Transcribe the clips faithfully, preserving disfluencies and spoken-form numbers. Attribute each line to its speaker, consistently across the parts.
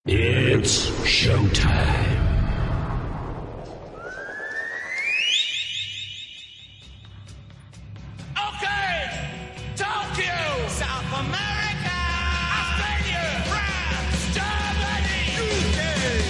Speaker 1: It's showtime.
Speaker 2: Okay! Tokyo! South America! Australia! France! Germany! U K!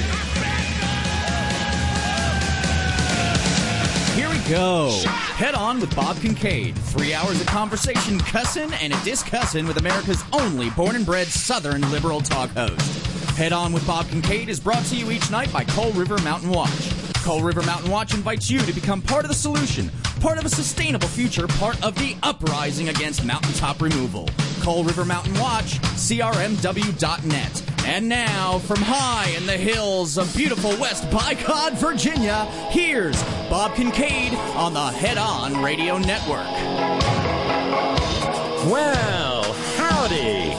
Speaker 2: Africa!
Speaker 3: Here we go. Head On with Bob Kincaid. Three hours of conversation, cussin' and a discussin' with America's only born and bred Southern liberal talk host. Head On with Bob Kincaid is brought to you each night by Coal River Mountain Watch. Coal River Mountain Watch invites you to become part of the solution, part of a sustainable future, part of the uprising against mountaintop removal. Coal River Mountain Watch, C R M W dot net. And now, from high in the hills of beautiful West Bicod, Virginia, here's Bob Kincaid on the Head On Radio Network.
Speaker 4: Well, howdy.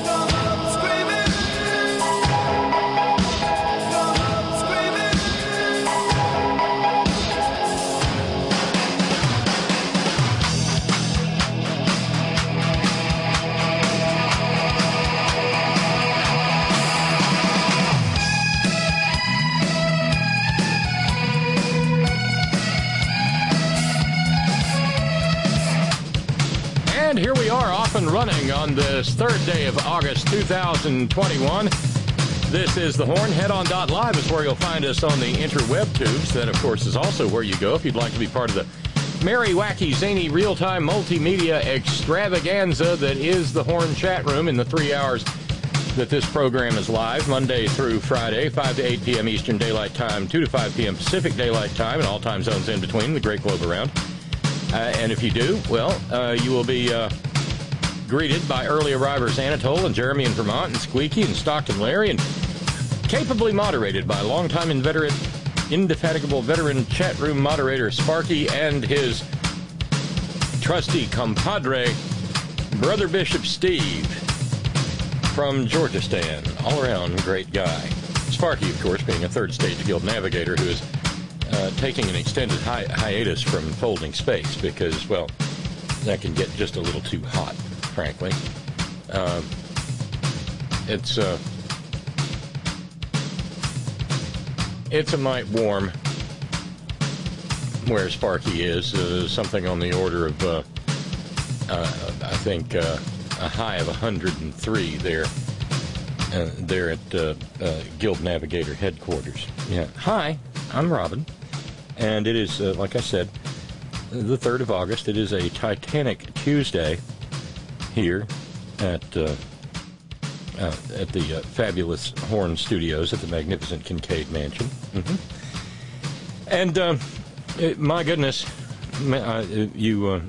Speaker 4: And here we are off and running on this third day of August two thousand twenty-one. This is The Horn. Head On dot live is where you'll find us on the interweb tubes. That, of course, is also where you go if you'd like to be part of the merry, wacky, zany, real-time multimedia extravaganza that is The Horn chat room in the three hours that this program is live, Monday through Friday, five to eight p.m. Eastern Daylight Time, two to five p.m. Pacific Daylight Time, and all time zones in between, the great globe around. Uh, and if you do, well, uh, you will be uh, greeted by early arrivers Anatole and Jeremy in Vermont and Squeaky and Stockton Larry, and capably moderated by longtime inveterate, indefatigable veteran chat room moderator Sparky and his trusty compadre, Brother Bishop Steve from Georgistan. All around great guy. Sparky, of course, being a third stage guild navigator who is Uh, taking an extended hi- hiatus from folding space because, well, that can get just a little too hot, frankly. Uh, it's, uh, it's a mite warm where Sparky is, uh, something on the order of, uh, uh, I think, uh, a high of one hundred three there, uh, there at uh, uh, Guild Navigator headquarters. Yeah. Hi, I'm Robin. And it is, uh, like I said, the third of August. It is a Titanic Tuesday here at uh, uh, at the uh, fabulous Horn Studios at the magnificent Kincaid Mansion. Mm-hmm. And uh, it, my goodness, uh, you, uh,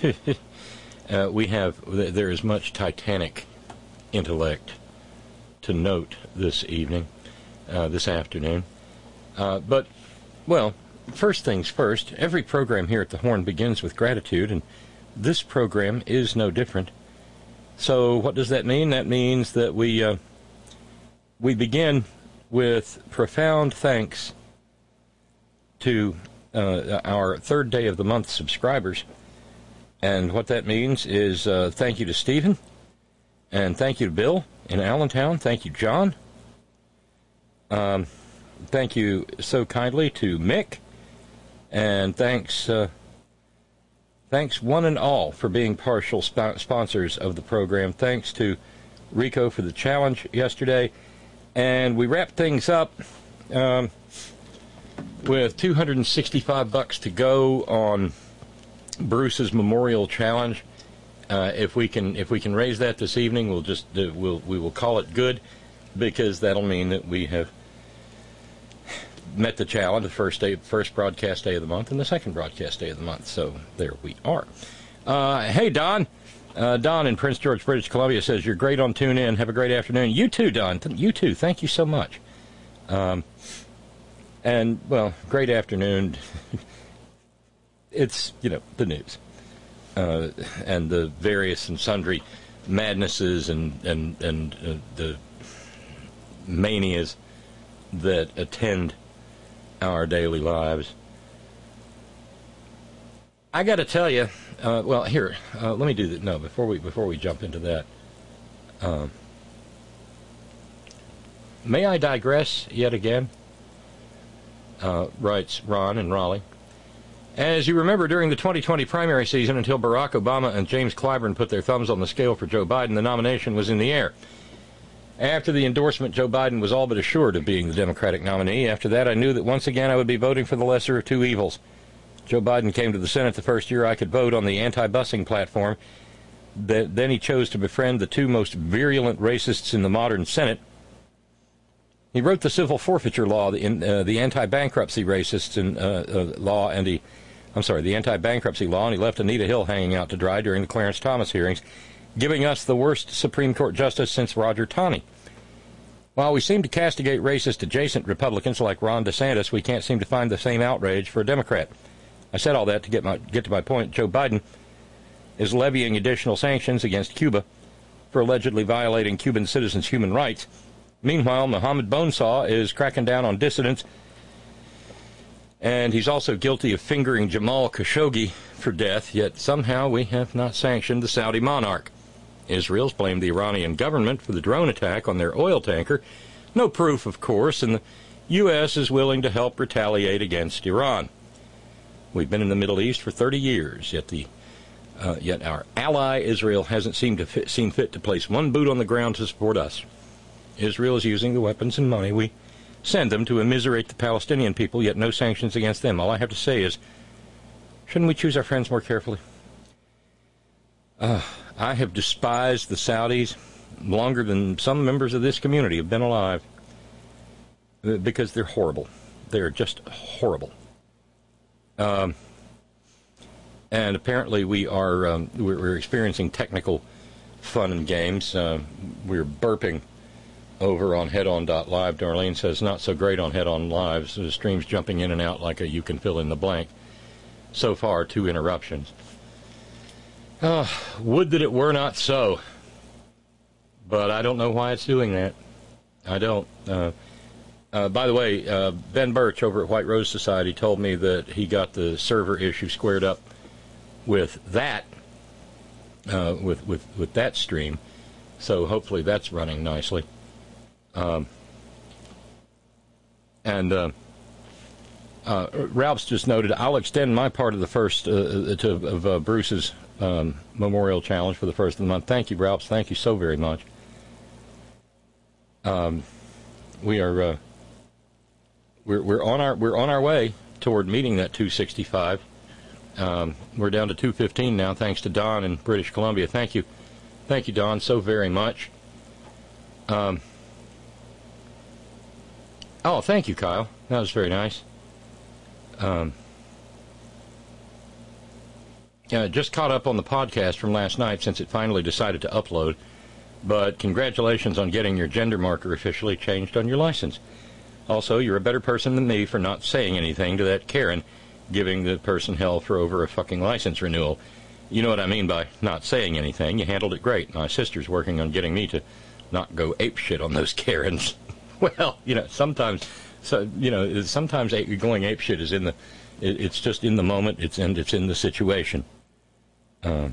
Speaker 4: uh, we have there is much Titanic intellect to note this evening, uh, this afternoon. Uh, but well. First things first, every program here at the Horn begins with gratitude, and this program is no different. So what does that mean? That means that we uh, we begin with profound thanks to uh, our third day of the month subscribers. And what that means is uh, thank you to Stephen, and thank you to Bill in Allentown. Thank you, John. Um, thank you so kindly to Mick. And thanks, uh, thanks one and all for being partial sp- sponsors of the program. Thanks to Rico for the challenge yesterday. And we wrap things up um, with two hundred sixty-five bucks to go on Bruce's Memorial Challenge. Uh, if we can, if we can raise that this evening, we'll just uh, we'll we will call it good, because that'll mean that we have met the challenge, the first day, first broadcast day of the month, and the second broadcast day of the month. So there we are. Uh, hey, Don. Uh, Don in Prince George, British Columbia says, you're great on TuneIn. Have a great afternoon. You too, Don. You too. Thank you so much. Um, and, well, great afternoon. It's, you know, the news. Uh, and the various and sundry madnesses and, and, and uh, the manias that attend our daily lives. I got to tell you, uh, well, here, uh, let me do that. No, before we before we jump into that, um, may I digress yet again? Uh, writes Ron in Raleigh. As you remember, during the twenty twenty primary season, until Barack Obama and James Clyburn put their thumbs on the scale for Joe Biden, the nomination was in the air. After the endorsement, Joe Biden was all but assured of being the Democratic nominee. After that, I knew that once again I would be voting for the lesser of two evils. Joe Biden came to the Senate the first year I could vote on the anti-busing platform. Then he chose to befriend the two most virulent racists in the modern Senate. He wrote the civil forfeiture law, the, uh, the anti-bankruptcy racists in uh, uh, law, and he I'm sorry, the anti-bankruptcy law, and he left Anita Hill hanging out to dry during the Clarence Thomas hearings, giving us the worst Supreme Court justice since Roger Taney. While we seem to castigate racist-adjacent Republicans like Ron DeSantis, we can't seem to find the same outrage for a Democrat. I said all that to get my get to my point. Joe Biden is levying additional sanctions against Cuba for allegedly violating Cuban citizens' human rights. Meanwhile, Mohammed Bonesaw is cracking down on dissidents, and he's also guilty of fingering Jamal Khashoggi for death, yet somehow we have not sanctioned the Saudi monarch. Israel's blamed the Iranian government for the drone attack on their oil tanker. No proof, of course, and the U S is willing to help retaliate against Iran. We've been in the Middle East for thirty years, yet the uh, yet our ally Israel hasn't seemed to fit, seen fit to place one boot on the ground to support us. Israel is using the weapons and money we send them to immiserate the Palestinian people, yet no sanctions against them. All I have to say is, shouldn't we choose our friends more carefully? Uh, I have despised the Saudis longer than some members of this community have been alive, because they're horrible. They're just horrible. Um, and apparently we are um, we're, we're experiencing technical fun and games. Uh, we're burping over on head on dot live. Darlene says, not so great on Head On Live. So the stream's jumping in and out like a you can fill in the blank. So far, two interruptions. Oh, would that it were not so. But I don't know why it's doing that. I don't. Uh, uh, by the way, uh, Ben Birch over at White Rose Society told me that he got the server issue squared up with that, uh, with, with, with that stream. So hopefully that's running nicely. Um, and uh, uh, Ralph's just noted, I'll extend my part of the first uh, to, of uh, Bruce's um, memorial challenge for the first of the month. Thank you, Ralph. Thank you so very much. Um, we are uh, we're we're on our we're on our way toward meeting that two sixty-five. Um, we're down to two fifteen now, thanks to Don in British Columbia. Thank you, thank you, Don, so very much. Um. Oh, thank you, Kyle. That was very nice. Um, yeah, just caught up on the podcast from last night since it finally decided to upload. But congratulations on getting your gender marker officially changed on your license. Also, you're a better person than me for not saying anything to that Karen, giving the person hell for over a fucking license renewal. You know what I mean by not saying anything. You handled it great. My sister's working on getting me to not go apeshit on those Karens. Well, you know, sometimes, so you know, sometimes going apeshit is in the, it, it's just in the moment. It's in, it's in the situation. Um,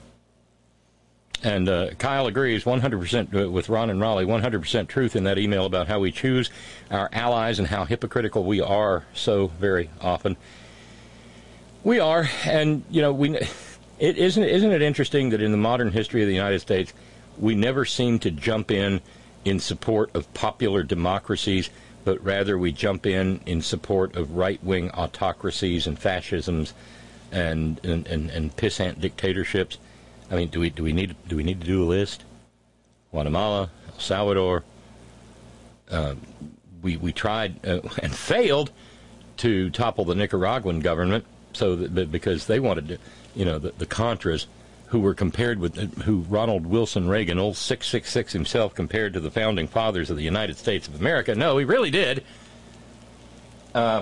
Speaker 4: and uh, Kyle agrees one hundred percent with Ron and Raleigh. one hundred percent truth in that email about how we choose our allies and how hypocritical we are so very often. We are, and you know, we. It isn't isn't it interesting that in the modern history of the United States, we never seem to jump in. in support of popular democracies, but rather we jump in in support of right-wing autocracies and fascisms and and, and, and pissant dictatorships. I mean, do we do we need do we need to do a list? Guatemala, El Salvador. Uh, we we tried uh, and failed to topple the Nicaraguan government, so that because they wanted to, you know, the, the Contras. Who were compared with, who Ronald Wilson Reagan, old six six six himself, compared to the founding fathers of the United States of America. No, he really did. Uh,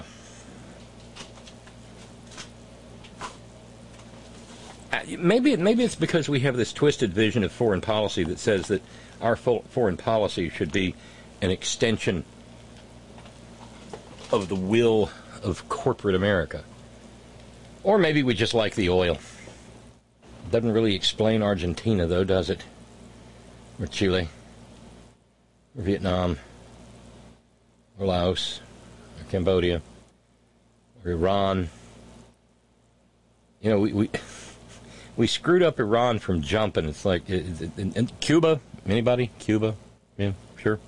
Speaker 4: maybe, maybe it's because we have this twisted vision of foreign policy that says that our fo- foreign policy should be an extension of the will of corporate America. Or maybe we just like the oil. Doesn't really explain Argentina, though, does it? Or Chile. Or Vietnam. or Laos, or Cambodia, or Iran. You know, we we, we screwed up Iran from jumping. It's like, and, and Cuba, anybody? Cuba? Yeah, sure.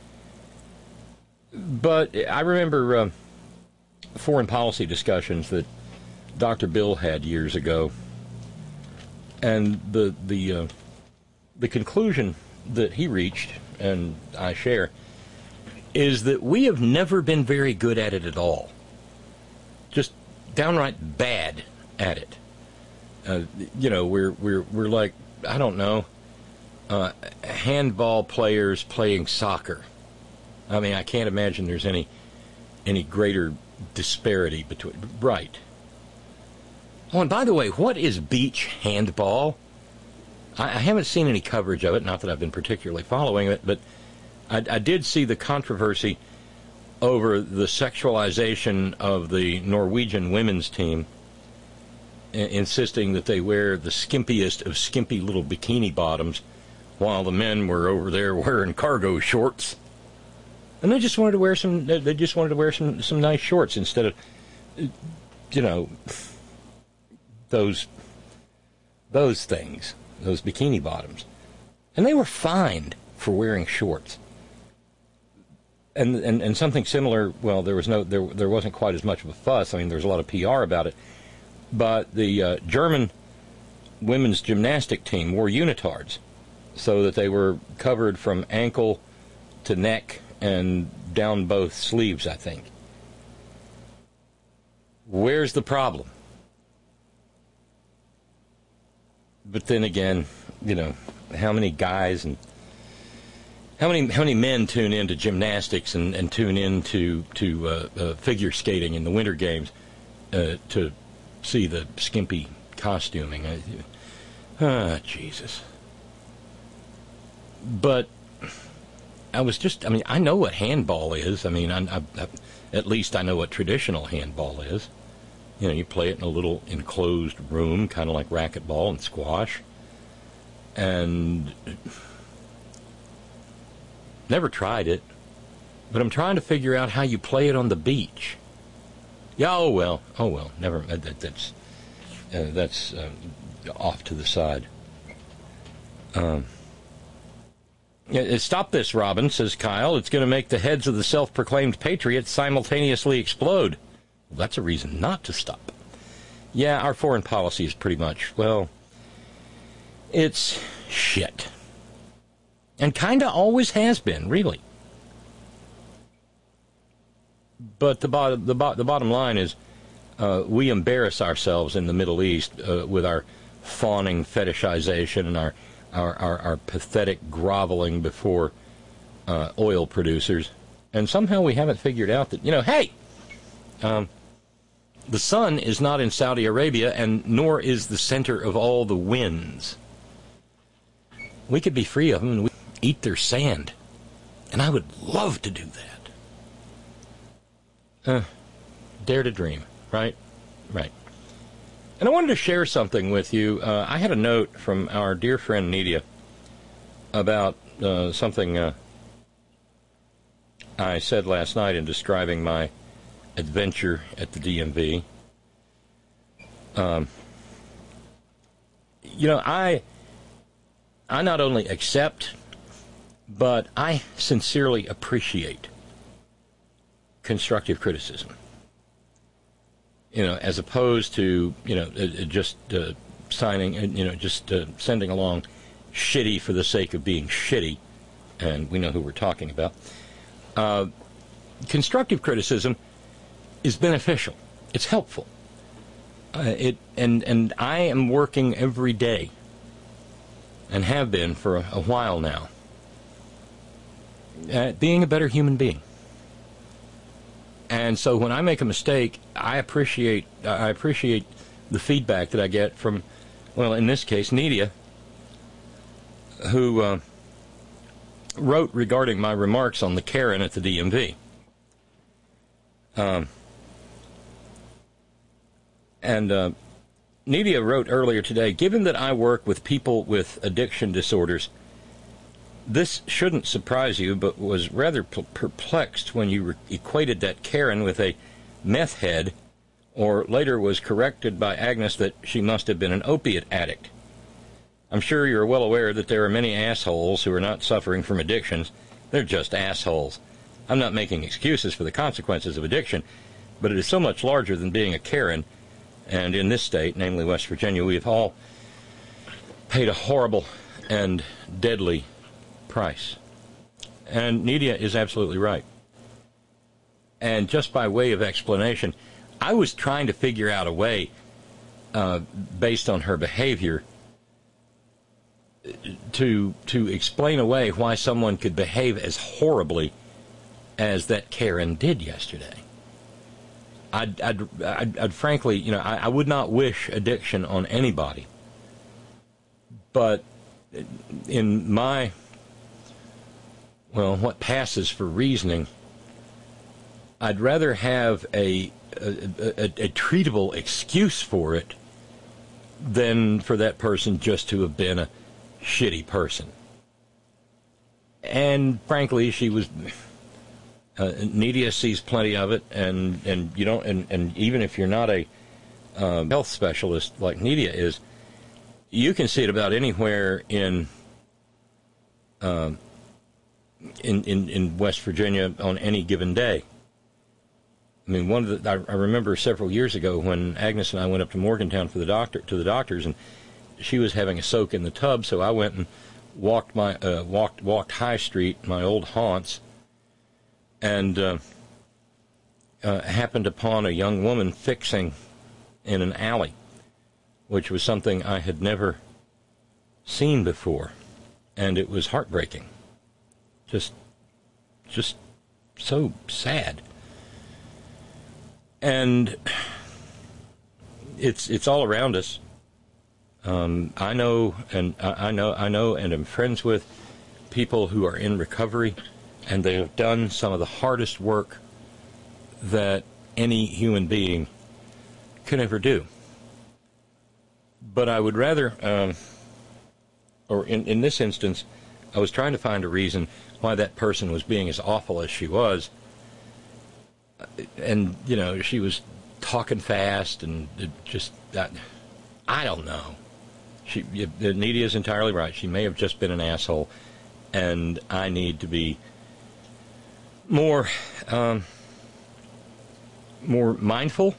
Speaker 4: But I remember uh, foreign policy discussions that Doctor Bill had years ago, and the the uh, the conclusion that he reached, and I share, is that we have never been very good at it at all. Just downright bad at it. Uh, you know, we're we're we're like, I don't know, uh, handball players playing soccer. I mean, I can't imagine there's any any greater disparity between. Right. Oh, and by the way, what is beach handball? I, I haven't seen any coverage of it, not that I've been particularly following it, but I, I did see the controversy over the sexualization of the Norwegian women's team, I- insisting that they wear the skimpiest of skimpy little bikini bottoms, while the men were over there wearing cargo shorts. And they just wanted to wear some. They just wanted to wear some, some nice shorts instead of, you know, those those things, those bikini bottoms. And they were fined for wearing shorts. And and, and something similar. Well, there was no there there wasn't quite as much of a fuss. I mean, there was a lot of P R about it. But the uh, German women's gymnastic team wore unitards, so that they were covered from ankle to neck and down both sleeves, I think. Where's the problem? But then again, you know, how many guys and how many how many men tune into gymnastics and, and tune into to uh, uh, figure skating in the Winter Games uh, to see the skimpy costuming? Ah, Jesus. But I was just, I mean, I know what handball is. I mean, I, I, I, at least I know what traditional handball is. You know, you play it in a little enclosed room, kind of like racquetball and squash. And never tried it, but I'm trying to figure out how you play it on the beach. Yeah, oh well, oh well, never, that, that's, uh, that's uh, off to the side. Um. Stop this, Robin, says Kyle. It's going to make the heads of the self-proclaimed patriots simultaneously explode. Well, that's a reason not to stop. Yeah, our foreign policy is pretty much, well, it's shit. And kind of always has been, really. But the, bo- the, bo- the bottom line is uh, we embarrass ourselves in the Middle East uh, with our fawning fetishization and our Our, our, our pathetic groveling before uh, oil producers. And somehow we haven't figured out that, you know, hey, um, the sun is not in Saudi Arabia, and nor is the center of all the winds. We could be free of them and we eat their sand. And I would love to do that. Uh, dare to dream, right? Right. And I wanted to share something with you. Uh, I had a note from our dear friend Nidia about uh, something uh, I said last night in describing my adventure at the D M V. Um, you know, I I not only accept, but I sincerely appreciate constructive criticism. You know, as opposed to, you know, uh, just uh, signing, uh, you know, just uh, sending along shitty for the sake of being shitty, and we know who we're talking about. Uh, constructive criticism is beneficial. It's helpful. Uh, it and and I am working every day, and have been for a, a while now, at being a better human being. And so when I make a mistake, I appreciate I appreciate the feedback that I get from, well, in this case, Nidia, who uh, wrote regarding my remarks on the Karen at the D M V. Um, and uh, Nidia wrote earlier today, given that I work with people with addiction disorders, this shouldn't surprise you, but was rather perplexed when you re- equated that Karen with a meth head, or later was corrected by Agnes that she must have been an opiate addict. I'm sure you're well aware that there are many assholes who are not suffering from addictions. They're just assholes. I'm not making excuses for the consequences of addiction, but it is so much larger than being a Karen, and in this state, namely West Virginia, we have all paid a horrible and deadly price. And Nydia is absolutely right. And just by way of explanation, I was trying to figure out a way, uh, based on her behavior, to to explain away why someone could behave as horribly as that Karen did yesterday. I'd, I'd, I'd, I'd frankly, you know, I, I would not wish addiction on anybody. But in my, well, what passes for reasoning, I'd rather have a a, a, a treatable excuse for it than for that person just to have been a shitty person. And frankly, she was. Uh, Nydia sees plenty of it, and, and you don't, and, and even if you're not a um, health specialist like Nydia is, you can see it about anywhere in, um, in in in West Virginia on any given day. I mean, one of the I, I remember several years ago when Agnes and I went up to Morgantown for the doctor to the doctors, and she was having a soak in the tub, so I went and walked my uh, walked walked High Street, my old haunts. And uh, uh, happened upon a young woman fixing in an alley, which was something I had never seen before, and it was heartbreaking. Just, just so sad. And it's it's all around us. Um, I know, and I, I know, I know, and am friends with people who are in recovery. And they have done some of the hardest work that any human being could ever do. But I would rather, um, or in, in this instance, I was trying to find a reason why that person was being as awful as she was. And, you know, she was talking fast and it just, uh, I don't know. She, Nydia is entirely right. She may have just been an asshole. And I need to be more um, more mindful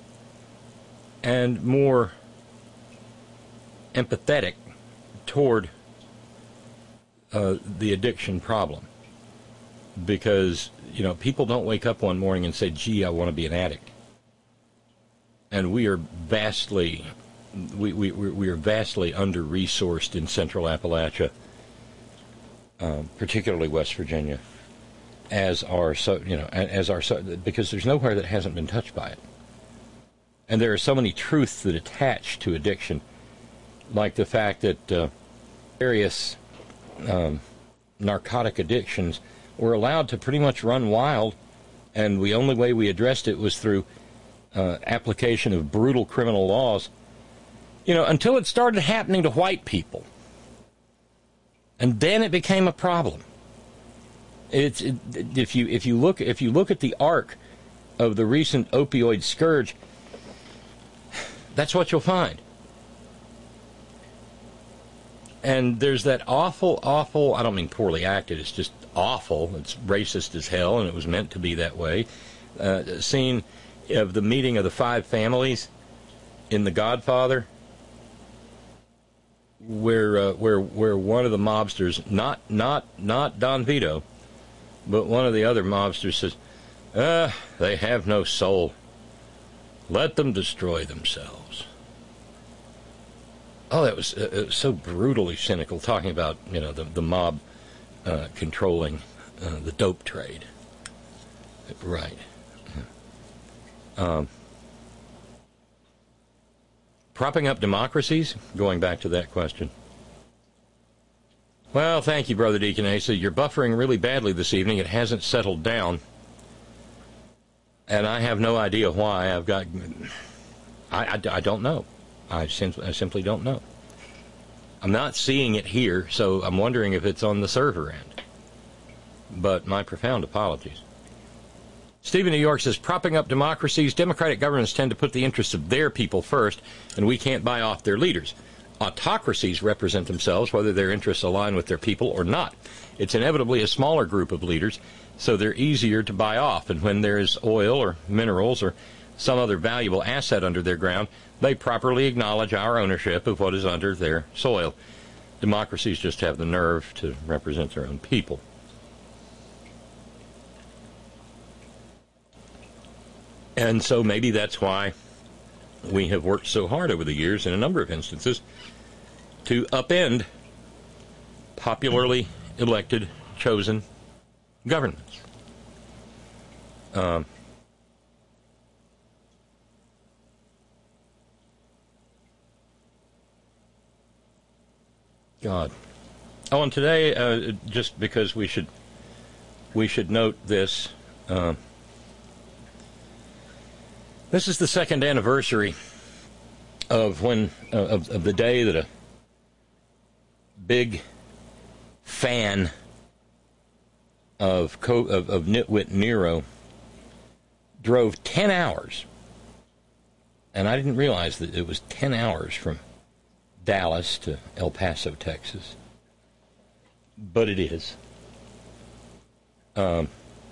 Speaker 4: and more empathetic toward uh, the addiction problem, because you know people don't wake up one morning and say, "Gee, I want to be an addict." And we are vastly we we we are vastly under-resourced in Central Appalachia, um, particularly West Virginia. As our, so you know, as our, because there's nowhere that hasn't been touched by it, and there are so many truths that attach to addiction, like the fact that uh, various um, narcotic addictions were allowed to pretty much run wild, and the only way we addressed it was through uh, application of brutal criminal laws. You know, until it started happening to white people, and then it became a problem. It's it, if you if you look if you look at the arc of the recent opioid scourge, that's what you'll find. And there's that awful, awful, I don't mean poorly acted, it's just awful, it's racist as hell, and it was meant to be that way, uh, scene of the meeting of the five families in The Godfather, where uh, where where one of the mobsters, not not not Don Vito, but one of the other mobsters says, uh, they have no soul. Let them destroy themselves. Oh, that was, uh, it was so brutally cynical, talking about, you know, the, the mob uh, controlling uh, the dope trade. Right. Um, propping up democracies? Going back to that question. Well, thank you, Brother Deacon Asa. You're buffering really badly this evening. It hasn't settled down. And I have no idea why. I've got... I, I, I don't know. I, sim- I simply don't know. I'm not seeing it here, so I'm wondering if it's on the server end. But my profound apologies. Steve in New York says, propping up democracies, democratic governments tend to put the interests of their people first, and we can't buy off their leaders. Autocracies represent themselves, whether their interests align with their people or not. It's inevitably a smaller group of leaders, so they're easier to buy off. And when there is oil or minerals or some other valuable asset under their ground, they properly acknowledge our ownership of what is under their soil. Democracies just have the nerve to represent their own people. And so maybe that's why we have worked so hard over the years in a number of instances to upend popularly elected, chosen governments. Um, God. Oh, and today, uh, just because we should we should note this, uh, this is the second anniversary of when uh, of, of the day that a big fan of, Co- of of Nitwit Nero drove ten hours, and I didn't realize that it was ten hours from Dallas to El Paso, Texas, but it is. Um,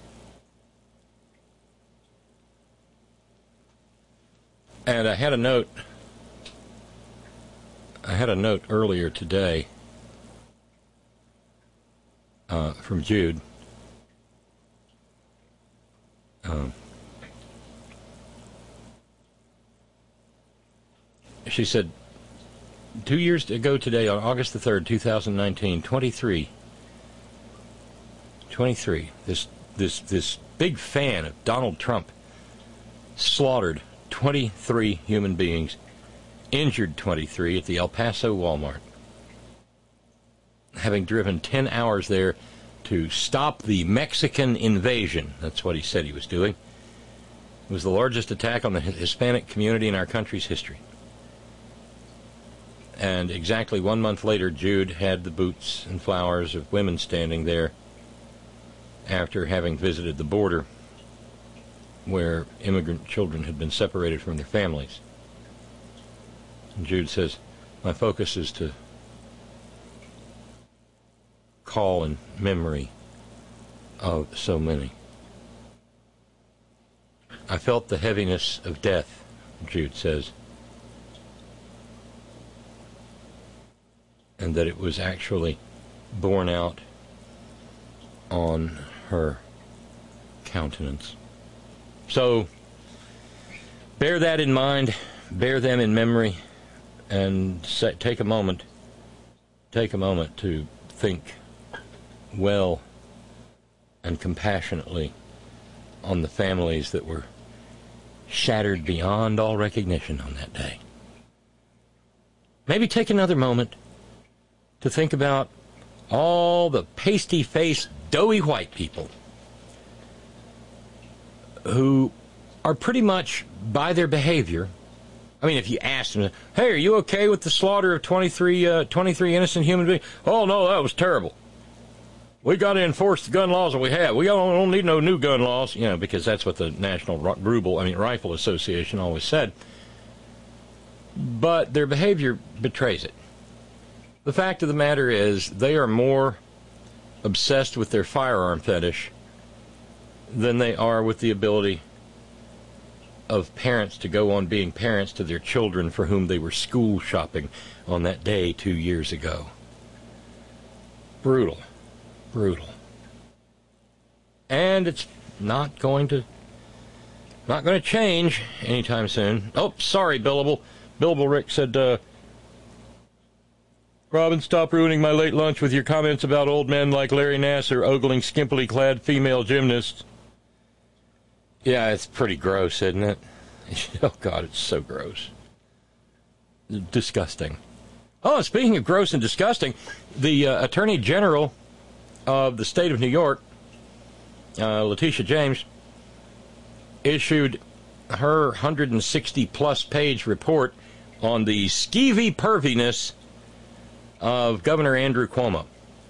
Speaker 4: and I had a note. I had a note earlier today uh, from Jude. Um, she said, two years ago today, on August the third, two thousand nineteen, twenty-three, twenty-three, this, this, this big fan of Donald Trump slaughtered twenty-three human beings, injured twenty-three at the El Paso Walmart, having driven ten hours there to stop the Mexican invasion. That's what he said he was doing. It was the largest attack on the Hispanic community in our country's history. And exactly one month later, Jude had the boots and flowers of women standing there after having visited the border where immigrant children had been separated from their families. And Jude says, my focus is to call in memory of so many. I felt the heaviness of death, Jude says, and that it was actually borne out on her countenance. So, bear that in mind, bear them in memory, and say, take a moment, take a moment to think well and compassionately on the families that were shattered beyond all recognition on that day. Maybe take another moment to think about all the pasty-faced, doughy white people who are pretty much, by their behavior, I mean, if you asked them, hey, are you okay with the slaughter of twenty-three, uh, twenty-three innocent human beings? Oh, no, that was terrible. We got to enforce the gun laws that we have. We don't, don't need no new gun laws, you know, because that's what the National Ruble, I mean, Rifle Association always said. But their behavior betrays it. The fact of the matter is, they are more obsessed with their firearm fetish than they are with the ability of parents to go on being parents to their children for whom they were school shopping on that day two years ago. Brutal. Brutal. And it's not going to not going to change anytime soon. Oh, sorry, Billable. Billable Rick said, uh, Robin, stop ruining my late lunch with your comments about old men like Larry Nassar ogling skimpily clad female gymnasts. Yeah, it's pretty gross, isn't it? Oh, God, it's so gross. Disgusting. Oh, speaking of gross and disgusting, the uh, Attorney General of the state of New York, uh, Letitia James, issued her one hundred sixty plus page report on the skeevy perviness of Governor Andrew Cuomo.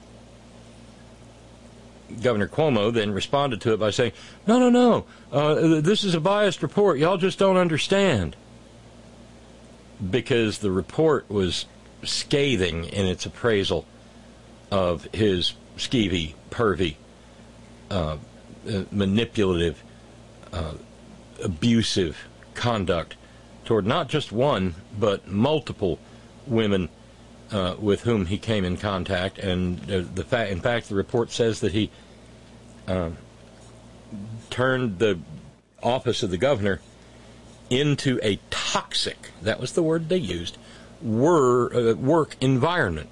Speaker 4: Governor Cuomo then responded to it by saying, no, no, no, uh, this is a biased report. Y'all just don't understand. Because the report was scathing in its appraisal of his skeevy, pervy, uh, uh, manipulative, uh, abusive conduct toward not just one, but multiple women uh, with whom he came in contact. And uh, the fa- in fact, the report says that he uh, turned the office of the governor into a toxic, that was the word they used, wor- uh, work environment.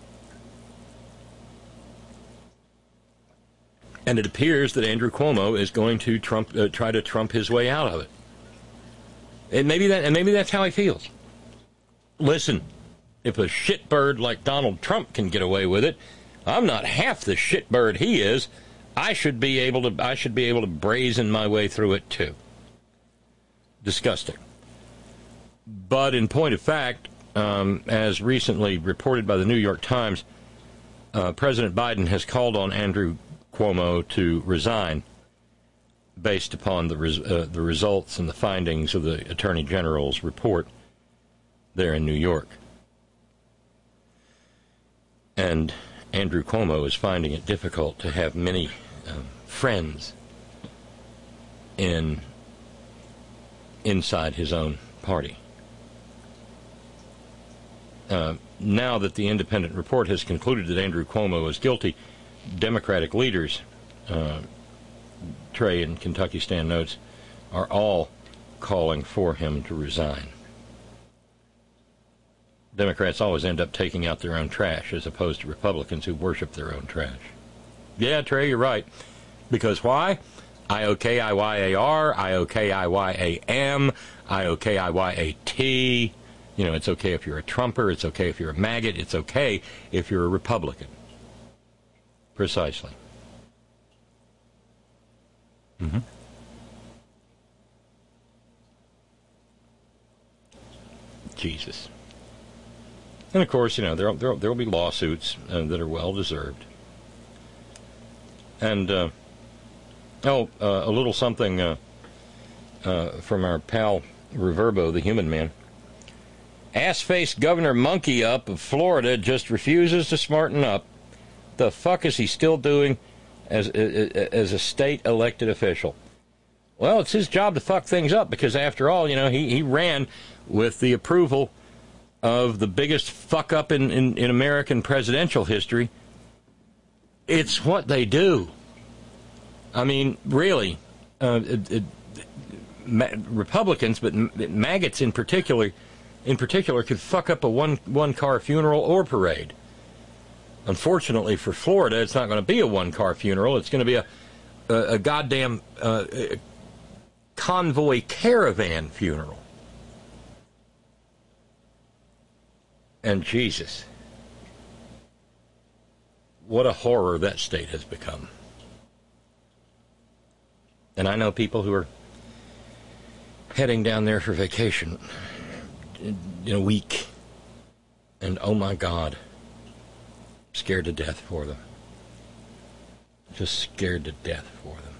Speaker 4: And it appears that Andrew Cuomo is going to Trump, uh, try to Trump his way out of it. And maybe that, and maybe that's how he feels. Listen, if a shitbird like Donald Trump can get away with it, I'm not half the shitbird he is. I should be able to. I should be able to brazen my way through it too. Disgusting. But in point of fact, um, as recently reported by the New York Times, uh, President Biden has called on Andrew Cuomo to resign based upon the res- uh, the results and the findings of the Attorney General's report there in New York. And Andrew Cuomo is finding it difficult to have many um, friends in inside his own party. Uh, now that the independent report has concluded that Andrew Cuomo is guilty, Democratic leaders, uh, Trey and Kentucky Stan notes, are all calling for him to resign. Democrats always end up taking out their own trash as opposed to Republicans who worship their own trash. Yeah, Trey, you're right. Because why? I O K I Y A R, I O K I Y A M, I O K I Y A T. You know, it's okay if you're a Trumper, it's okay if you're a maggot, it's okay if you're a Republican. Precisely. Mm-hmm. Jesus. And of course, you know, there there there will be lawsuits uh, that are well deserved. And uh, oh, uh, a little something uh, uh, from our pal Reverbo, the Human Man. Ass-faced Governor Monkey Up of Florida just refuses to smarten up. The fuck is he still doing as as a state elected official? Well, it's his job to fuck things up because, after all, you know, he, he ran with the approval of the biggest fuck up in, in, in American presidential history. It's what they do. I mean, really, uh, it, it, ma- Republicans, but m- maggots in particular, in particular, could fuck up a one one car funeral or parade. Unfortunately for Florida, it's not going to be a one car funeral. It's going to be a a, a goddamn uh, a convoy caravan funeral. And Jesus, what a horror that state has become. And I know people who are heading down there for vacation in a week. And oh my God, scared to death for them. Just scared to death for them.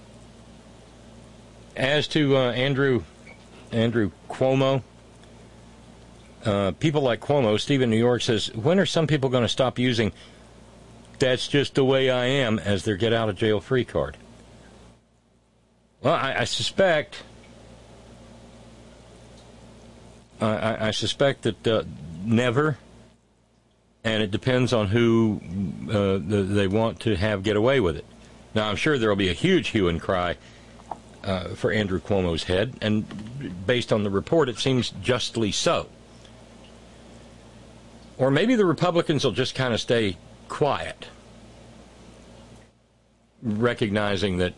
Speaker 4: As to uh, Andrew, Andrew Cuomo, Uh, people like Cuomo, Steve in New York says, when are some people going to stop using "that's just the way I am" as their get out of jail free card? Well, I, I suspect, uh, I, I suspect that uh, never, and it depends on who uh, the, they want to have get away with it. Now, I'm sure there will be a huge hue and cry uh, for Andrew Cuomo's head, and based on the report, it seems justly so. Or maybe the Republicans will just kind of stay quiet, recognizing that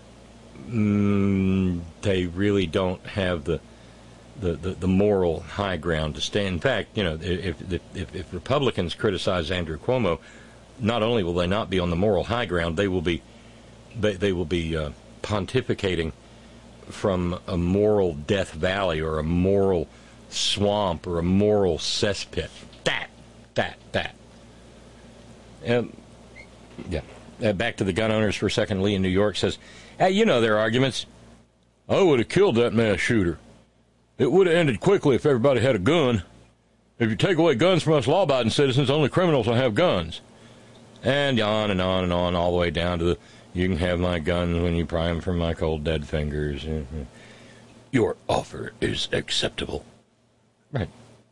Speaker 4: mm, they really don't have the, the, the, the moral high ground to stand. In fact, you know, if, if, if Republicans criticize Andrew Cuomo, not only will they not be on the moral high ground, they will be they, they will be uh, pontificating from a moral death valley or a moral swamp or a moral cesspit. That, that, that. Um, yeah. Uh, back to the gun owners for a second. Lee in New York says, hey, you know their arguments. I would have killed that mass shooter. It would have ended quickly if everybody had a gun. If you take away guns from us law-abiding citizens, only criminals will have guns. And on and on and on, all the way down to the, you can have my guns when you pry them from my cold dead fingers. Your offer is acceptable. Right.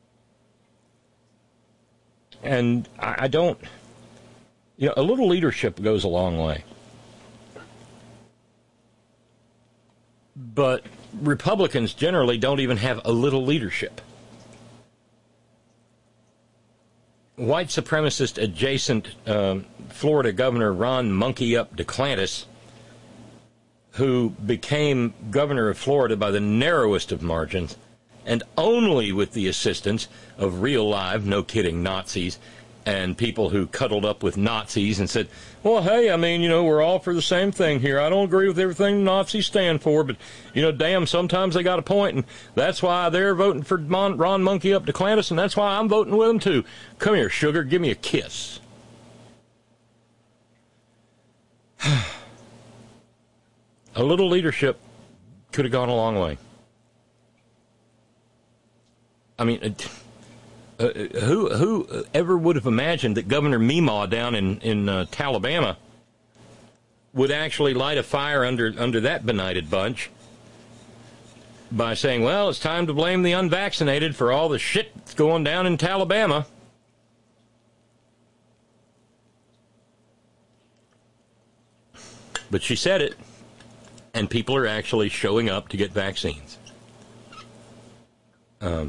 Speaker 4: And I, I don't, you know, a little leadership goes a long way. But Republicans generally don't even have a little leadership. White supremacist adjacent um, Florida Governor Ron Monkey Up DeClantis, who became governor of Florida by the narrowest of margins, and only with the assistance of real live, no kidding, Nazis, and people who cuddled up with Nazis and said, well, hey, I mean, you know, we're all for the same thing here. I don't agree with everything Nazis stand for, but, you know, damn, sometimes they got a point, and that's why they're voting for Mon- Ron Monkey Up DeClantis, and that's why I'm voting with them, too. Come here, sugar, give me a kiss. A little leadership could have gone a long way. I mean, it, uh, who who ever would have imagined that Governor Meemaw down in in uh, Alabama would actually light a fire under under that benighted bunch by saying, "Well, it's time to blame the unvaccinated for all the shit that's going down in Alabama." But she said it, and people are actually showing up to get vaccines. Um.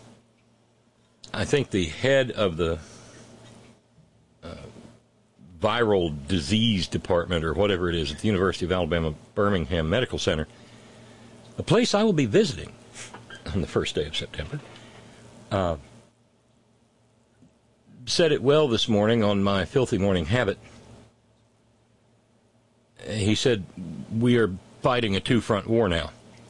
Speaker 4: I think the head of the uh, viral disease department, or whatever it is, at the University of Alabama Birmingham Medical Center, a place I will be visiting on the first day of September, uh, said it well this morning on my Filthy Morning Habit. He said, we are fighting a two-front war now.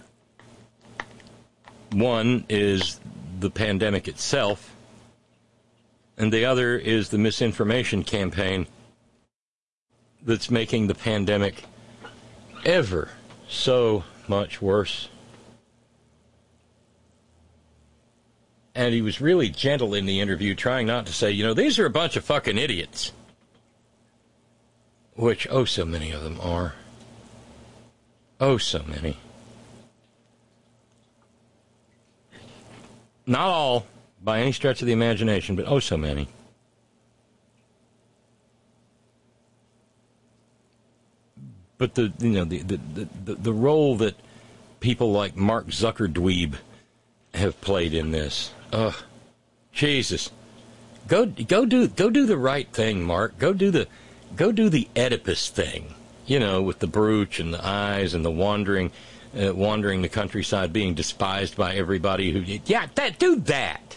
Speaker 4: One is the pandemic itself, and the other is the misinformation campaign that's making the pandemic ever so much worse. And he was really gentle in the interview, trying not to say, you know, these are a bunch of fucking idiots. Which, oh, so many of them are. Oh, so many. Not all, by any stretch of the imagination, but oh, so many. But the you know the the, the, the role that people like Mark Zuckerdweeb have played in this, ugh, Jesus, go go do go do the right thing, Mark. Go do the go do the Oedipus thing, you know, with the brooch and the eyes and the wandering. Uh, wandering the countryside, being despised by everybody who... Yeah, that, do that!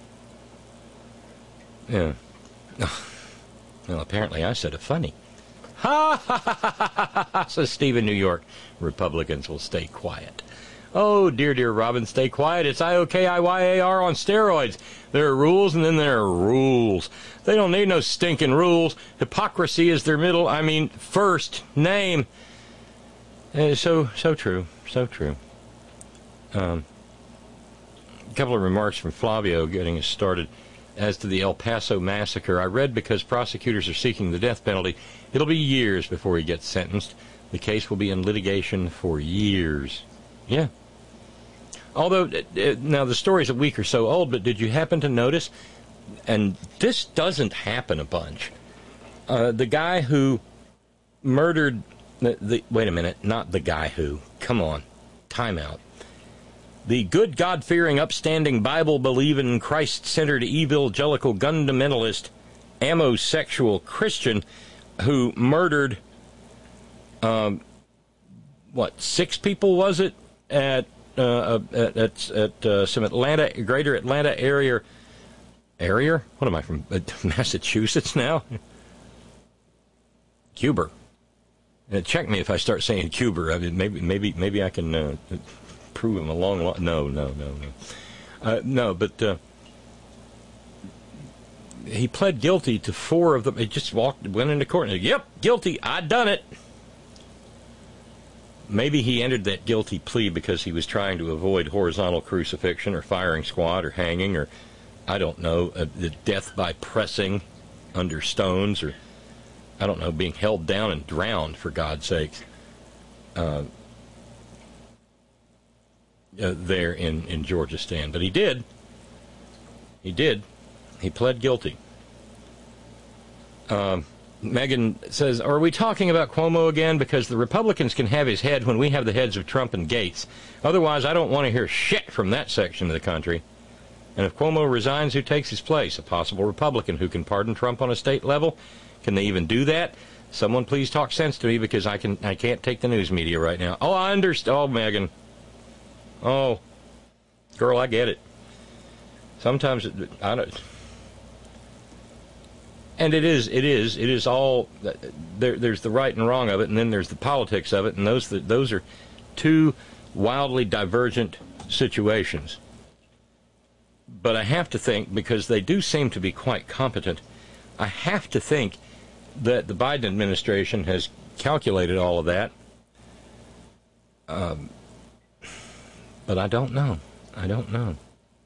Speaker 4: Yeah. Well, apparently I said it funny. Ha ha ha ha ha ha, says Steve in New York. Republicans will stay quiet. Oh, dear, dear Robin, stay quiet. It's I O K I Y A R on steroids. There are rules, and then there are rules. They don't need no stinking rules. Hypocrisy is their middle, I mean, first name. Uh, so, so true. So true. Um, a couple of remarks from Flavio getting us started. As to the El Paso massacre, I read because prosecutors are seeking the death penalty, it'll be years before he gets sentenced. The case will be in litigation for years. Yeah. Although, uh, now the story's a week or so old, but did you happen to notice, and this doesn't happen a bunch, uh, the guy who murdered... The, the, wait a minute, not the guy who. Come on. Time out. The good, God-fearing, upstanding, Bible-believing, Christ-centered, evangelical, fundamentalist, amosexual Christian who murdered, um, what, six people, was it, at uh, at, at, at uh, some Atlanta, greater Atlanta area. Area? What am I, from uh, Massachusetts now? Cuba. Uh, check me if I start saying Cuba. I mean, maybe, maybe, maybe I can uh, prove him a long, long. No, no, no, no, uh, no. But uh, he pled guilty to four of them. He just walked, went into court and said, yep, guilty, I done it. Maybe he entered that guilty plea because he was trying to avoid horizontal crucifixion or firing squad or hanging or, I don't know, uh, the death by pressing under stones or, I don't know, being held down and drowned, for God's sakes, uh, uh, there in, in Georgistan. But he did. He did. He pled guilty. Um... Megan says, are we talking about Cuomo again? Because the Republicans can have his head when we have the heads of Trump and Gates. Otherwise, I don't want to hear shit from that section of the country. And if Cuomo resigns, who takes his place? A possible Republican who can pardon Trump on a state level? Can they even do that? Someone please talk sense to me because I can I can't take the news media right now. Oh, I understand. Oh, Megan. Oh, girl, I get it. Sometimes it, I don't. And it is, it is, it is all, there, there's the right and wrong of it, and then there's the politics of it, and those those are two wildly divergent situations. But I have to think, because they do seem to be quite competent, I have to think that the Biden administration has calculated all of that. Um, but I don't know. I don't know.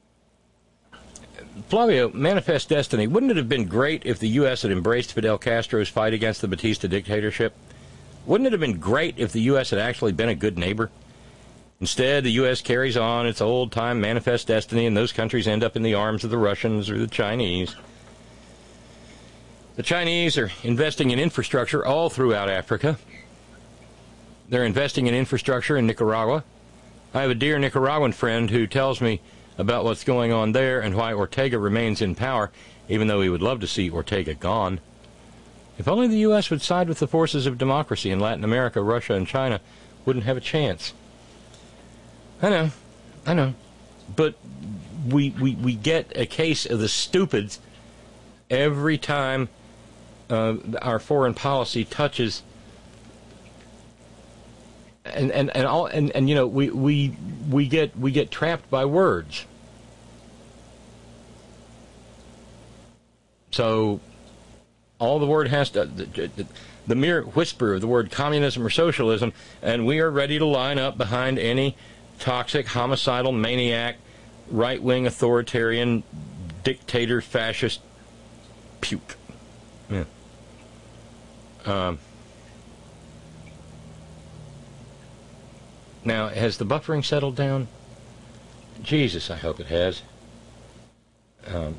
Speaker 4: Flavio, Manifest Destiny, wouldn't it have been great if the U S had embraced Fidel Castro's fight against the Batista dictatorship? Wouldn't it have been great if the U S had actually been a good neighbor? Instead, the U S carries on its old-time Manifest Destiny, and those countries end up in the arms of the Russians or the Chinese. The Chinese are investing in infrastructure all throughout Africa. They're investing in infrastructure in Nicaragua. I have a dear Nicaraguan friend who tells me about what's going on there and why Ortega remains in power, even though he would love to see Ortega gone. If only the U S would side with the forces of democracy in Latin America, Russia, and China wouldn't have a chance. I know, I know. But we, we, we get a case of the stupids every time uh, our foreign policy touches. And and and all and, and you know we, we we get we get trapped by words. So all the word has to the, the, the mere whisper of the word communism or socialism, and we are ready to line up behind any toxic, homicidal, maniac, right-wing authoritarian, dictator, fascist puke. Yeah. Um. Now, has the buffering settled down? Jesus, I hope it has. Um,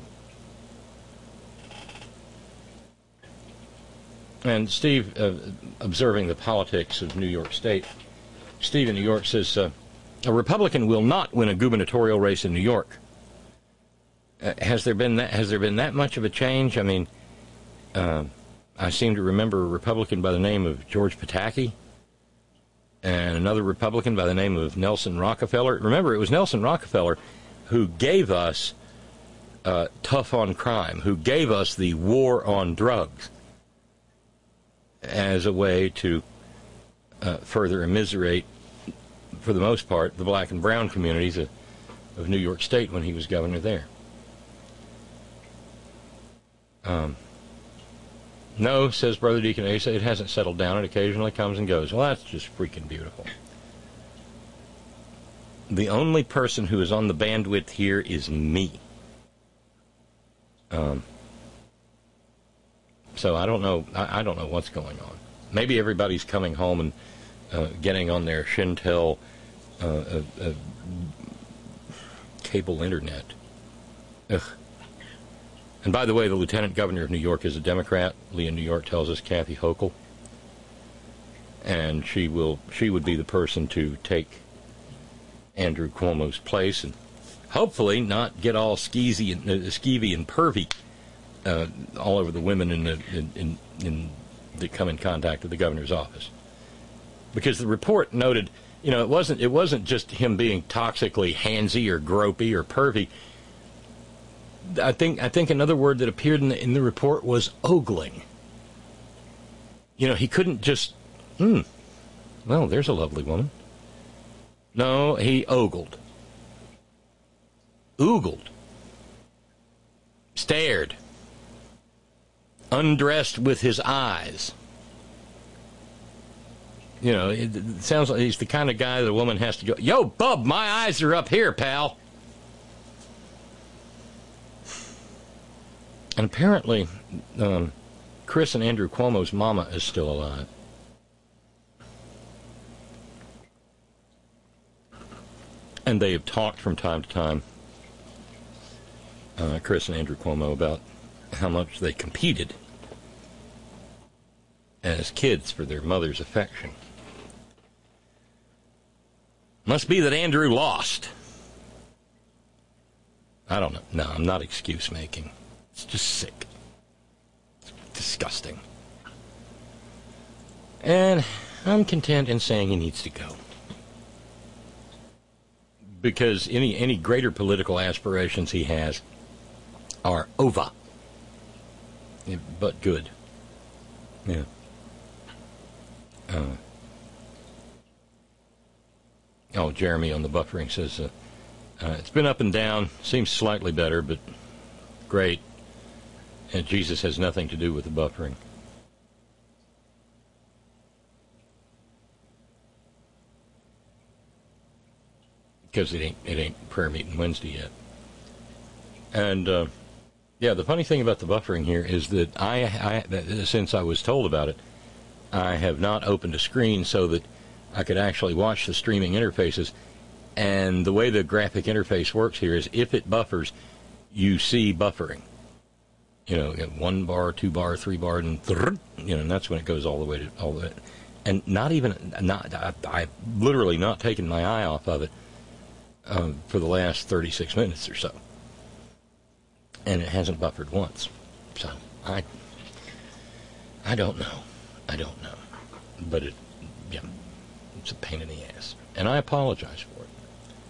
Speaker 4: and Steve, uh, observing the politics of New York State, Steve in New York says, uh, a Republican will not win a gubernatorial race in New York. Uh, has there been that, has there been that much of a change? I mean, uh, I seem to remember a Republican by the name of George Pataki, and another Republican by the name of Nelson Rockefeller. Remember, it was Nelson Rockefeller who gave us uh, Tough on Crime, who gave us the war on drugs as a way to uh, further immiserate, for the most part, the black and brown communities of, of New York State when he was governor there. Um, no, says Brother Deacon Asa, it hasn't settled down. It occasionally comes and goes. Well, that's just freaking beautiful. The only person who is on the bandwidth here is me. Um, so I don't know. I, I don't know what's going on. Maybe everybody's coming home and uh, getting on their Shintel uh, uh, uh, cable internet. Ugh. And by the way, the Lieutenant Governor of New York is a Democrat. Lee in New York tells us, Kathy Hochul. And she will she would be the person to take Andrew Cuomo's place and hopefully not get all skeezy and, uh, skeevy and pervy uh, all over the women in, the, in, in, in that come in contact with the governor's office. Because the report noted, you know, it wasn't it wasn't just him being toxically handsy or gropey or pervy. I think I think another word that appeared in the, in the report was ogling. You know, he couldn't just, hmm, well, there's a lovely woman. No, he ogled. Oogled. Stared. undressed with his eyes. You know, it, it sounds like he's the kind of guy the woman has to go, yo, bub, my eyes are up here, pal. And apparently, um, Chris and Andrew Cuomo's mama is still alive. And they have talked from time to time, uh, Chris and Andrew Cuomo, about how much they competed as kids for their mother's affection. Must be that Andrew lost. I don't know. No, I'm not excuse making. It's just sick. It's disgusting. And I'm content in saying he needs to go. Because any any greater political aspirations he has are over. Yeah, but good. Yeah. Uh, oh, Jeremy on the buffering says, uh, uh, it's been up and down, seems slightly better, but great. And Jesus has nothing to do with the buffering. Because it ain't, it ain't prayer meeting Wednesday yet. And, uh, yeah, the funny thing about the buffering here is that I, I that since I was told about it, I have not opened a screen so that I could actually watch the streaming interfaces. And the way the graphic interface works here is if it buffers, you see buffering. You know, one bar, two bar, three bar, and you know, and that's when it goes all the way to all the way. And not even, not I, I've literally not taken my eye off of it um, for the last thirty-six minutes or so, and it hasn't buffered once. So I, I don't know, I don't know, but it, yeah, it's a pain in the ass, and I apologize for it.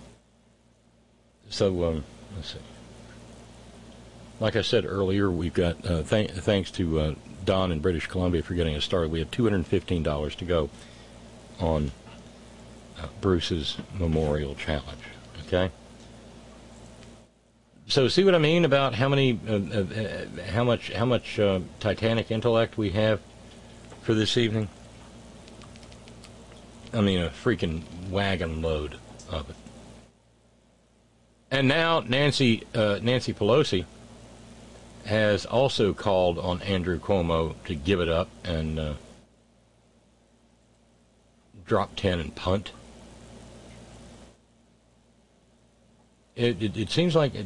Speaker 4: So um, let's see. Like I said earlier, we've got, uh, th- thanks to uh, Don in British Columbia for getting us started, we have two hundred fifteen dollars to go on uh, Bruce's Memorial Challenge, okay? So see what I mean about how many, uh, uh, how much, how much uh, Titanic intellect we have for this evening? I mean, a freaking wagon load of it. And now Nancy, uh, Nancy Pelosi has also called on Andrew Cuomo to give it up and uh, drop ten and punt. It, it, it seems like it.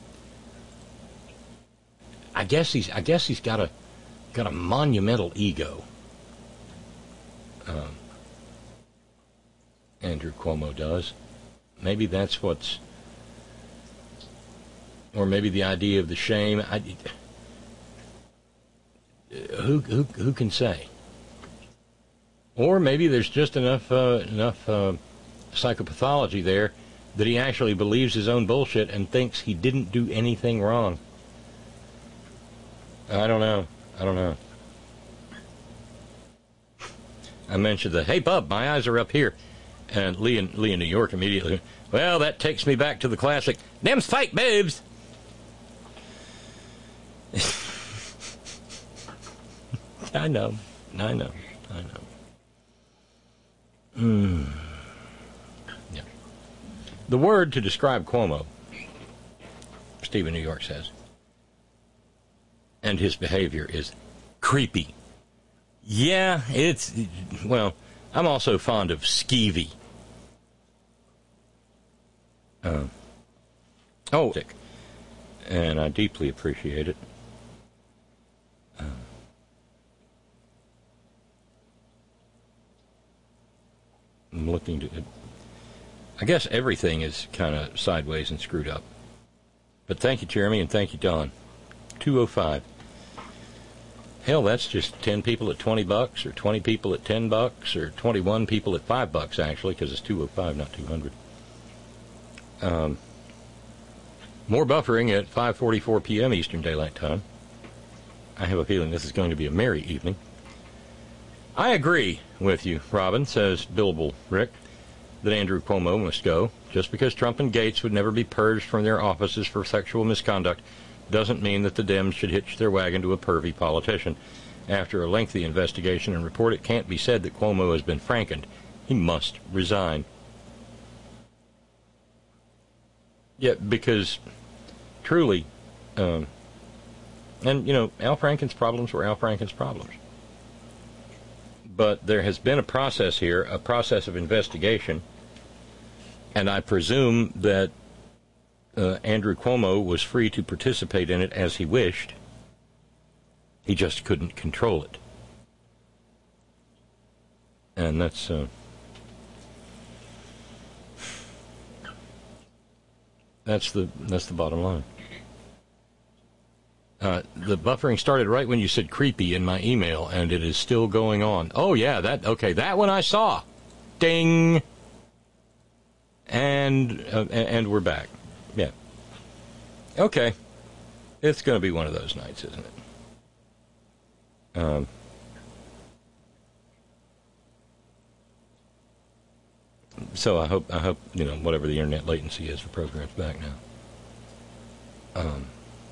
Speaker 4: I guess he's. I guess he's got a got a monumental ego. Um, Andrew Cuomo does. Maybe that's what's. Or maybe the idea of the shame. I, who who who can say? Or maybe there's just enough uh, enough uh, psychopathology there that he actually believes his own bullshit and thinks he didn't do anything wrong. I don't know. I don't know. I mentioned the, hey, bub, my eyes are up here. And Lee in, Lee in New York immediately, well, that takes me back to the classic, them's fake boobs. I know, I know, I know. Mm. Yeah. The word to describe Cuomo, Steve in New York says, and his behavior is creepy. Yeah, it's, well, I'm also fond of skeevy. Uh, oh, and I deeply appreciate it. Uh, I'm looking to it. I guess everything is kind of sideways and screwed up. But thank you, Jeremy, and thank you, Don. two oh five. Hell, that's just ten people at twenty bucks, or twenty people at ten bucks, or twenty-one people at five bucks, actually, because it's two oh five, not two hundred. Um, more buffering at five forty-four p.m. Eastern Daylight Time. I have a feeling this is going to be a merry evening. I agree with you, Robin, says Billable Rick, that Andrew Cuomo must go. Just because Trump and Gates would never be purged from their offices for sexual misconduct doesn't mean that the Dems should hitch their wagon to a pervy politician. After a lengthy investigation and report, it can't be said that Cuomo has been frankened. He must resign. Yeah, because truly, um, and, you know, Al Franken's problems were Al Franken's problems. But there has been a process here, a process of investigation, and I presume that uh, Andrew Cuomo was free to participate in it as he wished. He just couldn't control it. And that's... Uh, that's the that's the bottom line. Uh, the buffering started right when you said creepy in my email, and it is still going on. Oh, yeah, that okay, that one I saw. Ding! And, uh, and we're back. Yeah. Okay. It's going to be one of those nights, isn't it? Um, so I hope, I hope, you know, whatever the internet latency is, the program's back now. Um,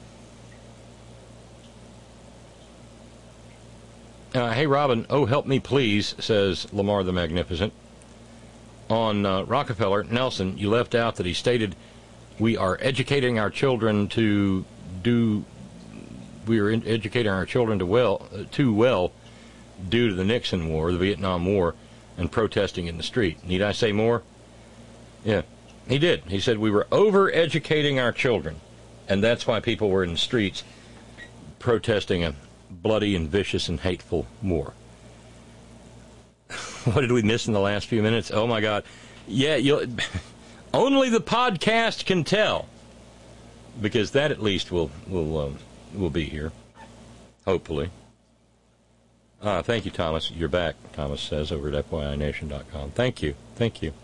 Speaker 4: uh, hey, Robin, oh, help me, please, says Lamar the Magnificent. On uh, Rockefeller, Nelson, you left out that he stated, we are educating our children to do... We are in educating our children to well, uh, too well due to the Nixon War, the Vietnam War, and protesting in the street. Need I say more? Yeah, he did. He said we were over-educating our children, and that's why people were in the streets protesting a bloody and vicious and hateful war. What did we miss in the last few minutes? Oh, my God. Yeah, you'll, only the podcast can tell, because that at least will... will um, will be here, hopefully. Ah, thank you, Thomas. You're back, Thomas says, over at F Y I Nation dot com. Thank you. Thank you.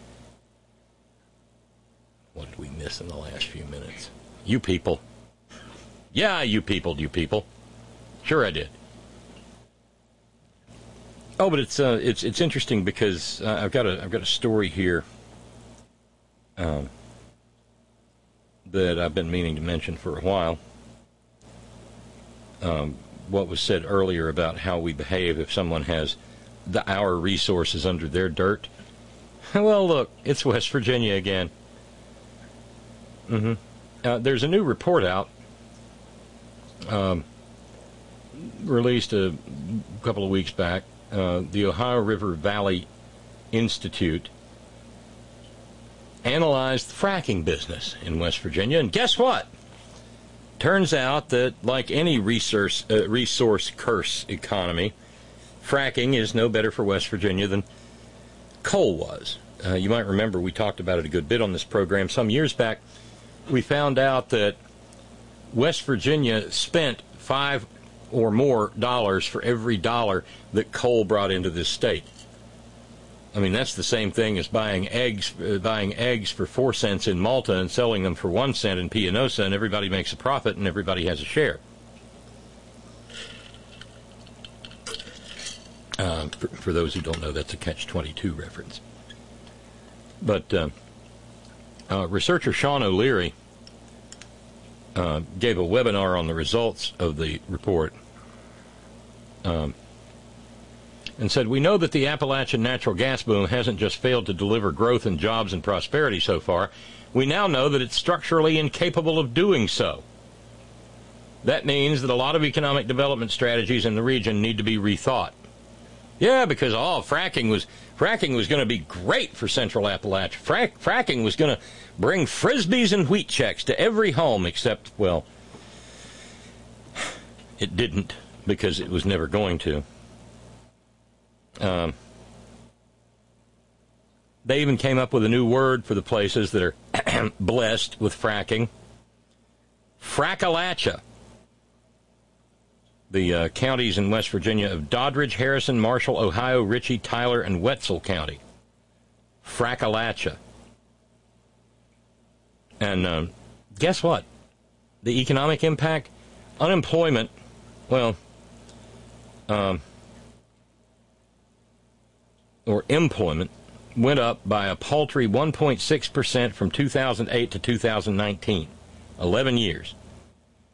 Speaker 4: What did we miss in the last few minutes? You people. Yeah, you people, you people. Sure I did. Oh, but it's uh, it's it's interesting because uh, I've got a I've got a story here um, that I've been meaning to mention for a while. Um, what was said earlier about how we behave if someone has the our resources under their dirt. Well, look, it's West Virginia again. Mm-hmm. Uh, there's a new report out, um, released a couple of weeks back. Uh, the Ohio River Valley Institute analyzed the fracking business in West Virginia, and guess what? Turns out that, like any resource, uh, resource curse economy, fracking is no better for West Virginia than coal was. Uh, you might remember we talked about it a good bit on this program. Some years back, we found out that West Virginia spent five or more dollars for every dollar that coal brought into this state. I mean, that's the same thing as buying eggs uh, buying eggs for four cents in Malta and selling them for one cent in Pianosa, and everybody makes a profit and everybody has a share. Uh, for, for those who don't know, that's a catch twenty-two reference. But uh, uh, researcher Sean O'Leary uh, gave a webinar on the results of the report. Um, and said, we know that the Appalachian natural gas boom hasn't just failed to deliver growth and jobs and prosperity so far. We now know that it's structurally incapable of doing so. That means that a lot of economic development strategies in the region need to be rethought. Yeah, because, oh, fracking was fracking was going to be great for Central Appalachia. Frack, fracking was going to bring Frisbees and wheat checks to every home, except, well, it didn't, because it was never going to. Um, they even came up with a new word for the places that are blessed with fracking. Frackalacha. The uh, counties in West Virginia of Doddridge, Harrison, Marshall, Ohio, Ritchie, Tyler, and Wetzel County. Frackalacha. And um, guess what? The economic impact? Unemployment, well, um, or employment went up by a paltry one point six percent from two thousand eight to two thousand nineteen. eleven years.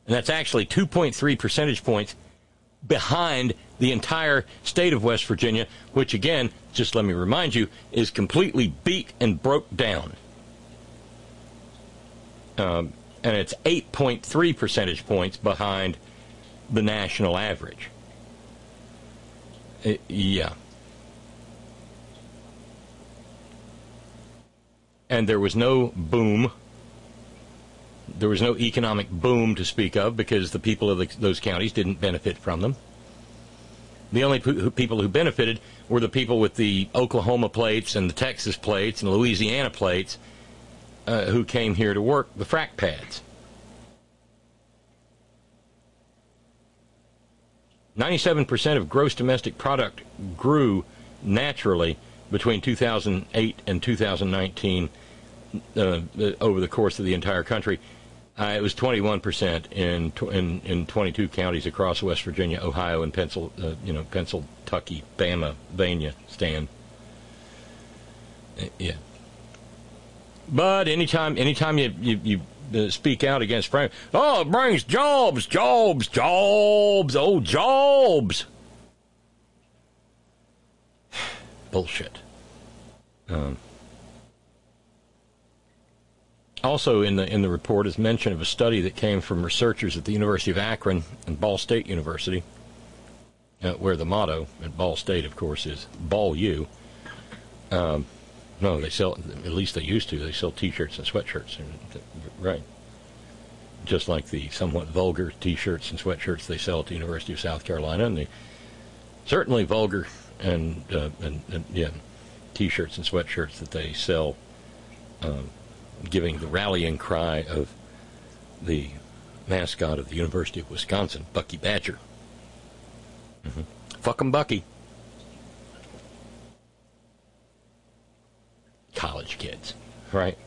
Speaker 4: And that's actually two point three percentage points behind the entire state of West Virginia, which, again, just let me remind you, is completely beat and broke down. Um, and it's eight point three percentage points behind the national average. Uh, yeah. And there was no boom. There was no economic boom to speak of because the people of the, those counties didn't benefit from them. The only p- people who benefited were the people with the Oklahoma plates and the Texas plates and the Louisiana plates uh, who came here to work the frack pads. ninety-seven percent of gross domestic product grew naturally between two thousand eight and two thousand nineteen uh, over the course of the entire country. Uh, it was twenty-one percent in, in in twenty-two counties across West Virginia, Ohio, and Pencil, uh, you know, Pennsylvania, Bama, Vania, Stan. Uh, yeah. But anytime, anytime you you, you uh, speak out against Frank, oh, it brings jobs, jobs, jobs, oh, jobs. Bullshit. Um. Also in the in the report is mention of a study that came from researchers at the University of Akron and Ball State University, uh, where the motto at Ball State, of course, is Ball U. Um, no, they sell, at least they used to, they sell T-shirts and sweatshirts. Right. Just like the somewhat vulgar T-shirts and sweatshirts they sell at the University of South Carolina, and the certainly vulgar and, uh, and, and yeah, T-shirts and sweatshirts that they sell um, giving the rallying cry of the mascot of the University of Wisconsin, Bucky Badger. Mm-hmm. Fuck 'em, Bucky. College kids, right?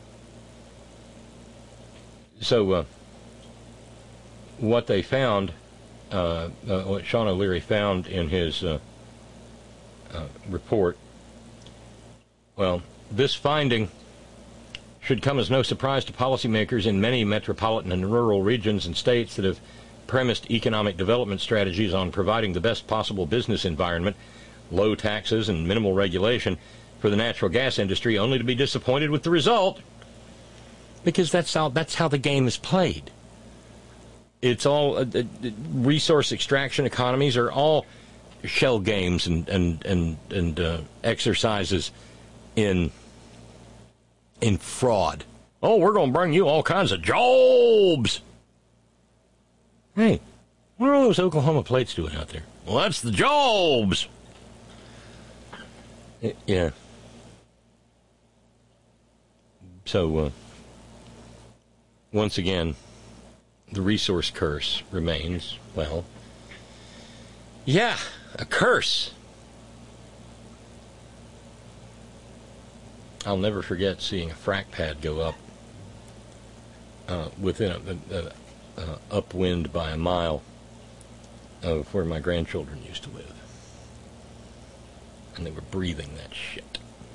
Speaker 4: So, uh, what they found, uh, uh, what Sean O'Leary found in his uh, uh, report, well, this finding should come as no surprise to policymakers in many metropolitan and rural regions and states that have premised economic development strategies on providing the best possible business environment, low taxes, and minimal regulation for the natural gas industry, only to be disappointed with the result, because that's how that's how the game is played. It's all uh, uh, resource extraction economies are all shell games and and and and uh, exercises in in fraud. Oh, we're going to bring you all kinds of jobs. Hey, what are all those Oklahoma plates doing out there? Well, that's the jobs. Yeah. So, uh, once again, the resource curse remains, well, yeah, a curse. I'll never forget seeing a frack pad go up uh, within a, a, a upwind by a mile of where my grandchildren used to live. And they were breathing that shit.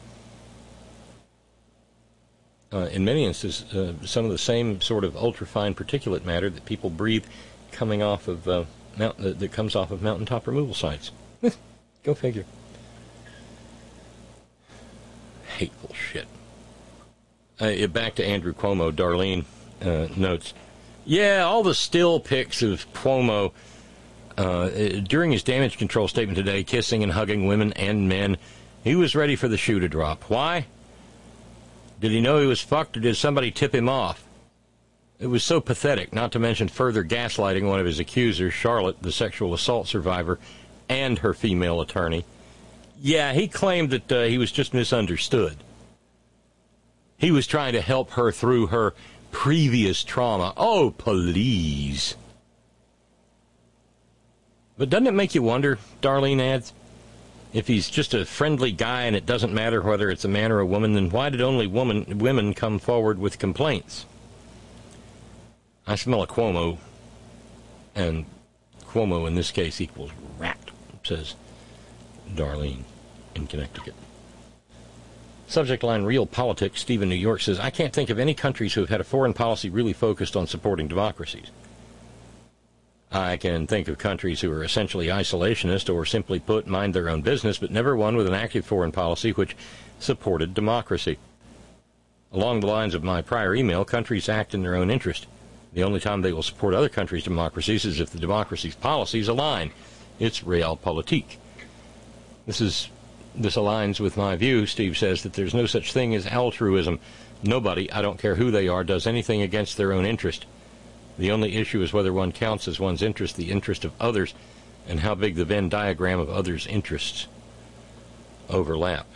Speaker 4: Uh, in many instances, uh, some of the same sort of ultrafine particulate matter that people breathe coming off of uh, mount, uh, that comes off of mountaintop removal sites. Go figure. Hateful shit. Uh, back to Andrew Cuomo. Darlene uh, notes, yeah, all the still pics of Cuomo uh, during his damage control statement today, kissing and hugging women and men. He was ready for the shoe to drop. Why? Did he know he was fucked, or did somebody tip him off? It was so pathetic, not to mention further gaslighting one of his accusers, Charlotte, the sexual assault survivor, and her female attorney. Yeah, he claimed that uh, he was just misunderstood. He was trying to help her through her previous trauma. Oh, please. But doesn't it make you wonder, Darlene adds, if he's just a friendly guy and it doesn't matter whether it's a man or a woman, then why did only woman, women come forward with complaints? I smell a Cuomo, and Cuomo in this case equals rat, says Darlene in Connecticut. Subject line, Real Politics. Steve in New York says, I can't think of any countries who have had a foreign policy really focused on supporting democracies. I can think of countries who are essentially isolationist or, simply put, mind their own business, but never one with an active foreign policy which supported democracy. Along the lines of my prior email, countries act in their own interest. The only time they will support other countries' democracies is if the democracy's policies align. It's realpolitik. This is this aligns with my view, Steve says, that there's no such thing as altruism. Nobody, I don't care who they are, does anything against their own interest. The only issue is whether one counts as one's interest the interest of others, and how big the Venn diagram of others' interests overlap.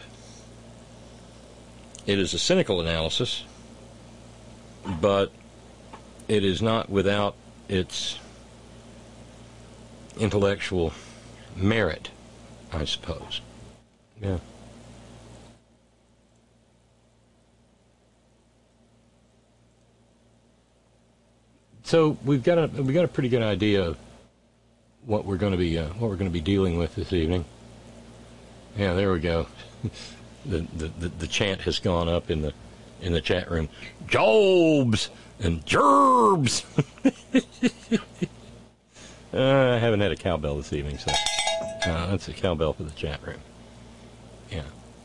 Speaker 4: It is a cynical analysis, but it is not without its intellectual merit, I suppose. Yeah. So we've got a we got a pretty good idea of what we're going to be uh, what we're going to be dealing with this evening. Yeah, there we go. the, the the the chant has gone up in the in the chat room. Jobs and gerbs. uh, I haven't had a cowbell this evening, so uh, that's a cowbell for the chat room. Yeah.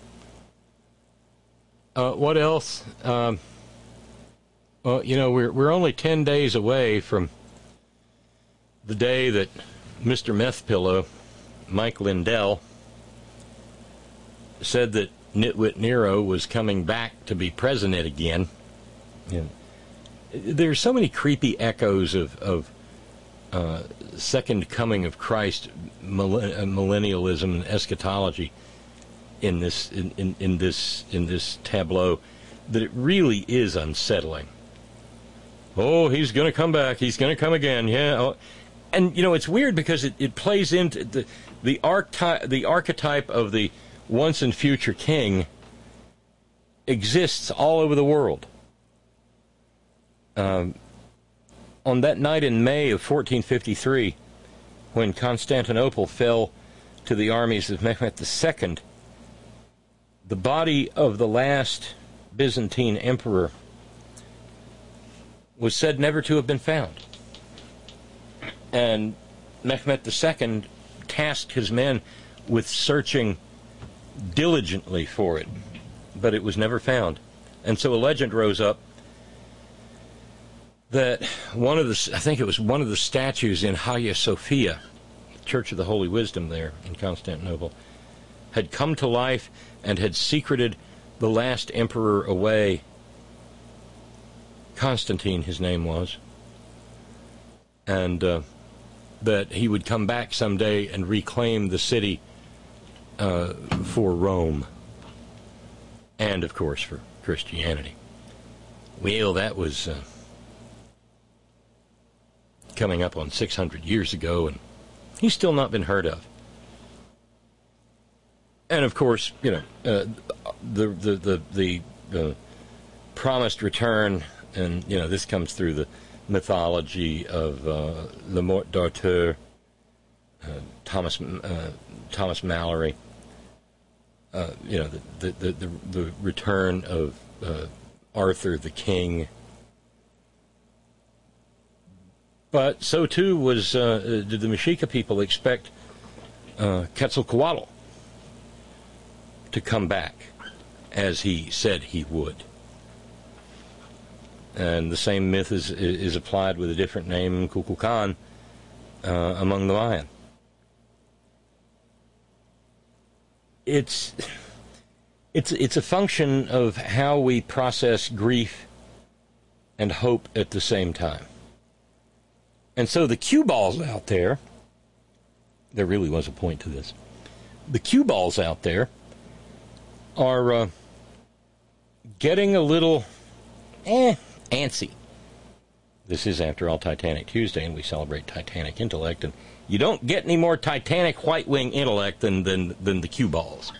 Speaker 4: Uh, what else? Um, Well, you know, we're we're only ten days away from the day that Mister Meth Pillow, Mike Lindell, said that Nitwit Nero was coming back to be president again. And there's so many creepy echoes of of uh, second coming of Christ, millennialism, and eschatology in this in, in, in this in this tableau that it really is unsettling. Oh, he's going to come back. He's going to come again. Yeah. Oh. And, you know, it's weird because it, it plays into the the, archety- the archetype of the once and future king exists all over the world. Um, on that night in May of fourteen fifty-three, when Constantinople fell to the armies of Mehmed the Second, the body of the last Byzantine emperor was said never to have been found. And Mehmed the Second tasked his men with searching diligently for it, but it was never found. And so a legend rose up that one of the, I think it was one of the statues in Hagia Sophia, Church of the Holy Wisdom there in Constantinople, had come to life and had secreted the last emperor away. Constantine, his name was, and uh, that he would come back someday and reclaim the city uh, for Rome, and of course for Christianity. Well, that was uh, coming up on six hundred years ago, and he's still not been heard of. And of course, you know, uh, the the the the, the promised return. And, you know, this comes through the mythology of uh, Le Mort d'Arthur, uh, Thomas uh, Thomas Mallory, uh, you know, the, the, the, the return of uh, Arthur the King. But so, too, was uh, did the Mexica people expect uh, Quetzalcoatl to come back, as he said he would. And the same myth is is applied with a different name, Kukulkan, uh, among the Mayan. It's it's it's a function of how we process grief and hope at the same time. And so the cue balls out there, there really was a point to this. The cue balls out there are uh, getting a little, eh. antsy. This is, after all, Titanic Tuesday, and we celebrate Titanic intellect, and you don't get any more Titanic white-wing intellect than, than, than the cue balls.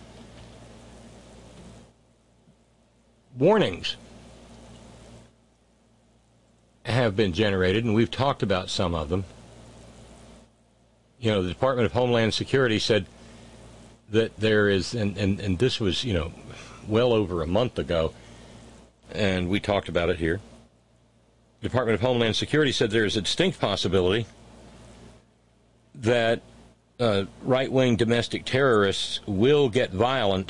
Speaker 4: Warnings have been generated, and we've talked about some of them. You know, the Department of Homeland Security said that there is, and, and, and this was, you know, well over a month ago, and we talked about it here. The Department of Homeland Security said there is a distinct possibility that uh, right-wing domestic terrorists will get violent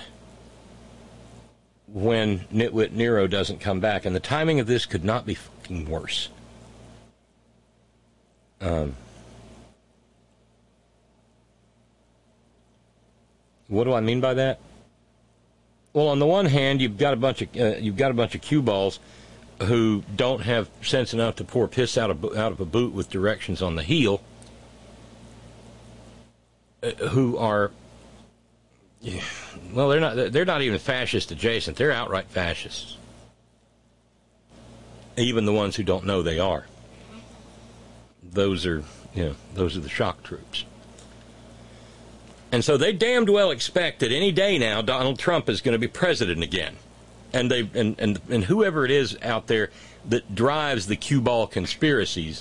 Speaker 4: when nitwit Nero doesn't come back. And the timing of this could not be fucking worse. Um, what do I mean by that? Well, on the one hand, you've got a bunch of uh, you've got a bunch of cue balls who don't have sense enough to pour piss out of out of a boot with directions on the heel, uh, who are, well, they're not they're not even fascist adjacent. They're outright fascists. Even the ones who don't know they are. Those are, you know, those are the shock troops. And so they damned well expect that any day now Donald Trump is going to be president again. And they and, and, and whoever it is out there that drives the cue ball conspiracies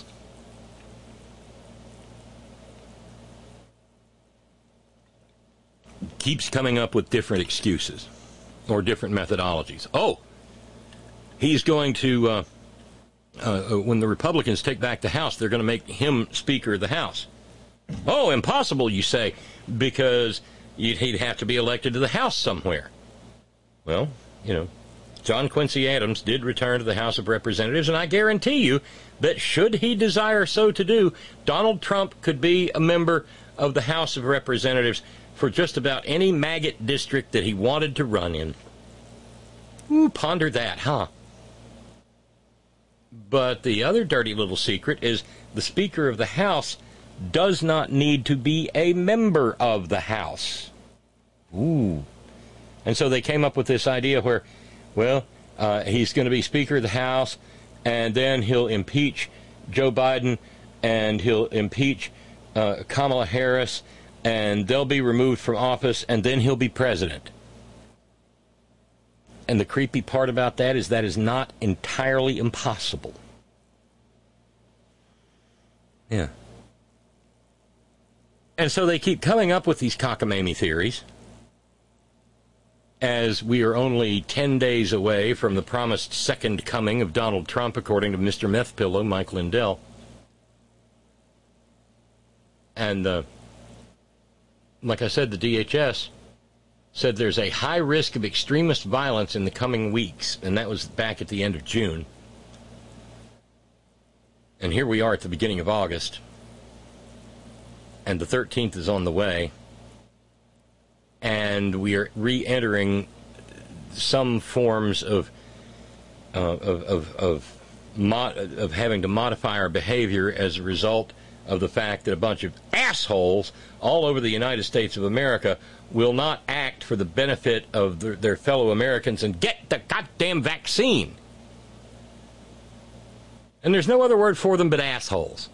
Speaker 4: keeps coming up with different excuses or different methodologies. Oh, he's going to, uh, uh, when the Republicans take back the House, they're going to make him Speaker of the House. Oh, impossible, you say, because you'd, he'd have to be elected to the House somewhere. Well, you know, John Quincy Adams did return to the House of Representatives, and I guarantee you that should he desire so to do, Donald Trump could be a member of the House of Representatives for just about any maggot district that he wanted to run in. Ooh, ponder that, huh? But the other dirty little secret is the Speaker of the House does not need to be a member of the House. Ooh. And so they came up with this idea where, well, uh, he's going to be Speaker of the House, and then he'll impeach Joe Biden, and he'll impeach uh, Kamala Harris, and they'll be removed from office, and then he'll be president. And the creepy part about that is that is not entirely impossible. Yeah. And so they keep coming up with these cockamamie theories as we are only ten days away from the promised second coming of Donald Trump, according to Mister Meth Pillow, Mike Lindell. And, uh, like I said, the D H S said there's a high risk of extremist violence in the coming weeks, and that was back at the end of June. And here we are at the beginning of August. And the thirteenth is on the way, and we are re-entering some forms of uh, of of of, mod- of having to modify our behavior as a result of the fact that a bunch of assholes all over the United States of America will not act for the benefit of their, their fellow Americans and get the goddamn vaccine. And there's no other word for them but assholes.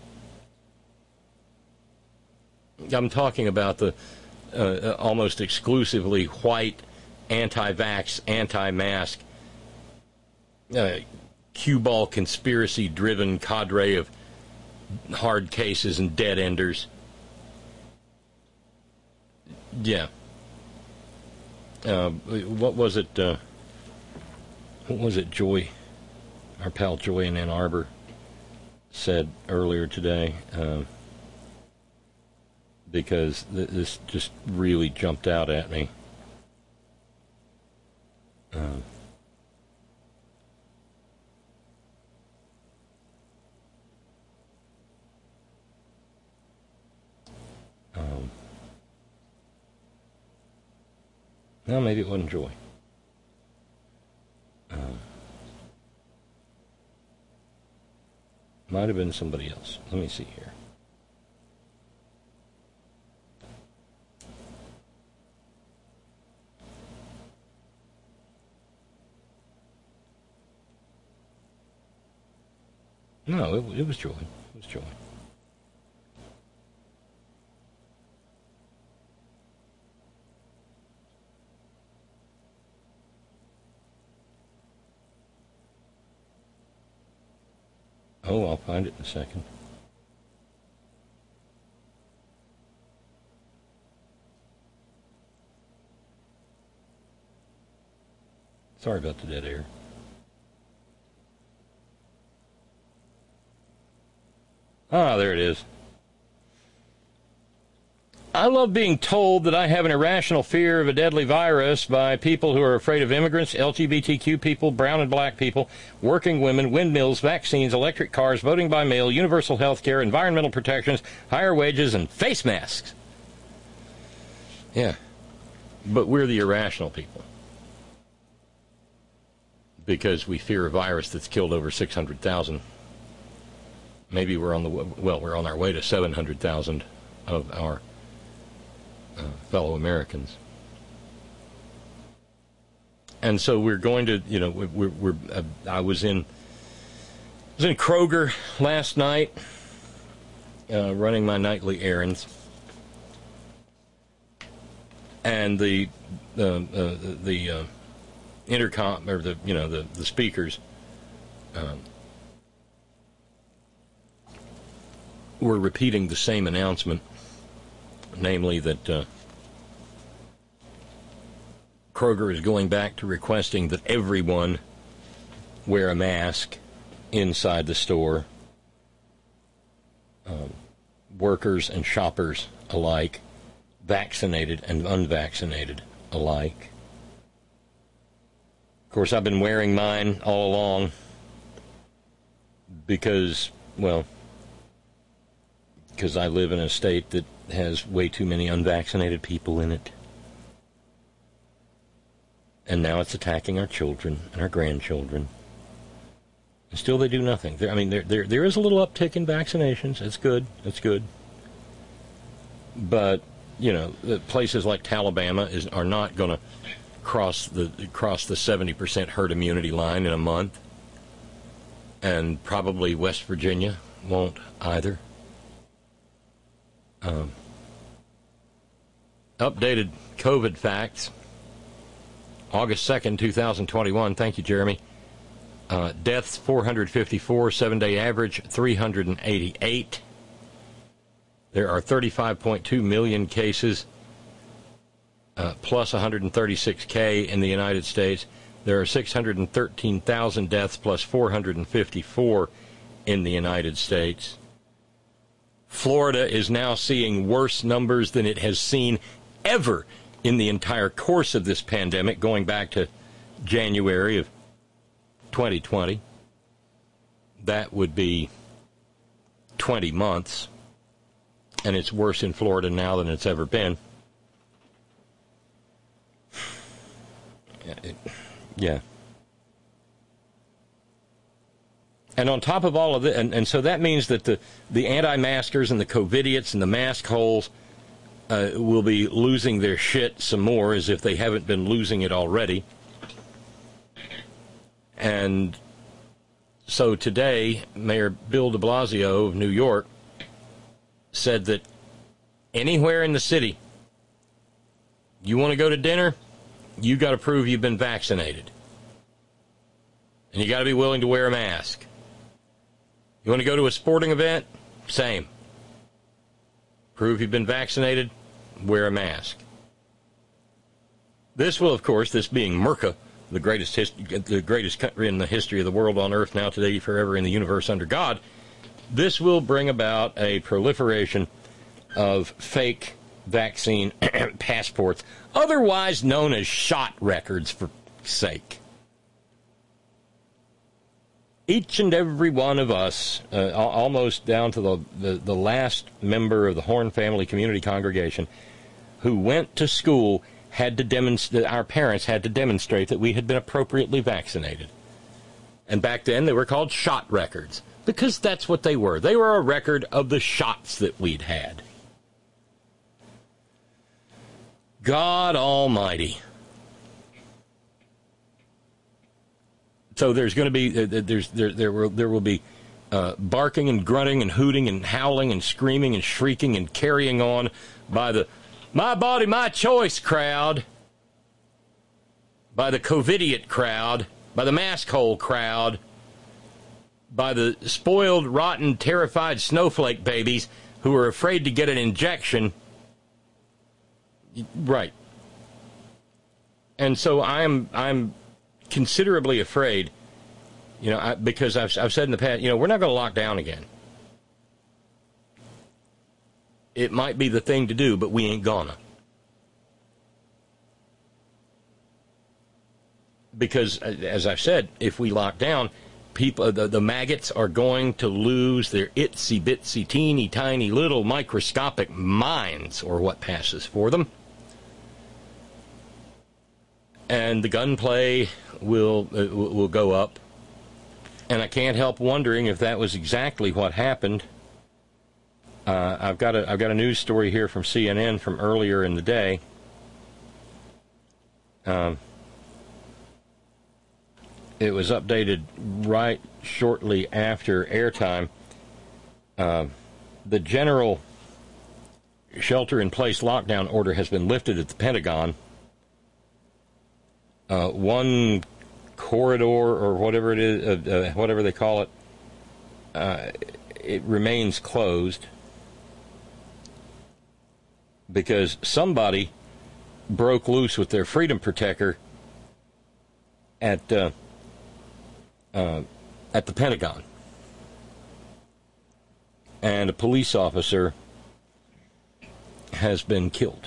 Speaker 4: I'm talking about the uh, almost exclusively white, anti-vax, anti-mask, uh, cue ball conspiracy-driven cadre of hard cases and dead-enders. Yeah. Uh, what was it? Uh, what was it? Joy, our pal Joy in Ann Arbor, said earlier today. Uh, because th- this just really jumped out at me. Uh, um, no, maybe it wasn't Joy. Um, might have been somebody else. Let me see here. No, it, it was Joy. It was Joy. Oh, I'll find it in a second. Sorry about the dead air. Ah, there it is. I love being told that I have an irrational fear of a deadly virus by people who are afraid of immigrants, L G B T Q people, brown and black people, working women, windmills, vaccines, electric cars, voting by mail, universal health care, environmental protections, higher wages, and face masks. Yeah. But we're the irrational people. Because we fear a virus that's killed over six hundred thousand. Maybe we're on the, well, we're on our way to seven hundred thousand of our Uh, fellow Americans. And so we're going to, you know, we're, we're uh, I was in, I was in Kroger last night, uh, running my nightly errands, and the uh, uh, the uh, intercom or the you know the the speakers um, were repeating the same announcement. Namely that uh, Kroger is going back to requesting that everyone wear a mask inside the store, um, workers and shoppers alike, vaccinated and unvaccinated alike. Of course, I've been wearing mine all along because, well, because I live in a state that has way too many unvaccinated people in it. And now it's attacking our children and our grandchildren. And still they do nothing. There, I mean, there, there there is a little uptick in vaccinations. It's good. It's good. But, you know, places like Alabama is, are not going to cross the cross the seventy percent herd immunity line in a month. And probably West Virginia won't either. Um, updated COVID facts. August second, twenty twenty-one. Thank you, Jeremy. Uh, deaths, four hundred fifty-four. Seven-day average, three hundred eighty-eight. There are thirty-five point two million cases, uh, plus one hundred thirty-six K in the United States. There are six hundred thirteen thousand deaths, plus four hundred fifty-four in the United States. Florida is now seeing worse numbers than it has seen ever in the entire course of this pandemic, going back to January of twenty twenty. That would be twenty months, and it's worse in Florida now than it's ever been. It, yeah. And on top of all of it, and, and so that means that the, the anti-maskers and the COVIDiots and the mask holes uh, will be losing their shit some more, as if they haven't been losing it already. And so today, Mayor Bill de Blasio of New York said that anywhere in the city you want to go to dinner, you got to prove you've been vaccinated. And you got to be willing to wear a mask. You want to go to a sporting event? Same. Prove you've been vaccinated, wear a mask. This will, of course, this being Merca, the greatest hist- the greatest country in the history of the world on earth, now today, forever in the universe under God, this will bring about a proliferation of fake vaccine passports, otherwise known as shot records, for sake. Each and every one of us, uh, almost down to the, the, the last member of the Horn Family Community Congregation, who went to school, had to demonstrate, our parents had to demonstrate that we had been appropriately vaccinated. And back then they were called shot records, because that's what they were. They were a record of the shots that we'd had. God Almighty. So there's going to be uh, there's there there will there will be uh, barking and grunting and hooting and howling and screaming and shrieking and carrying on by the "my body, my choice" crowd, by the COVIDiot crowd, by the mask hole crowd, by the spoiled, rotten, terrified snowflake babies who are afraid to get an injection. Right. And so I'm I'm. considerably afraid, you know, I, because I've, I've said in the past, you know, we're not going to lock down again. it might be the thing to do, but we ain't gonna. Because, as I've said, if we lock down, people, the, the maggots are going to lose their itsy bitsy teeny tiny little microscopic minds, or what passes for them. And the gunplay will uh, will go up. And I can't help wondering if that was exactly what happened. Uh, I've got a I've got a news story here from C N N from earlier in the day. Um, it was updated right shortly after airtime. Uh, the general shelter-in-place lockdown order has been lifted at the Pentagon. Uh, one corridor, or whatever it is, uh, uh, whatever they call it, uh, it remains closed because somebody broke loose with their freedom protector at uh, uh, at the Pentagon, and a police officer has been killed.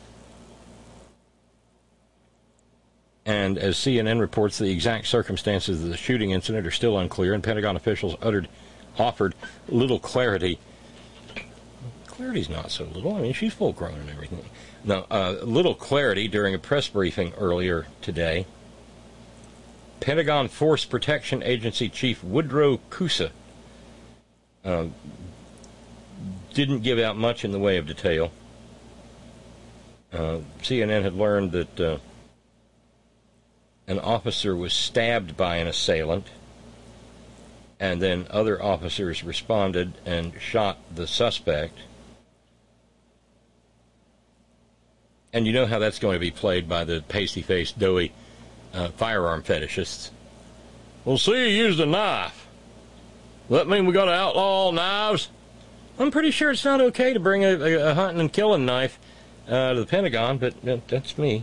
Speaker 4: And as C N N reports, the exact circumstances of the shooting incident are still unclear, and Pentagon officials uttered, offered little clarity. Clarity's not so little. I mean, she's full grown and everything. No, uh, little clarity during a press briefing earlier today. Pentagon Force Protection Agency Chief Woodrow Kusa uh, didn't give out much in the way of detail. Uh, C N N had learned that uh, an officer was stabbed by an assailant, and then other officers responded and shot the suspect. And you know how that's going to be played by the pasty-faced, doughy uh, firearm fetishists. Well, see, you used a knife. Does that mean we got to outlaw all knives? I'm pretty sure it's not okay to bring a, a, a hunting and killing knife uh, to the Pentagon, but uh, that's me.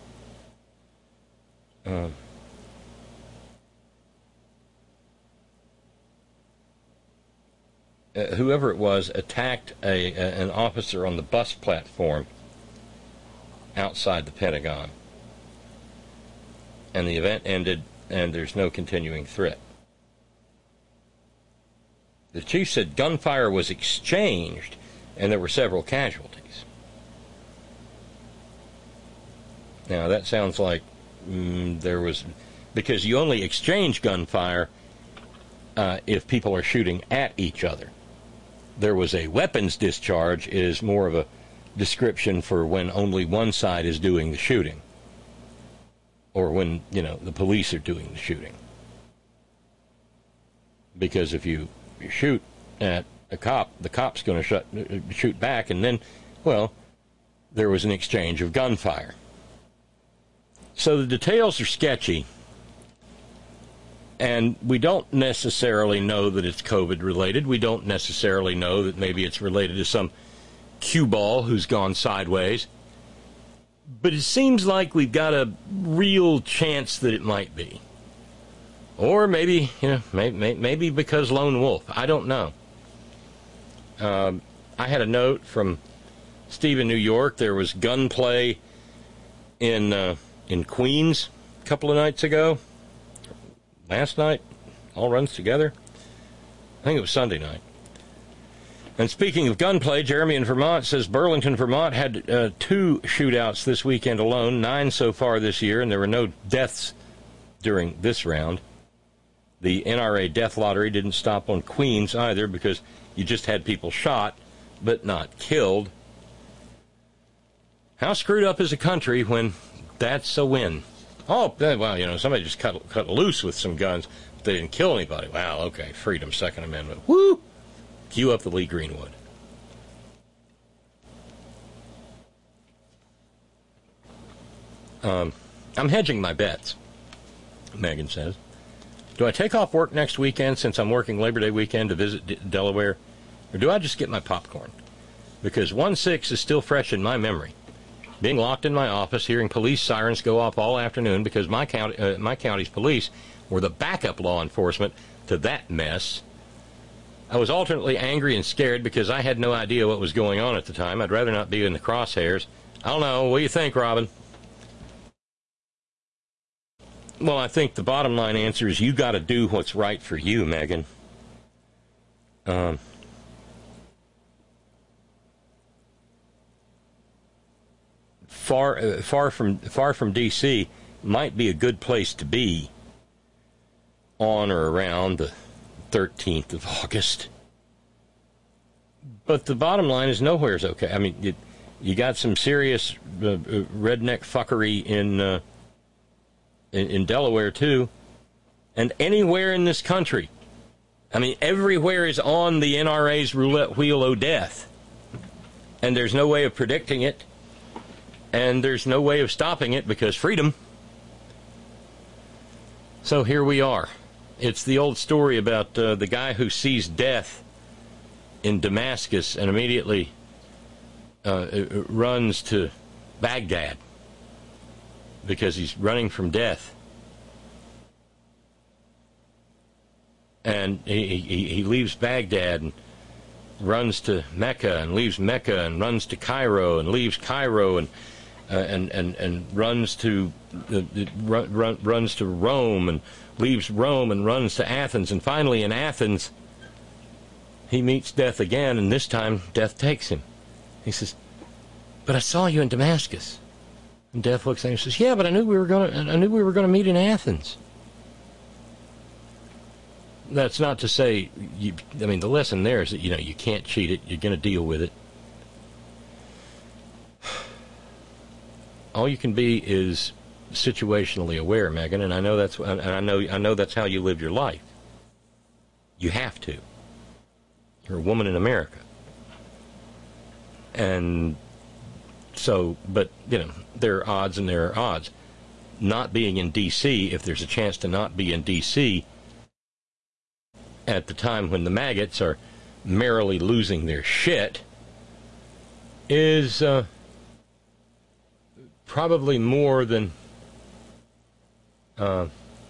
Speaker 4: Uh, uh, whoever it was attacked a, a an officer on the bus platform outside the Pentagon, and the event ended, and there's no continuing threat. The chief said gunfire was exchanged, and there were several casualties. Now that sounds like Mm, there was, because you only exchange gunfire uh, if people are shooting at each other. There was a weapons discharge is more of a description for when only one side is doing the shooting, or when, you know, the police are doing the shooting. Because if you, you shoot at a cop, the cop's going to shut, shoot back, and then, well, there was an exchange of gunfire. So the details are sketchy, and we don't necessarily know that it's COVID related. We don't necessarily know that maybe it's related to some cue ball who's gone sideways. But it seems like we've got a real chance that it might be. Or maybe, you know, maybe, maybe because lone wolf. I don't know. Um, I had a note from Steve in New York. There was gunplay in... Uh, in Queens a couple of nights ago, last night, all runs together. I think it was Sunday night. And speaking of gunplay, Jeremy in Vermont says Burlington, Vermont had uh, two shootouts this weekend alone, nine so far this year, and there were no deaths during this round. The N R A death lottery didn't stop on Queens either, because you just had people shot, but not killed. How screwed up is a country when that's a win? Oh, well, you know, somebody just cut cut loose with some guns, but they didn't kill anybody. Wow, okay, freedom, Second Amendment. Woo! Cue up the Lee Greenwood. Um, I'm hedging my bets, Megan says. Do I take off work next weekend since I'm working Labor Day weekend to visit D- Delaware, or do I just get my popcorn? Because one six is still fresh in my memory. Being locked in my office, hearing police sirens go off all afternoon because my county, uh, my county's police were the backup law enforcement to that mess. I was alternately angry and scared because I had no idea what was going on at the time. I'd rather not be in the crosshairs. I don't know. What do you think, Robin? Well, I think the bottom line answer is you got to do what's right for you, Megan. Um, far, uh, far from, far from D C might be a good place to be on or around the thirteenth of August. But the bottom line is nowhere's okay. I mean, you, you got some serious uh, uh, redneck fuckery in, uh, in in Delaware, too. And anywhere in this country. I mean, everywhere is on the N R A's roulette wheel of death. And there's no way of predicting it. And there's no way of stopping it because freedom. So here we are. It's the old story about uh, the guy who sees death in Damascus and immediately uh, runs to Baghdad because he's running from death. And he, he, he leaves Baghdad and runs to Mecca and leaves Mecca and runs to Cairo and leaves Cairo and uh, and, and and runs to uh, run, run, runs to Rome and leaves Rome and runs to Athens, and finally in Athens he meets death again, and this time death takes him. He says, "But I saw you in Damascus." And death looks at him and says, "Yeah, but I knew we were going to I knew we were going to meet in Athens." That's not to say, you, I mean, the lesson there is that, you know, you can't cheat it. You're going to deal with it. All you can be is situationally aware, Megan, and I know that's and I know I know that's how you live your life. You have to. You're a woman in America. And so, but, you know, there are odds and there are odds. Not being in D C, if there's a chance to not be in D C at the time when the maggots are merrily losing their shit, is uh, probably more than uh,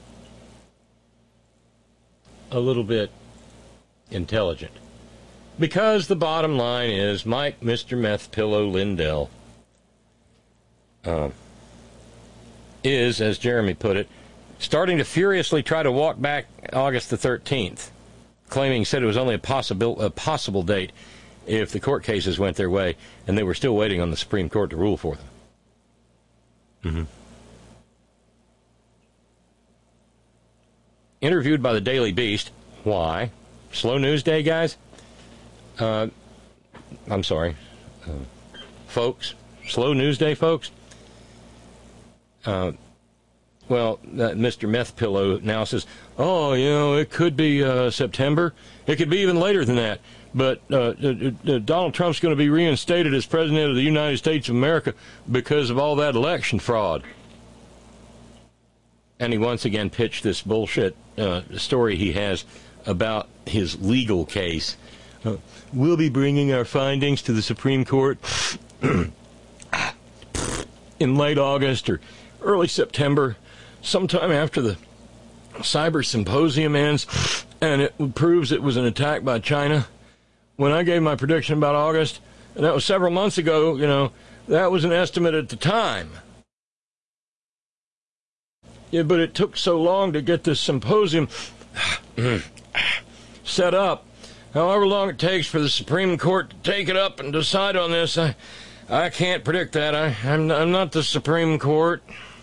Speaker 4: a little bit intelligent. Because the bottom line is Mike, Mister Meth Pillow Lindell, uh, is, as Jeremy put it, starting to furiously try to walk back August the thirteenth. Claiming he said it was only a possible a possible date if the court cases went their way, and they were still waiting on the Supreme Court to rule for them. Mm-hmm. Interviewed by the Daily Beast. Why? Slow news day, guys? Uh, I'm sorry. Uh, folks. Slow news day, folks? Uh... Well, uh, Mister Meth Pillow now says, oh, you know, it could be uh, September. It could be even later than that. But uh, uh, uh, Donald Trump's going to be reinstated as President of the United States of America because of all that election fraud. And he once again pitched this bullshit uh, story he has about his legal case. Uh, we'll be bringing our findings to the Supreme Court in late August or early September. Sometime after the cyber symposium ends, and it proves it was an attack by China. When I gave my prediction about August, and that was several months ago, you know, that was an estimate at the time. Yeah, but it took so long to get this symposium set up. However long it takes for the Supreme Court to take it up and decide on this, I, I can't predict that. I, I'm, I'm not the Supreme Court.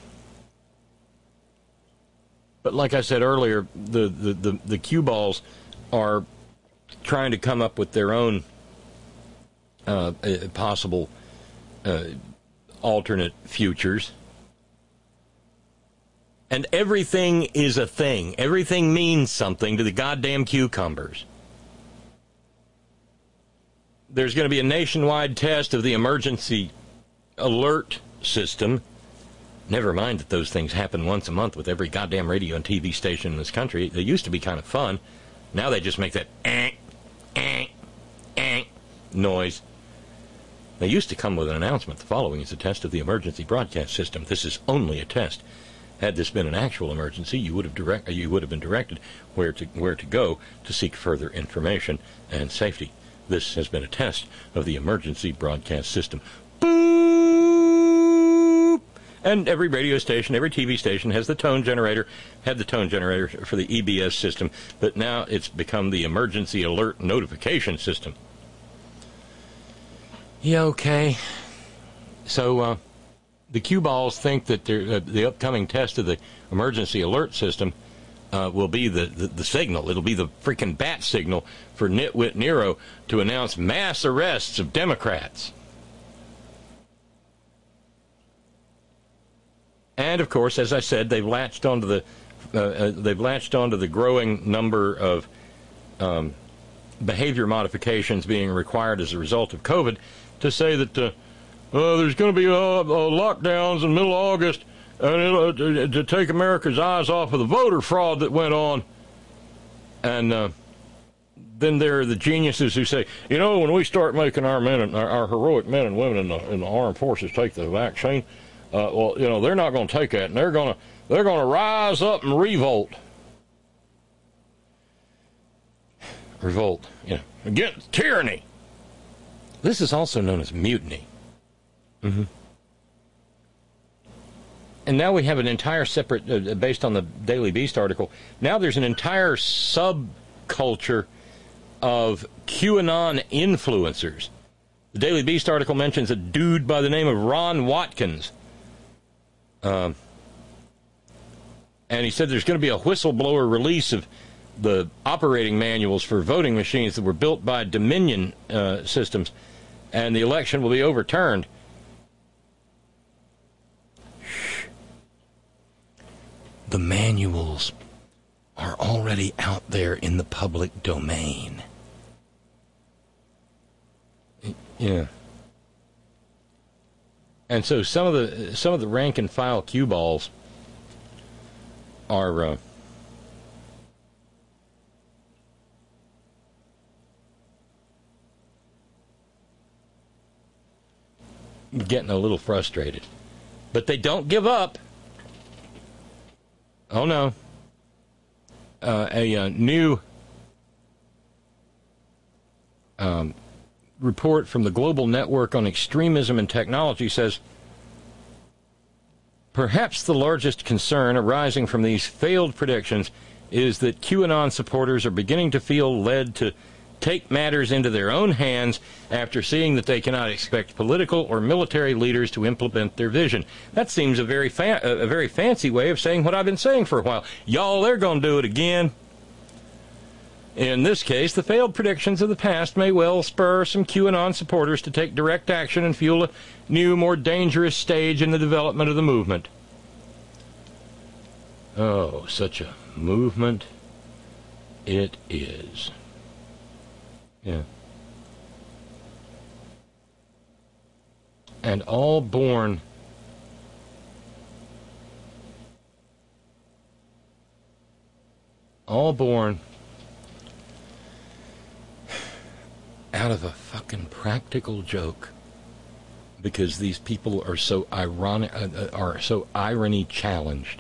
Speaker 4: But like I said earlier, the, the, the, the cue balls are trying to come up with their own uh, possible uh, alternate futures. And everything is a thing. Everything means something to the goddamn cucumbers. There's going to be a nationwide test of the emergency alert system. Never mind that those things happen once a month with every goddamn radio and T V station in this country. They used to be kind of fun. Now they just make that eh, eh, eh noise. They used to come with an announcement. The following is a test of the emergency broadcast system. This is only a test. Had this been an actual emergency, you would have direct you would have been directed where to where to go to seek further information and safety. This has been a test of the emergency broadcast system. Boop! And every radio station, every T V station has the tone generator, had the tone generator for the E B S system, but now it's become the emergency alert notification system. Yeah, okay. So, uh, the cue balls think that uh, the upcoming test of the emergency alert system uh, will be the, the, the signal. It'll be the freaking bat signal for Nitwit Nero to announce mass arrests of Democrats. And, of course, as I said, they've latched onto the uh, uh, they've latched onto the growing number of um, behavior modifications being required as a result of COVID to say that uh, Uh, there's going to be uh, uh, lockdowns in the middle of August and uh, to, to take America's eyes off of the voter fraud that went on. And uh, then there are the geniuses who say, you know, when we start making our men and our, our heroic men and women in the, in the armed forces take the vaccine, uh, well, you know, they're not going to take that, and they're going to they're going to rise up and revolt. Revolt, you know, against tyranny. This is also known as mutiny. Mm-hmm. And now we have an entire separate, uh, based on the Daily Beast article, now there's an entire subculture of QAnon influencers. The Daily Beast article mentions a dude by the name of Ron Watkins. Um, and he said there's going to be a whistleblower release of the operating manuals for voting machines that were built by Dominion uh, Systems, and the election will be overturned. The manuals are already out there in the public domain. Yeah. And so some of the some of the rank and file cue balls are uh, getting a little frustrated, but they don't give up. Oh, no. Uh, a uh, new um, report from the Global Network on Extremism and Technology says, perhaps the largest concern arising from these failed predictions is that QAnon supporters are beginning to feel led to take matters into their own hands after seeing that they cannot expect political or military leaders to implement their vision. That seems a very fa- a very fancy way of saying what I've been saying for a while. Y'all, they're going to do it again. In this case, the failed predictions of the past may well spur some QAnon supporters to take direct action and fuel a new, more dangerous stage in the development of the movement. Oh, such a movement it is. Yeah. And all born all born out of a fucking practical joke, because these people are so ironic, uh, are so irony challenged.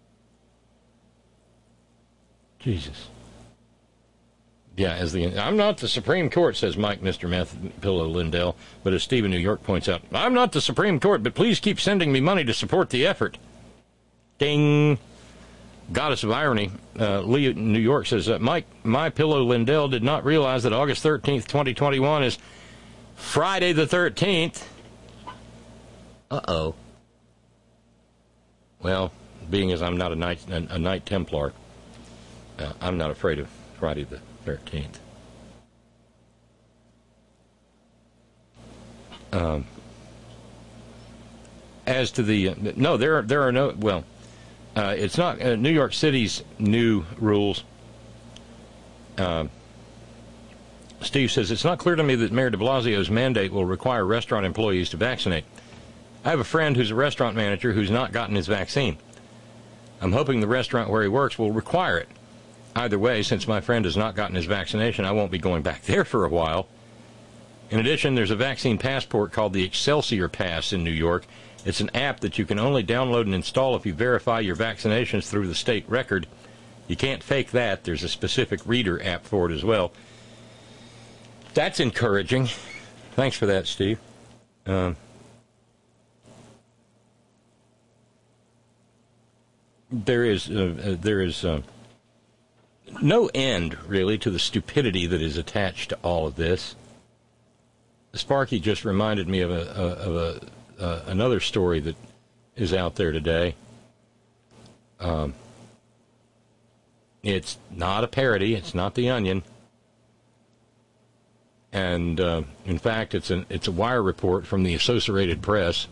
Speaker 4: Jesus. Yeah, as the I'm not the Supreme Court, says Mike, Mister Meth Pillow Lindell, but as Steve in New York points out, I'm not the Supreme Court, but please keep sending me money to support the effort. Ding. Goddess of Irony, uh, Lee in New York says, uh, Mike, My Pillow Lindell did not realize that August thirteenth, twenty twenty-one is Friday the thirteenth. Uh-oh. Well, being as I'm not a Knight, a, a Knight Templar, uh, I'm not afraid of Friday the thirteenth. Um, as to the, uh, no, there are, there are no, well, uh, it's not uh, New York City's new rules. Uh, Steve says, it's not clear to me that Mayor de Blasio's mandate will require restaurant employees to vaccinate. I have a friend who's a restaurant manager who's not gotten his vaccine. I'm hoping the restaurant where he works will require it. Either way, since my friend has not gotten his vaccination, I won't be going back there for a while. In addition, there's a vaccine passport called the Excelsior Pass in New York, It's an app that you can only download and install if you verify your vaccinations through the state record. You can't fake that. There's a specific reader app for it as well. That's encouraging. Thanks for that, Steve. Um, there is uh, uh, there is uh, no end, really, to the stupidity that is attached to all of this. Sparky just reminded me of a, a of a uh, another story that is out there today. Um, it's not a parody. It's not The Onion. And uh, in fact, it's an it's a wire report from the Associated Press.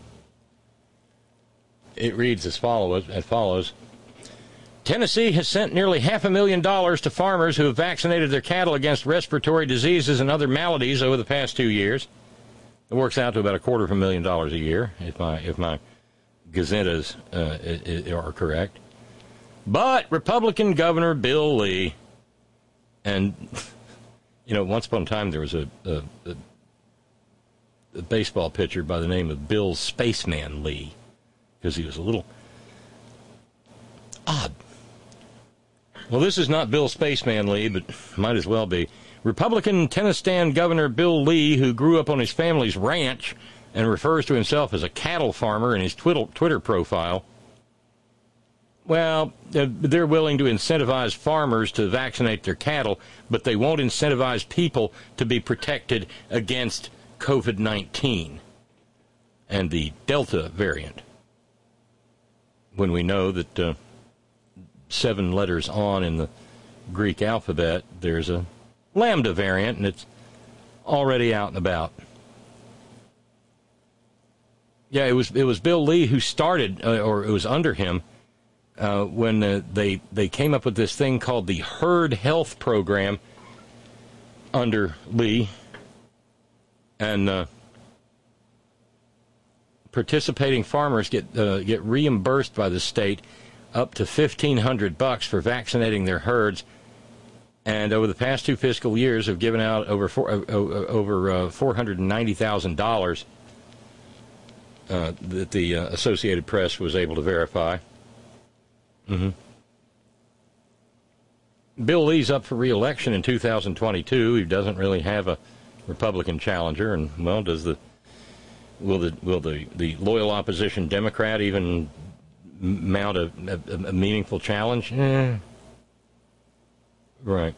Speaker 4: It reads as follows: as follows. Tennessee has sent nearly half a million dollars to farmers who have vaccinated their cattle against respiratory diseases and other maladies over the past two years. It works out to about a quarter of a million dollars a year, if my if my gazettas uh, are correct. But Republican Governor Bill Lee, and you know, once upon a time there was a, a, a, a baseball pitcher by the name of Bill Spaceman Lee, because he was a little odd. Well, this is not Bill Spaceman Lee, but might as well be. Republican Tennessee Governor Bill Lee, who grew up on his family's ranch and refers to himself as a cattle farmer in his Twitter profile, well, they're willing to incentivize farmers to vaccinate their cattle, but they won't incentivize people to be protected against COVID nineteen and the Delta variant, when we know that uh, seven letters on in the Greek alphabet, there's a Lambda variant, and it's already out and about. Yeah, it was it was Bill Lee who started, uh, or it was under him, uh, when uh, they they came up with this thing called the Herd Health Program under Lee, and uh, participating farmers get uh, get reimbursed by the state up to fifteen hundred bucks for vaccinating their herds. And over the past two fiscal years, have given out over four, uh, over uh, four hundred ninety thousand dollars uh, that the uh, Associated Press was able to verify. Mm-hmm. Bill Lee's up for re-election in two thousand twenty-two. He doesn't really have a Republican challenger, and well, does the will the will the, the loyal opposition Democrat even mount a, a, a meaningful challenge? Eh. Right.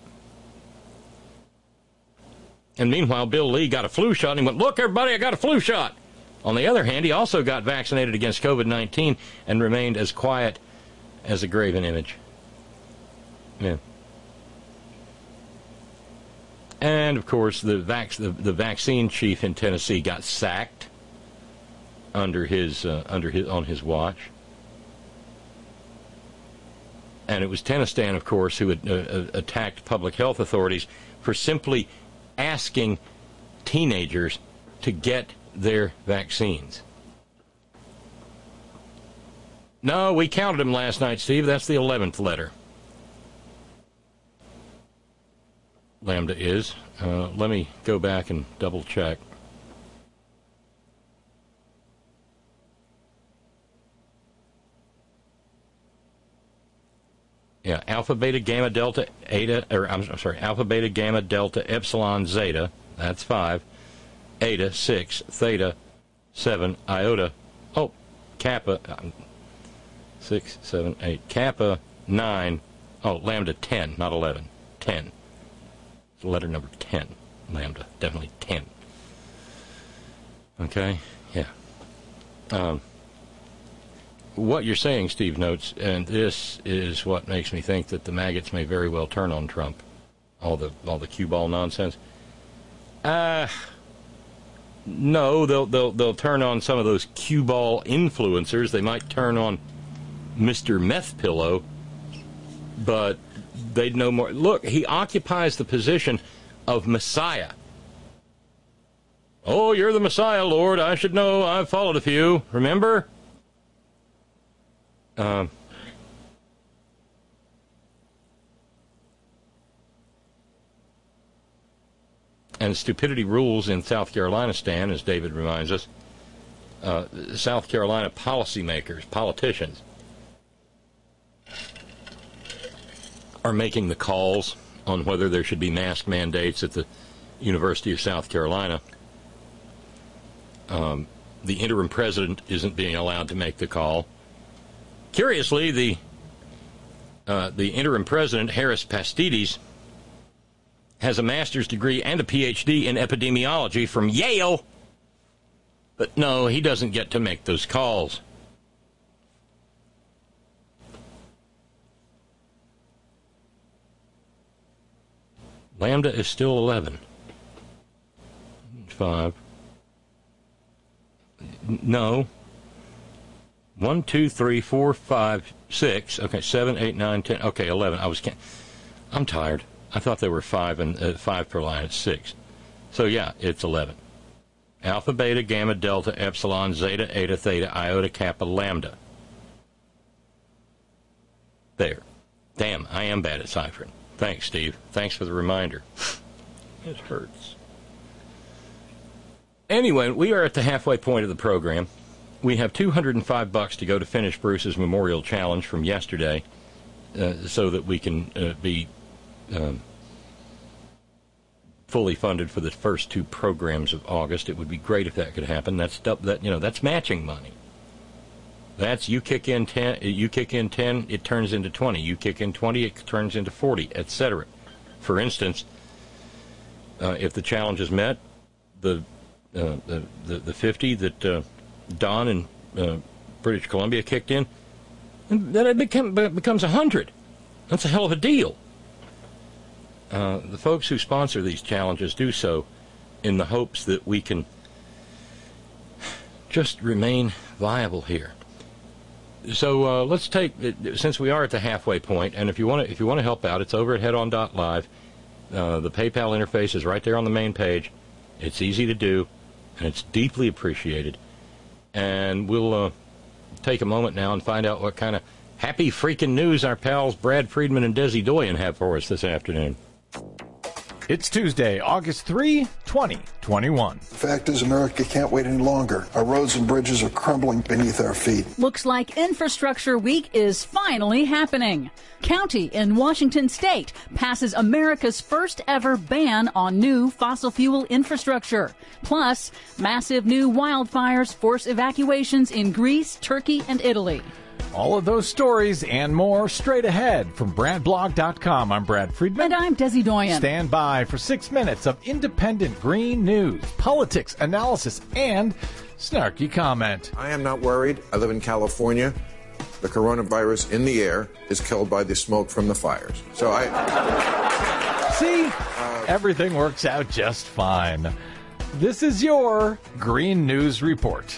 Speaker 4: And meanwhile, Bill Lee got a flu shot, and he went, "Look, everybody, I got a flu shot." On the other hand, he also got vaccinated against COVID nineteen and remained as quiet as a graven image. Yeah. And, of course, the, vac- the, the vaccine chief in Tennessee got sacked under his, uh, under his, on his watch. And it was Tennessee, of course, who had uh, attacked public health authorities for simply asking teenagers to get their vaccines. No, we counted them last night, Steve. That's the eleventh letter. Lambda is. Uh, let me go back and double check. Yeah, alpha, beta, gamma, delta, eta, or I'm sorry, alpha, beta, gamma, delta, epsilon, zeta, that's five, eta, six, theta, seven, iota, oh, kappa, um, six, seven, eight, kappa, nine, oh, lambda, ten, not eleven, ten. It's letter number ten, lambda, definitely ten. Okay, yeah. Um, what you're saying, Steve notes, and this is what makes me think that the maggots may very well turn on Trump. All the all the cue ball nonsense. Uh no, they'll they'll they'll turn on some of those cue ball influencers. They might turn on Mister Meth Pillow, but they'd know more. Look, he occupies the position of Messiah. Oh, you're the Messiah, Lord. I should know. I've followed a few. Remember? Um, and stupidity rules in South Carolina, Stan, as David reminds us. uh, South Carolina policymakers, politicians, are making the calls on whether there should be mask mandates at the University of South Carolina. Um, the interim president isn't being allowed to make the call. Curiously, the uh, the interim president, Harris Pastides, has a master's degree and a P H D in epidemiology from Yale. But no, he doesn't get to make those calls. Lambda is still eleven. Five. No. One, two, three, four, five, six. Okay, seven, eight, nine, ten. Okay, eleven. I was. I'm tired. I thought there were five and uh, five per line. It's six. So yeah, it's eleven. Alpha, beta, gamma, delta, epsilon, zeta, eta, theta, iota, kappa, lambda. There. Damn, I am bad at ciphering. Thanks, Steve. Thanks for the reminder. It hurts. Anyway, we are at the halfway point of the program. We have two hundred five bucks to go to finish Bruce's Memorial Challenge from yesterday, uh, so that we can uh, be um, fully funded for the first two programs of August. It would be great if that could happen. That's that you know that's matching money. That's you kick in ten, you kick in ten, it turns into twenty. You kick in twenty, it turns into forty, et cetera. For instance, uh, if the challenge is met, the uh, the, the the fifty that uh, Don in uh, British Columbia kicked in, then it become, becomes a hundred. That's a hell of a deal. Uh, the folks who sponsor these challenges do so in the hopes that we can just remain viable here. So uh, let's take, since we are at the halfway point, and if you want to, if you want to help out, it's over at head on dot live. Uh, the PayPal interface is right there on the main page. It's easy to do, and it's deeply appreciated. And we'll uh, take a moment now and find out what kind of happy freaking news our pals Brad Friedman and Desi Doyen have for us this afternoon.
Speaker 5: It's Tuesday, August third, twenty twenty-one.
Speaker 6: The fact is, America can't wait any longer. Our roads and bridges are crumbling beneath our feet.
Speaker 7: Looks like Infrastructure Week is finally happening. County in Washington State passes America's first ever ban on new fossil fuel infrastructure. Plus, massive new wildfires force evacuations in Greece, Turkey, and Italy.
Speaker 5: All of those stories and more straight ahead from brad blog dot com. I'm Brad Friedman.
Speaker 7: And I'm Desi Doyen.
Speaker 5: Stand by for six minutes of independent green news, politics, analysis, and snarky comment.
Speaker 8: I am not worried. I live in California. The coronavirus in the air is killed by the smoke from the fires. So I...
Speaker 5: See? Uh, Everything works out just fine. This is your Green News Report.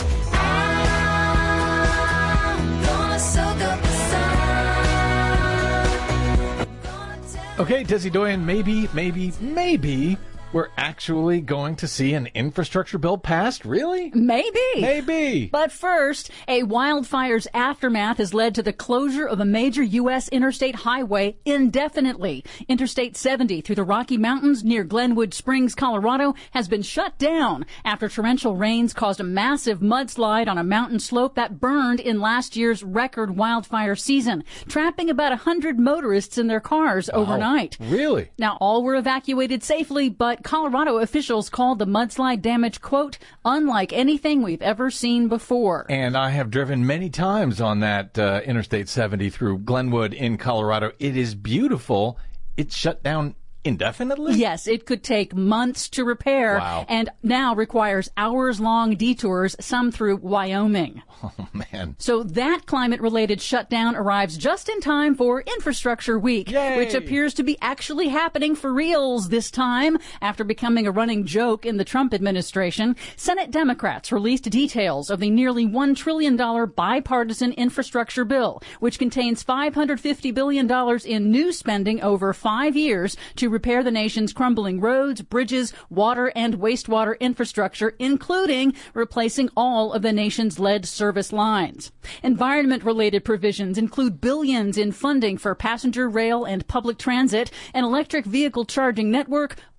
Speaker 5: Okay, Desi Doyen, maybe, maybe, maybe we're actually going to see an infrastructure bill passed? Really?
Speaker 7: Maybe.
Speaker 5: Maybe.
Speaker 7: But first, a wildfire's aftermath has led to the closure of a major U S interstate highway indefinitely. Interstate seventy through the Rocky Mountains near Glenwood Springs, Colorado, has been shut down after torrential rains caused a massive mudslide on a mountain slope that burned in last year's record wildfire season, trapping about one hundred motorists in their cars
Speaker 5: Wow.
Speaker 7: overnight.
Speaker 5: Really?
Speaker 7: Now, all were evacuated safely, but Colorado officials called the mudslide damage, quote, unlike anything we've ever seen before.
Speaker 5: And I have driven many times on that uh, Interstate seventy through Glenwood in Colorado. It is beautiful. It's shut down indefinitely?
Speaker 7: Yes, it could take months to repair.
Speaker 5: Wow.
Speaker 7: And now requires hours-long detours, some through Wyoming.
Speaker 5: Oh, man.
Speaker 7: So that climate-related shutdown arrives just in time for Infrastructure Week,
Speaker 5: Yay.
Speaker 7: which appears to be actually happening for reals this time. After becoming a running joke in the Trump administration, Senate Democrats released details of the nearly one trillion dollars bipartisan infrastructure bill, which contains five hundred fifty billion dollars in new spending over five years to repair the nation's crumbling roads, bridges, water, and wastewater infrastructure, including replacing all of the nation's lead service lines. Environment-related provisions include billions in funding for passenger rail and public transit, an electric vehicle charging network,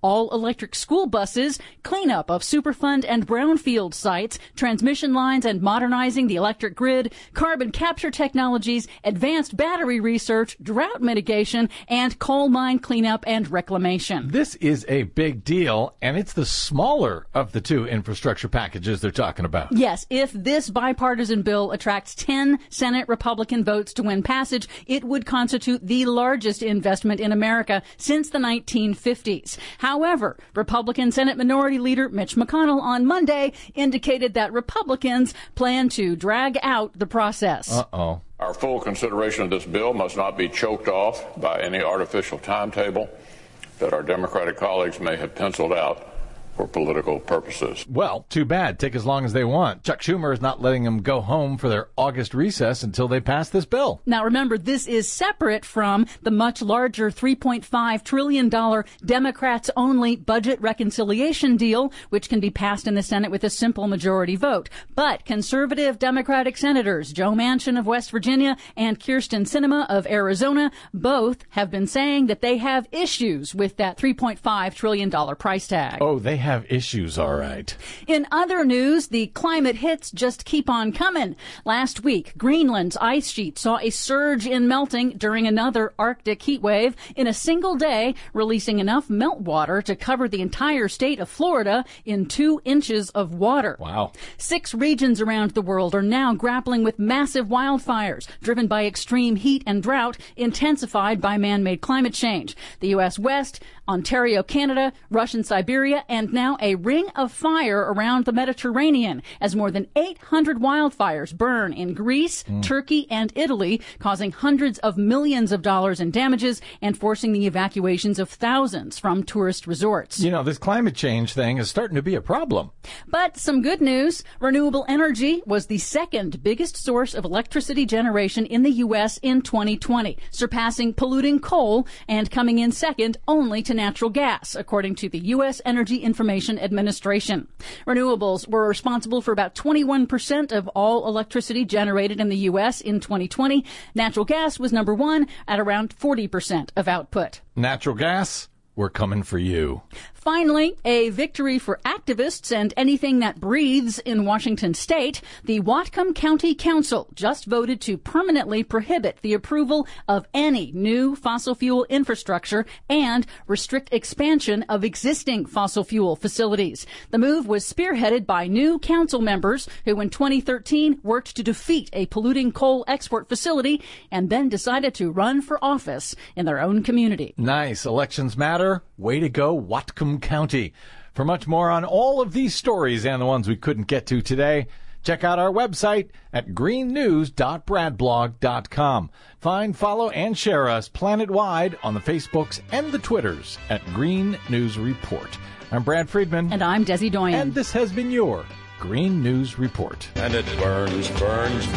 Speaker 7: all-electric school buses, cleanup of Superfund and brownfield sites, transmission lines and modernizing the electric grid, carbon capture technologies, advanced battery research, drought mitigation, and coal mine cleanup and reclamation.
Speaker 5: This is a big deal, and it's the smaller of the two infrastructure packages they're talking about.
Speaker 7: Yes, if this bipartisan bill attracts ten Senate Republican votes to win passage, it would constitute the largest investment in America since the nineteen fifties. However, Republican Senate Minority Leader Mitch McConnell on Monday indicated that Republicans plan to drag out the process.
Speaker 5: Uh-oh.
Speaker 9: Our full consideration of this bill must not be choked off by any artificial timetable that our Democratic colleagues may have penciled out for political purposes.
Speaker 5: Well, too bad. Take as long as they want. Chuck Schumer is not letting them go home for their August recess until they pass this bill.
Speaker 7: Now, remember, this is separate from the much larger three point five trillion dollars Democrats-only budget reconciliation deal, which can be passed in the Senate with a simple majority vote. But conservative Democratic senators Joe Manchin of West Virginia and Kyrsten Sinema of Arizona both have been saying that they have issues with that three point five trillion dollars price tag.
Speaker 5: Oh, they have issues, all right.
Speaker 7: In other news, the climate hits just keep on coming. Last week, Greenland's ice sheet saw a surge in melting during another Arctic heat wave in a single day, releasing enough meltwater to cover the entire state of Florida in two inches of water.
Speaker 5: Wow.
Speaker 7: Six regions around the world are now grappling with massive wildfires driven by extreme heat and drought intensified by man-made climate change. The U S West, Ontario, Canada, Russian Siberia, and now a ring of fire around the Mediterranean as more than eight hundred wildfires burn in Greece, mm. Turkey, and Italy, causing hundreds of millions of dollars in damages and forcing the evacuations of thousands from tourist resorts.
Speaker 5: You know, this climate change thing is starting to be a problem.
Speaker 7: But some good news. Renewable energy was the second biggest source of electricity generation in the U S in twenty twenty, surpassing polluting coal and coming in second only to natural gas, according to the U S Energy Information Administration. Renewables were responsible for about twenty-one percent of all electricity generated in the U S in twenty twenty. Natural gas was number one at around forty percent of output.
Speaker 5: Natural gas, we're coming for you.
Speaker 7: Finally, a victory for activists and anything that breathes in Washington state. The Whatcom County Council just voted to permanently prohibit the approval of any new fossil fuel infrastructure and restrict expansion of existing fossil fuel facilities. The move was spearheaded by new council members who in twenty thirteen worked to defeat a polluting coal export facility and then decided to run for office in their own community.
Speaker 5: Nice. Elections matter. Way to go, Whatcom County. For much more on all of these stories and the ones we couldn't get to today, check out our website at green news dot brad blog dot com. Find, follow, and share us planet-wide on the Facebooks and the Twitters at Green News Report. I'm Brad Friedman.
Speaker 7: And I'm Desi Doyen.
Speaker 5: And this has been your Green News Report.
Speaker 1: And it burns, burns,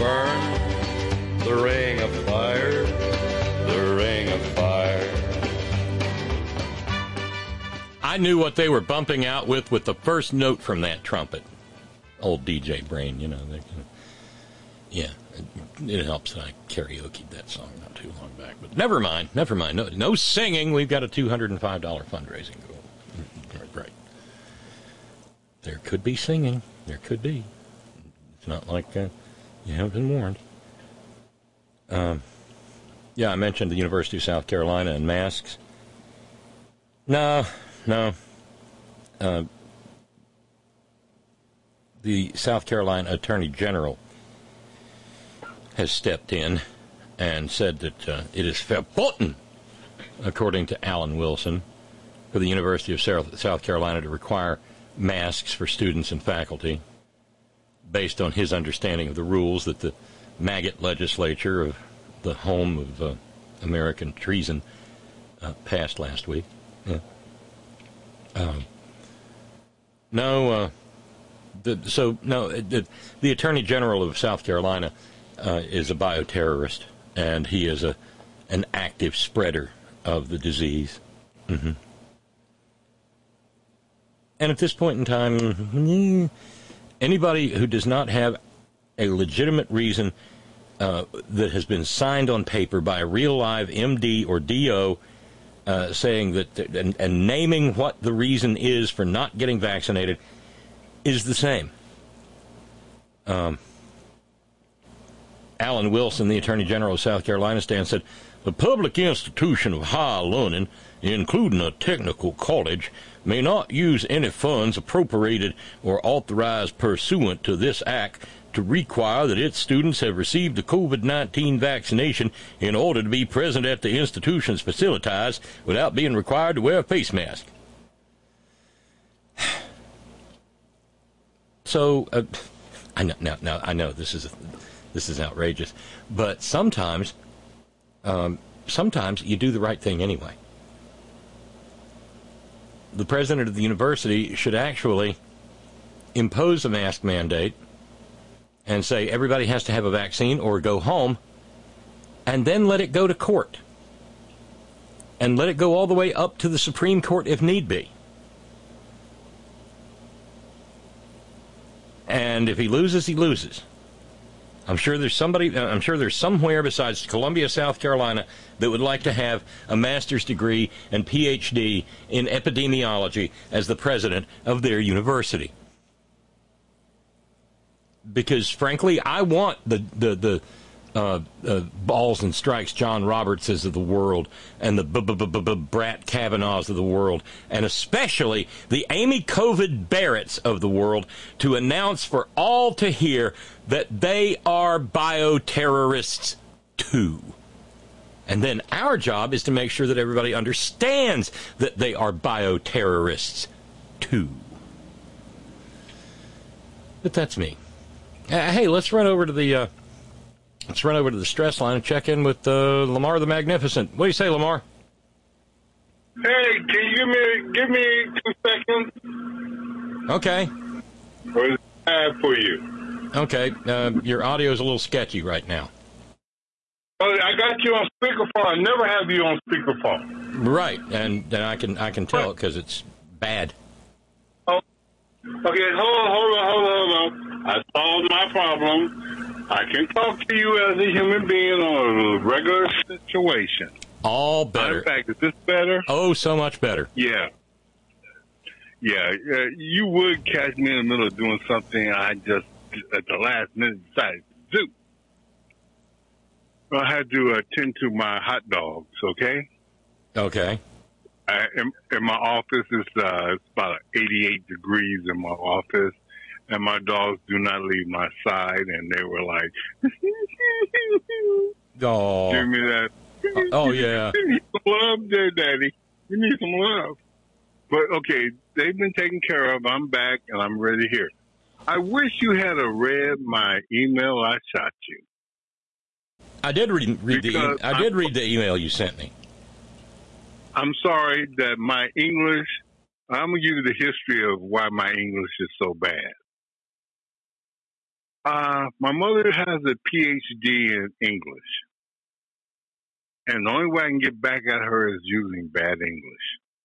Speaker 1: burns, the ring of fire, the ring of fire.
Speaker 4: I knew what they were bumping out with with the first note from that trumpet. Old D J Brain, you know. They, yeah, it, it helps that I karaoke'd that song not too long back. But never mind, never mind. No, no singing. We've got a two hundred five dollars fundraising goal. Right. There could be singing. There could be. It's not like uh, you haven't been warned. Um, yeah, I mentioned the University of South Carolina and masks. No. No. Uh, the South Carolina Attorney General has stepped in and said that uh, it is verboten, according to Alan Wilson, for the University of South Carolina to require masks for students and faculty, based on his understanding of the rules that the maggot legislature of the home of uh, American treason uh, passed last week. Yeah. Um, no, uh, the, so no. The, the Attorney General of South Carolina uh, is a bioterrorist, and he is a an active spreader of the disease. Mm-hmm. And at this point in time, anybody who does not have a legitimate reason uh, that has been signed on paper by a real live M D or D O uh, saying that and, and naming what the reason is for not getting vaccinated is the same. Um, Alan Wilson, the Attorney General of South Carolina, stands said, the public institution of higher learning, including a technical college, may not use any funds appropriated or authorized pursuant to this act to require that its students have received the COVID nineteen vaccination in order to be present at the institution's facilities without being required to wear a face mask. So, uh, I know, now, now, I know this is a, this is outrageous, but sometimes, um, sometimes you do the right thing anyway. The president of the university should actually impose a mask mandate and say everybody has to have a vaccine or go home, and then let it go to court. And let it go all the way up to the Supreme Court if need be. And if he loses, he loses. I'm sure there's somebody, I'm sure there's somewhere besides Columbia, South Carolina, that would like to have a master's degree and P H D in epidemiology as the president of their university. Because, frankly, I want the the, the uh, uh, balls and strikes John Robertses of the world and the b- b- b- b- Brat Kavanaughs of the world, and especially the Amy COVID Barretts of the world, to announce for all to hear that they are bioterrorists too. And then our job is to make sure that everybody understands that they are bioterrorists too. But that's me. Uh, hey, let's run over to the uh, let's run over to the stress line and check in with uh, Lamar the Magnificent. What do you say, Lamar?
Speaker 10: Hey, can you give me give me two seconds?
Speaker 4: Okay.
Speaker 10: Or is it bad for you?
Speaker 4: Okay. Uh, your audio is a little sketchy right now.
Speaker 10: Oh, I got you on speakerphone. I never have you on speakerphone.
Speaker 4: Right, and, and I can I can tell because it's bad.
Speaker 10: Oh, okay, hold on, hold on, hold on, hold on. I solved my problem. I can talk to you as a human being on a regular situation.
Speaker 4: All better.
Speaker 10: In fact, is this better?
Speaker 4: Oh, so much better.
Speaker 10: Yeah. Yeah, uh, you would catch me in the middle of doing something I just, at the last minute, decided to do. I had to attend to my hot dogs, okay?
Speaker 4: Okay.
Speaker 10: I, in, in my office, it's, uh, it's about eighty-eight degrees in my office, and my dogs do not leave my side, and they were like,
Speaker 4: oh.
Speaker 10: give me that.
Speaker 4: Oh, yeah.
Speaker 10: You need some love there, Daddy. You need some love. But, okay, they've been taken care of. I'm back, and I'm ready here. I wish you had a read my email I shot you.
Speaker 4: I did read, read the e- I did read the email you sent me.
Speaker 10: I'm sorry that my English, I'm going to give you the history of why my English is so bad. Uh, my mother has a P H D in English. And the only way I can get back at her is using bad English.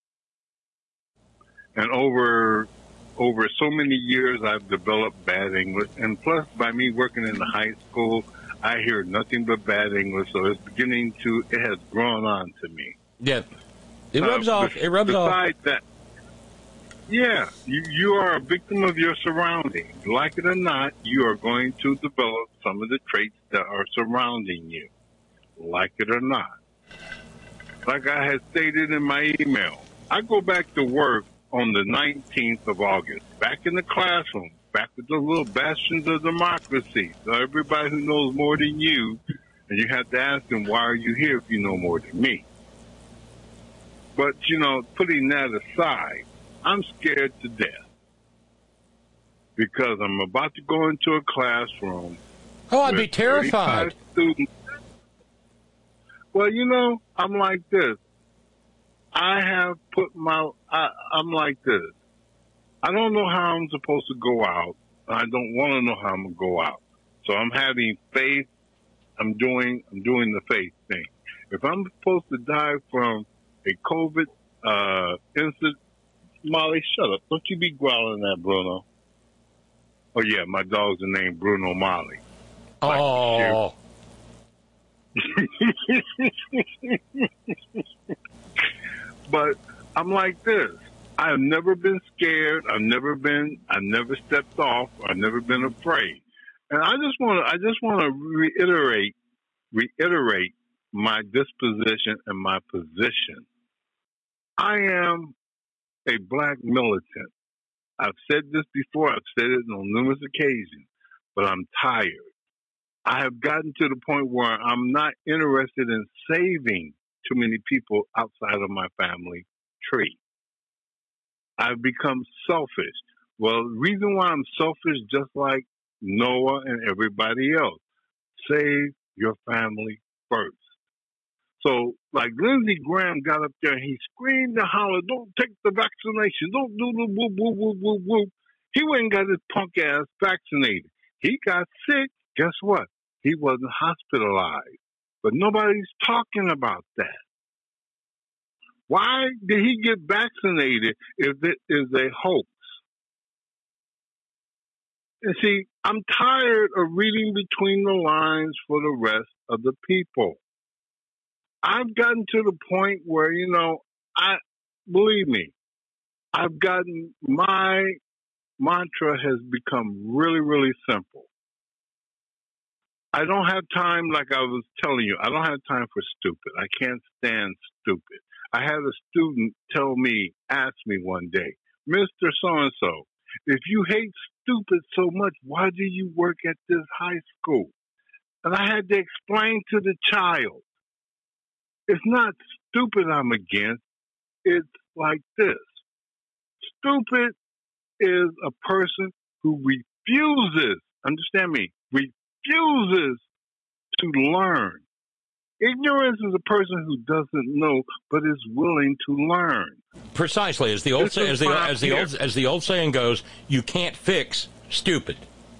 Speaker 10: And over over so many years, I've developed bad English. And plus, by me working in the high school, I hear nothing but bad English. So it's beginning to, it has grown on to me.
Speaker 4: Yeah. It rubs
Speaker 10: uh,
Speaker 4: off. It rubs
Speaker 10: besides
Speaker 4: off.
Speaker 10: Besides that, yeah, you, you are a victim of your surroundings. Like it or not, you are going to develop some of the traits that are surrounding you. Like it or not. Like I had stated in my email, I go back to work on the nineteenth of August, back in the classroom, back with the little bastions of democracy. So everybody who knows more than you, and you have to ask them, why are you here if you know more than me? But, you know, putting that aside, I'm scared to death because I'm about to go into a classroom.
Speaker 4: Oh, I'd be terrified.
Speaker 10: Students. Well, you know, I'm like this. I have put my, I, I'm like this. I don't know how I'm supposed to go out. I don't want to know how I'm going to go out. So I'm having faith. I'm doing, I'm doing the faith thing. If I'm supposed to die from a COVID, uh, incident, Molly, shut up. Don't you be growling at Bruno. Oh yeah, my dog's the name Bruno Molly.
Speaker 4: Oh.
Speaker 10: But I'm like this. I've never been scared. I've never been, I've never stepped off. I've never been afraid. And I just want to, I just want to reiterate, reiterate my disposition and my position. I am a black militant. I've said this before. I've said it on numerous occasions, but I'm tired. I have gotten to the point where I'm not interested in saving too many people outside of my family tree. I've become selfish. Well, the reason why I'm selfish, just like Noah and everybody else, save your family first. So, like Lindsey Graham got up there and he screamed and hollered, "Don't take the vaccination, don't do the whoop, whoop, whoop, whoop, whoop." He went and got his punk ass vaccinated. He got sick. Guess what? He wasn't hospitalized. But nobody's talking about that. Why did he get vaccinated if it is a hoax? And see, I'm tired of reading between the lines for the rest of the people. I've gotten to the point where, you know, I believe me, I've gotten, my mantra has become really, really simple. I don't have time, like I was telling you, I don't have time for stupid. I can't stand stupid. I had a student tell me, ask me one day, "Mister So-and-so, if you hate stupid so much, why do you work at this high school?" And I had to explain to the child, it's not stupid I'm against. It's like this. Stupid is a person who refuses, understand me, refuses to learn. Ignorance is a person who doesn't know but is willing to learn.
Speaker 4: Precisely, as the old say, as the as the old as the old saying goes, you can't fix stupid.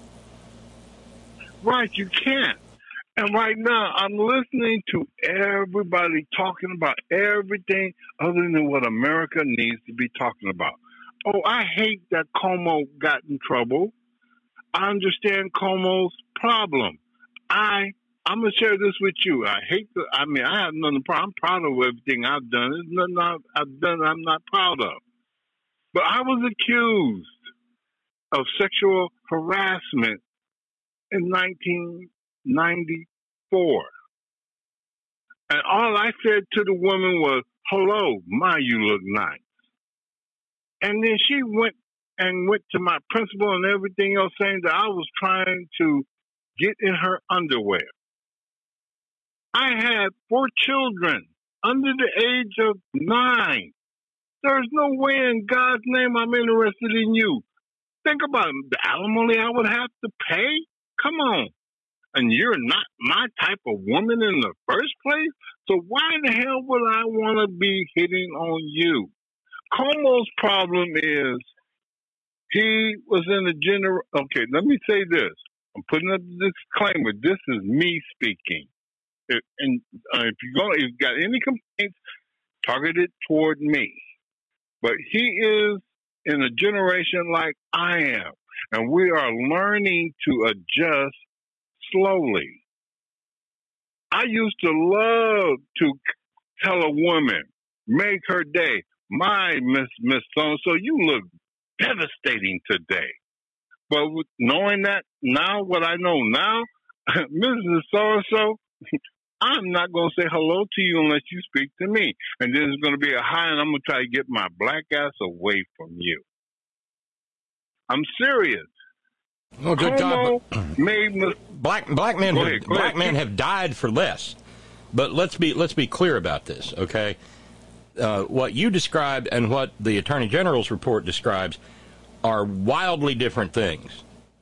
Speaker 10: Right, you can't. And right now, I'm listening to everybody talking about everything other than what America needs to be talking about. Oh, I hate that Cuomo got in trouble. I understand Cuomo's problem. I, I'm going to share this with you. I hate the, I mean, I have nothing, I'm proud of everything I've done. There's nothing I've, I've done I'm not proud of. But I was accused of sexual harassment in nineteen ninety-four. And all I said to the woman was, "Hello, my, you look nice." And then she went and went to my principal and everything else saying that I was trying to get in her underwear. I had four children under the age of nine. There's no way in God's name I'm interested in you. Think about it. The alimony I would have to pay? Come on. And you're not my type of woman in the first place? So why in the hell would I want to be hitting on you? Cuomo's problem is he was in a general... Okay, let me say this. I'm putting up a disclaimer. This is me speaking. If, and uh, if you're going, if you've got any complaints, target it toward me. But he is in a generation like I am. And we are learning to adjust slowly. I used to love to tell a woman, make her day, "My Miss Miss So-and-so, you look devastating today." But with knowing that now, what I know now, Missus So-and-so, I'm not going to say hello to you unless you speak to me. And then there's going to be a hi, and I'm going to try to get my black ass away from you. I'm serious.
Speaker 4: Oh, good
Speaker 10: Cuomo
Speaker 4: God!
Speaker 10: Made mis-
Speaker 4: black black men
Speaker 10: Go
Speaker 4: have,
Speaker 10: ahead, go
Speaker 4: black
Speaker 10: ahead.
Speaker 4: men have died for less. But let's be let's be clear about this, okay? Uh, what you described and what the Attorney General's report describes are wildly different things.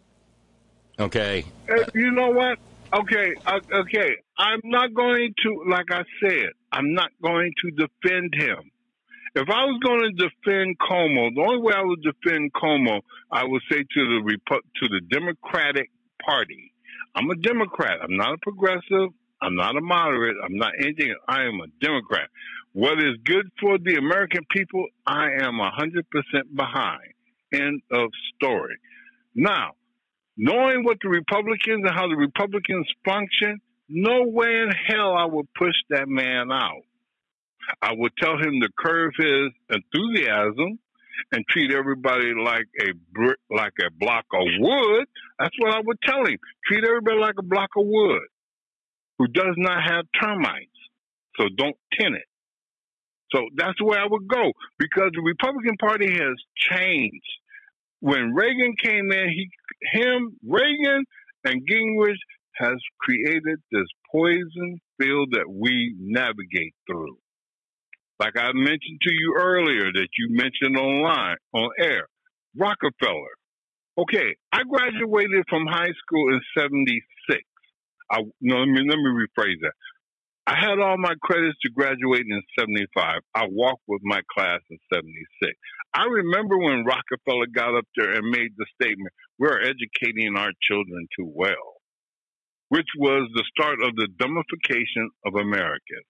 Speaker 4: Okay.
Speaker 10: Uh, you know what? Okay, uh, okay. I'm not going to, like I said, I'm not going to defend him. If I was going to defend Cuomo, the only way I would defend Cuomo, I would say to the Repu- to the Democratic Party. I'm a Democrat. I'm not a progressive. I'm not a moderate. I'm not anything. I am a Democrat. What is good for the American people, I am one hundred percent behind. End of story. Now, knowing what the Republicans and how the Republicans function, no way in hell I would push that man out. I would tell him to curb his enthusiasm and treat everybody like a brick, like a block of wood. That's what I would tell him. Treat everybody like a block of wood who does not have termites. So don't tin it. So that's the way I would go, because the Republican Party has changed. When Reagan came in, he, him, Reagan, and Gingrich has created this poison field that we navigate through. Like I mentioned to you earlier, that you mentioned online, on air, Rockefeller. Okay, I graduated from high school in seventy-six. I, no, let me, let me rephrase that. I had all my credits to graduate in seventy-five. I walked with my class in seventy-six. I remember when Rockefeller got up there and made the statement, we're educating our children too well, which was the start of the dumbification of Americans.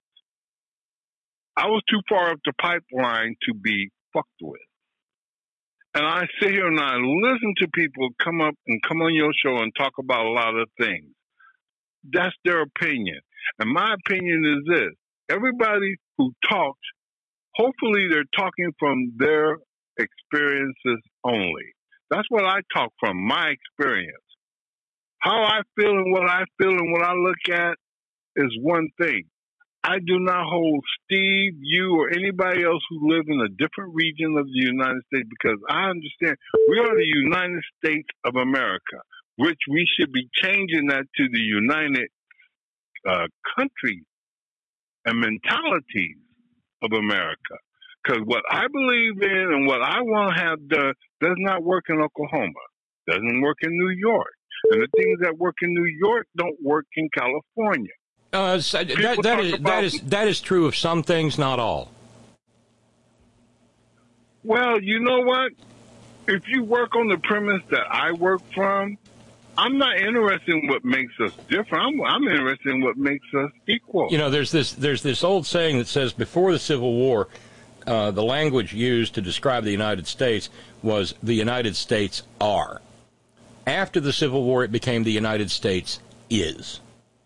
Speaker 10: I was too far up the pipeline to be fucked with. And I sit here and I listen to people come up and come on your show and talk about a lot of things. That's their opinion. And my opinion is this. Everybody who talks, hopefully they're talking from their experiences only. That's what I talk from, my experience. How I feel and what I feel and what I look at is one thing. I do not hold Steve, you, or anybody else who live in a different region of the United States, because I understand we are the United States of America, which we should be changing that to the United uh, Country and mentalities of America. Because what I believe in and what I want to have done does not work in Oklahoma, doesn't work in New York. And the things that work in New York don't work in California.
Speaker 4: Uh, so that, that, is, that, is, that is true of some things, not all.
Speaker 10: Well, you know what? If you work on the premise that I work from, I'm not interested in what makes us different. I'm, I'm interested in what makes us equal.
Speaker 4: You know, there's this there's this old saying that says before the Civil War, uh, the language used to describe the United States was the United States are. After the Civil War, it became the United States is.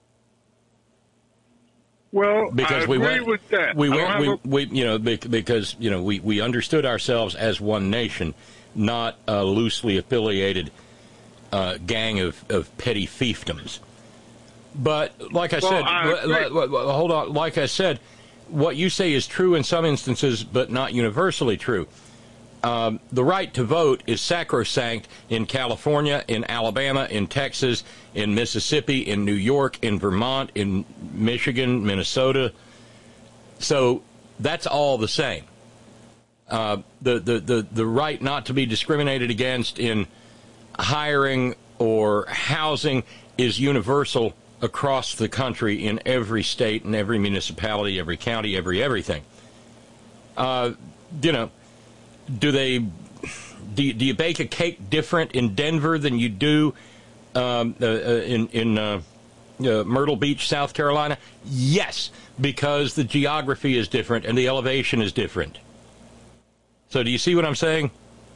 Speaker 10: Well,
Speaker 4: because
Speaker 10: I
Speaker 4: we
Speaker 10: agree
Speaker 4: went,
Speaker 10: with that.
Speaker 4: We went, we,
Speaker 10: a...
Speaker 4: we, you know, because you know, we, we understood ourselves as one nation, not a loosely affiliated uh, gang of, of petty fiefdoms. But like I
Speaker 10: well,
Speaker 4: said,
Speaker 10: I
Speaker 4: l- l- l- hold on. Like I said, what you say is true in some instances, but not universally true. Um, the right to vote is sacrosanct in California, in Alabama, in Texas, in Mississippi, in New York, in Vermont, in Michigan, Minnesota. So that's all the same. Uh, the, the, the, the right not to be discriminated against in hiring or housing is universal across the country in every state and every municipality, every county, every everything. Uh, you know, Do they? Do you, do you bake a cake different in Denver than you do um, uh, in in uh, uh, Myrtle Beach, South Carolina? Yes, because the geography is different and the elevation is different. So, do you see what I'm saying?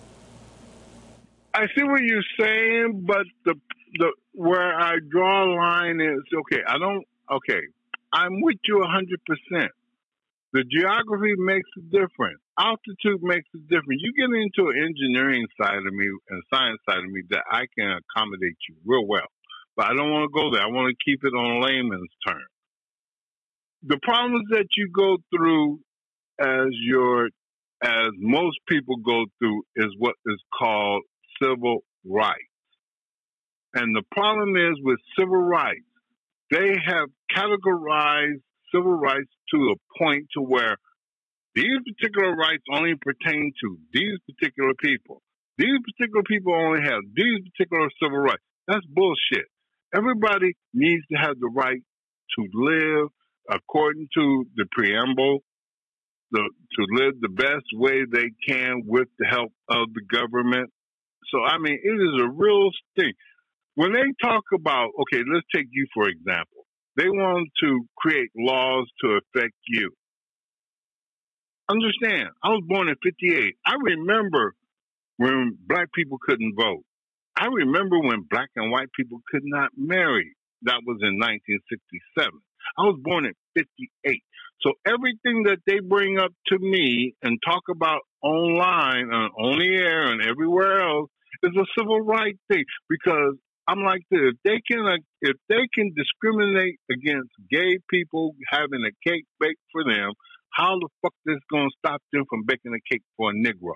Speaker 10: I see what you're saying, but the the where I draw a line is okay. I don't. Okay, I'm with you one hundred percent. The geography makes a difference. Altitude makes a difference. You get into an engineering side of me and science side of me that I can accommodate you real well. But I don't want to go there. I want to keep it on layman's terms. The problems that you go through as your, as most people go through is what is called civil rights. And the problem is with civil rights, they have categorized civil rights to a point to where these particular rights only pertain to these particular people. These particular people only have these particular civil rights. That's bullshit. Everybody needs to have the right to live according to the preamble, the, to live the best way they can with the help of the government. So, I mean, it is a real thing. When they talk about, okay, let's take you for example. They want to create laws to affect you. Understand, I was born in fifty-eight. I remember when black people couldn't vote. I remember when black and white people could not marry. That was in nineteen sixty-seven. I was born in fifty-eight. So everything that they bring up to me and talk about online and on the air and everywhere else is a civil rights thing, because I'm like this. If they can, uh, if they can discriminate against gay people having a cake baked for them, how the fuck is going to stop them from baking a cake for a Negro?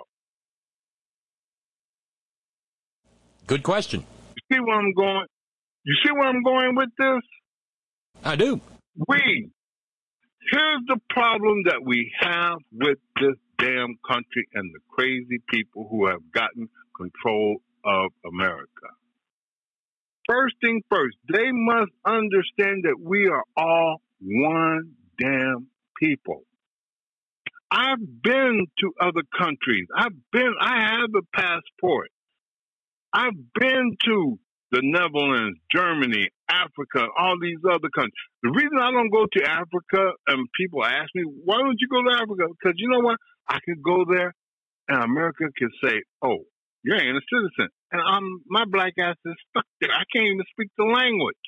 Speaker 4: Good question.
Speaker 10: You see where I'm going? You see where I'm going with this?
Speaker 4: I do.
Speaker 10: We, here's the problem that we have with this damn country and the crazy people who have gotten control of America. First thing first, they must understand that we are all one damn people. I've been to other countries. I've been, I have a passport. I've been to the Netherlands, Germany, Africa, all these other countries. The reason I don't go to Africa, and people ask me, why don't you go to Africa? Because you know what? I could go there and America could say, oh, you ain't a citizen. And I'm, my black ass is stuck there. I can't even speak the language.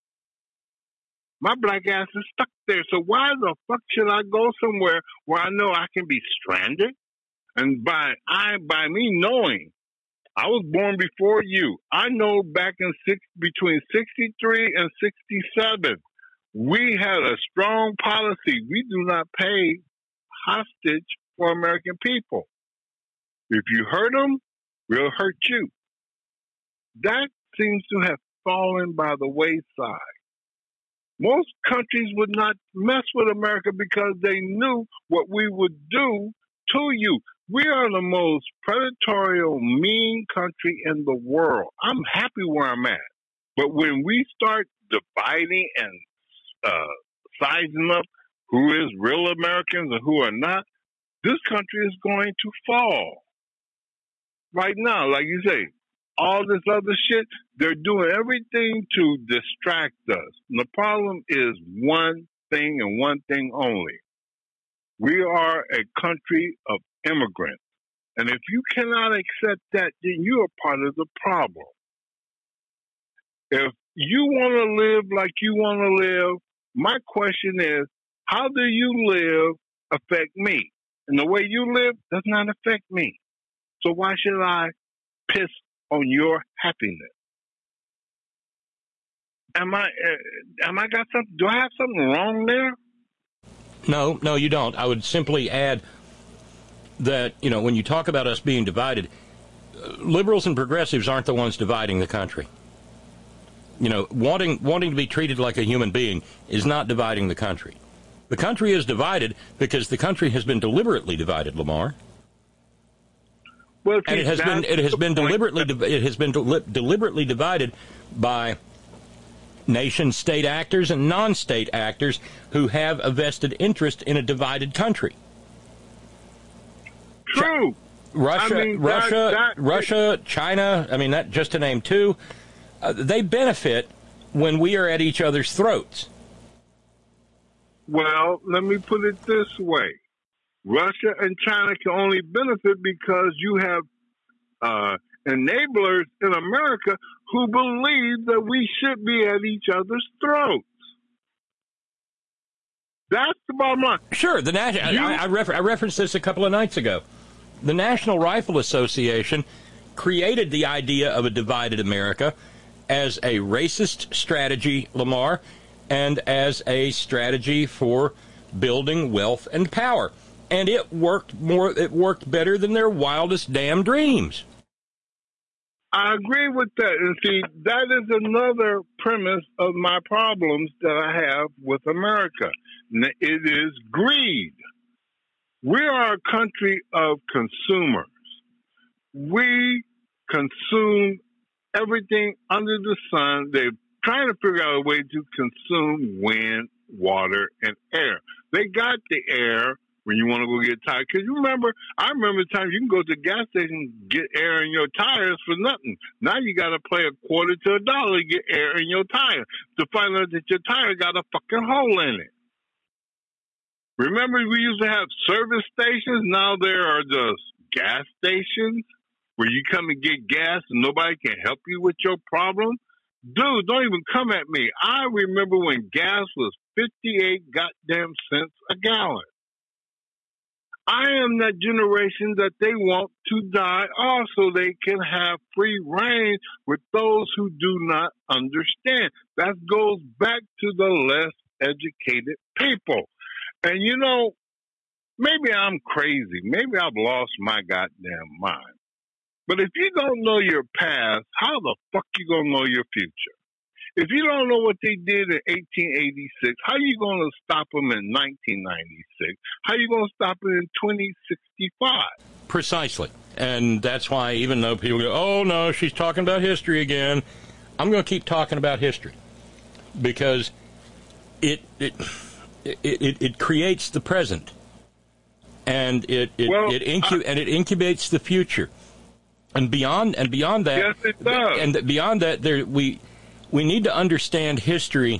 Speaker 10: My black ass is stuck there. So why the fuck should I go somewhere where I know I can be stranded? And by I by me knowing I was born before you, I know back in six between sixty-three and sixty-seven, we had a strong policy. We do not pay hostage for American people. If you hurt them, we'll hurt you. That seems to have fallen by the wayside. Most countries would not mess with America because they knew what we would do to you. We are the most predatory, mean country in the world. I'm happy where I'm at. But when we start dividing and uh, sizing up who is real Americans and who are not, this country is going to fall. Right now, like you say, all this other shit, they're doing everything to distract us. And the problem is one thing and one thing only. We are a country of immigrants. And if you cannot accept that, then you are part of the problem. If you want to live like you want to live, my question is, how do you live affect me? And the way you live does not affect me. So why should I piss on your happiness? Am I, uh, am I got something, do I have something wrong there?
Speaker 4: No, no, you don't. I would simply add that, you know, when you talk about us being divided, liberals and progressives aren't the ones dividing the country. You know, wanting wanting to be treated like a human being is not dividing the country. The country is divided because the country has been deliberately divided, Lamar.
Speaker 10: Well,
Speaker 4: and it has been it has been deliberately it has been deli- deliberately divided by nation-state actors and non-state actors who have a vested interest in a divided country.
Speaker 10: True.
Speaker 4: Russia,
Speaker 10: I mean,
Speaker 4: Russia,
Speaker 10: that, that,
Speaker 4: Russia, China. I mean, that just to name two. Uh, they benefit when we are at each other's throats.
Speaker 10: Well, let me put it this way. Russia and China can only benefit because you have uh, enablers in America who believe that we should be at each other's throats. That's the bottom line.
Speaker 4: Sure. The nat- I, I, refer- I referenced this a couple of nights ago. The National Rifle Association created the idea of a divided America as a racist strategy, Lamar, and as a strategy for building wealth and power. And it worked more. It worked better than their wildest damn dreams.
Speaker 10: I agree with that. And see, that is another premise of my problems that I have with America. It is greed. We are a country of consumers. We consume everything under the sun. They're trying to figure out a way to consume wind, water, and air. They got the air when you want to go get tires. Because you remember, I remember the time you can go to the gas station and get air in your tires for nothing. Now you got to pay a quarter to a dollar to get air in your tire to find out that your tire got a fucking hole in it. Remember, we used to have service stations. Now there are just gas stations where you come and get gas and nobody can help you with your problem. Dude, don't even come at me. I remember when gas was fifty-eight goddamn cents a gallon. I am that generation that they want to die off so they can have free reign with those who do not understand. That goes back to the less educated people. And you know, maybe I'm crazy. Maybe I've lost my goddamn mind. But if you don't know your past, how the fuck you gonna know your future? If you don't know what they did in eighteen eighty-six, how you going to stop them in nineteen ninety-six? How you going to stop it in twenty sixty-five?
Speaker 4: Precisely. And that's why even though people go, oh, no, she's talking about history again, I'm going to keep talking about history because it it it, it, it creates the present and it it,
Speaker 10: well,
Speaker 4: it, incu-
Speaker 10: I,
Speaker 4: and it incubates the future. And beyond and beyond that,
Speaker 10: yes, it does.
Speaker 4: And beyond that, there we... We need to understand history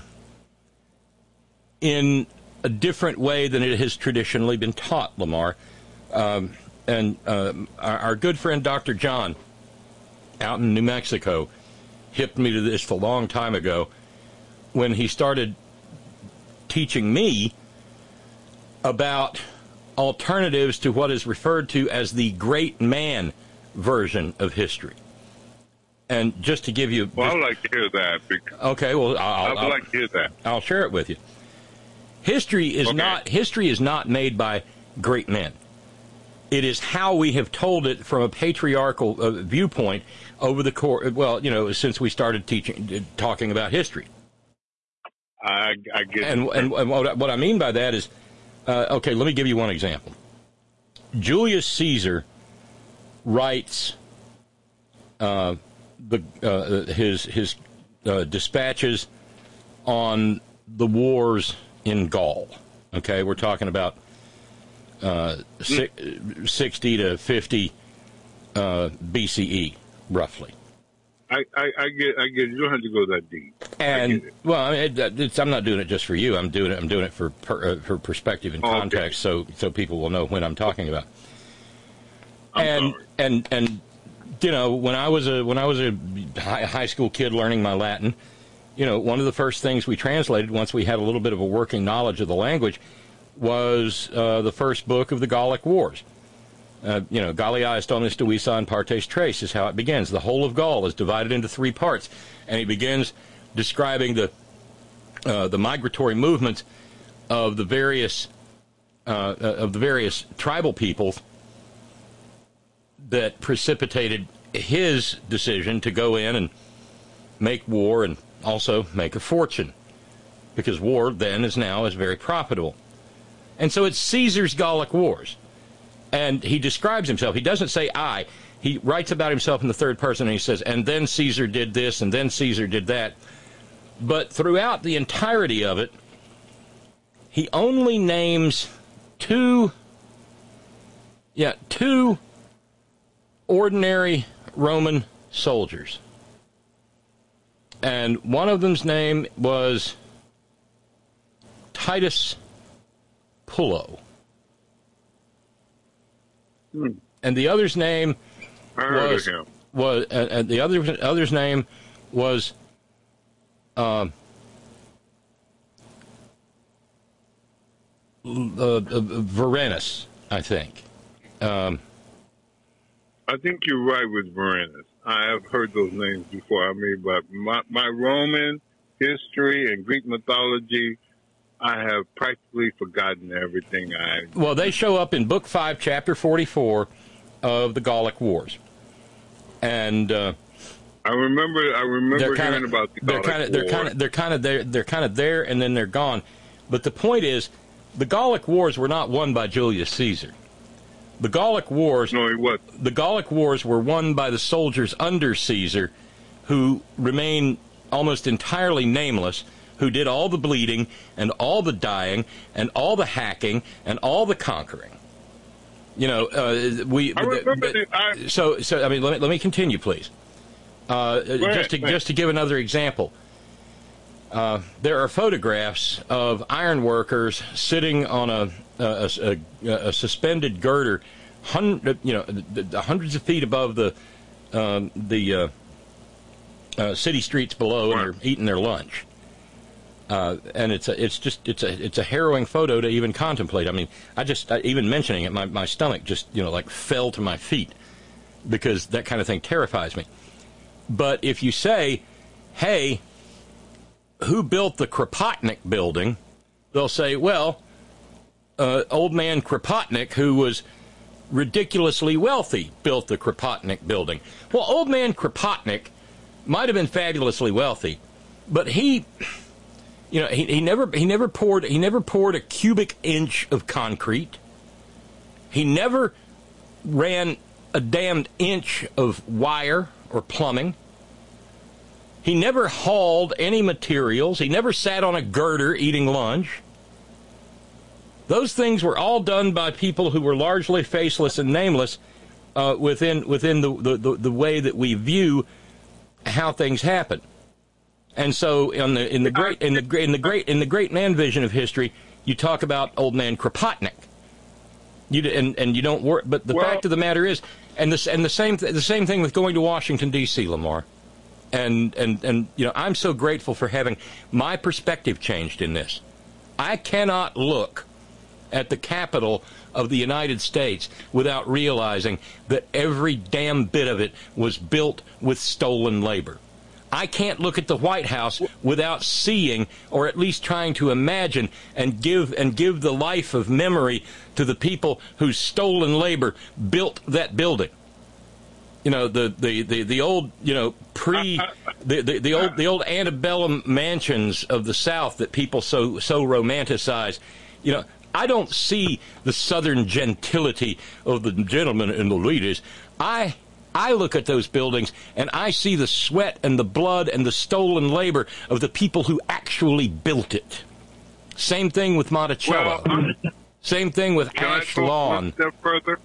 Speaker 4: in a different way than it has traditionally been taught, Lamar. Um, and uh, our, our good friend Doctor John out in New Mexico hipped me to this a long time ago when he started teaching me about alternatives to what is referred to as the great man version of history. And just to give you...
Speaker 10: Well,
Speaker 4: just,
Speaker 10: I'd like to hear that. Because
Speaker 4: okay, well, I'll,
Speaker 10: I'd
Speaker 4: I'll,
Speaker 10: like to hear that.
Speaker 4: I'll share it with you. History is
Speaker 10: okay.
Speaker 4: not history is not made by great men. It is how we have told it from a patriarchal uh, viewpoint over the course, well, you know, since we started teaching, talking about history.
Speaker 10: I, I get
Speaker 4: and,
Speaker 10: it.
Speaker 4: And, and what, what I mean by that is, uh, okay, let me give you one example. Julius Caesar writes... Uh, The, uh, his his uh, dispatches on the wars in Gaul. Okay, we're talking about uh, si- sixty to fifty uh, B C E, roughly.
Speaker 10: I, I, I get I get it. You don't have to go that deep.
Speaker 4: And well, I mean, it, it's, I'm not doing it just for you. I'm doing it. I'm doing it for per, uh, for perspective and
Speaker 10: oh,
Speaker 4: context,
Speaker 10: okay.
Speaker 4: so so people will know when I'm talking about.
Speaker 10: I'm
Speaker 4: and
Speaker 10: sorry.
Speaker 4: and and. You know, when I was a when I was a high, high school kid learning my Latin, you know, one of the first things we translated once we had a little bit of a working knowledge of the language was uh, the first book of the Gallic Wars. Uh, you know, Gallia est omnis divisa in partes tres is how it begins. The whole of Gaul is divided into three parts, and he begins describing the uh, the migratory movements of the various uh, of the various tribal peoples that precipitated his decision to go in and make war and also make a fortune, because war then is now is very profitable. And so it's Caesar's Gallic Wars. And he describes himself. He doesn't say I. He writes about himself in the third person, and he says, and then Caesar did this, and then Caesar did that. But throughout the entirety of it, he only names two, yeah, two ordinary Roman soldiers. And one of them's name was Titus Pullo.
Speaker 10: Hmm.
Speaker 4: And the other's name
Speaker 10: I heard
Speaker 4: was,
Speaker 10: of him.
Speaker 4: was uh, and the other other's name was um, uh, uh, Varenus, I think. Um,
Speaker 10: I think you're right with Varenus. I have heard those names before. I mean, but my, my Roman history and Greek mythology, I have practically forgotten everything. I
Speaker 4: well, they show up in Book Five, Chapter Forty-four of the Gallic Wars, and uh,
Speaker 10: I remember. I remember
Speaker 4: kinda,
Speaker 10: hearing about the
Speaker 4: they're
Speaker 10: Gallic
Speaker 4: kind of they're
Speaker 10: War.
Speaker 4: kind of they're kind of there they're kind of there and then they're gone. But the point is, the Gallic Wars were not won by Julius Caesar. The Gallic Wars,
Speaker 10: no, he wasn't.
Speaker 4: The Gallic Wars were won by the soldiers under Caesar, who remain almost entirely nameless, who did all the bleeding and all the dying and all the hacking and all the conquering. You know, uh, we.
Speaker 10: I remember the, I,
Speaker 4: so, so I mean, let me, let me continue, please. Uh, just to just to give another example, uh, there are photographs of iron workers sitting on a a, a, a suspended girder, hundred, you know, hundreds of feet above the um, the uh, uh, city streets below, and they're eating their lunch. Uh, and it's a, it's just it's a it's a harrowing photo to even contemplate. I mean, I just I, even mentioning it, my my stomach just you know like fell to my feet because that kind of thing terrifies me. But if you say, "Hey, who built the Kropotnik building?" they'll say, "Well, uh, old man Kropotnik, who was ridiculously wealthy, built the Kropotnik building." Well, old man Kropotnik might have been fabulously wealthy, but he. You know, he, he never he never poured he never poured a cubic inch of concrete. He never ran a damned inch of wire or plumbing. He never hauled any materials. He never sat on a girder eating lunch. Those things were all done by people who were largely faceless and nameless uh, within within the, the, the, the way that we view how things happen. And so, in the in the great in the great in the great in the great man vision of history, you talk about old man Kropotnik. You and and you don't work, but the well, fact of the matter is, and the and the same th- the same thing with going to Washington D C, Lamar, and and and you know, I'm so grateful for having my perspective changed in this. I cannot look at the Capitol of the United States without realizing that every damn bit of it was built with stolen labor. I can't look at the White House without seeing, or at least trying to imagine, and give and give the life of memory to the people whose stolen labor built that building. You know, the the, the, the old, you know, pre the, the, the old the old antebellum mansions of the South that people so so romanticize. You know, I don't see the Southern gentility of the gentlemen and the ladies. I I look at those buildings, and I see the sweat and the blood and the stolen labor of the people who actually built it. Same thing with Monticello. Well, Same thing with Ash Lawn.
Speaker 10: One step further?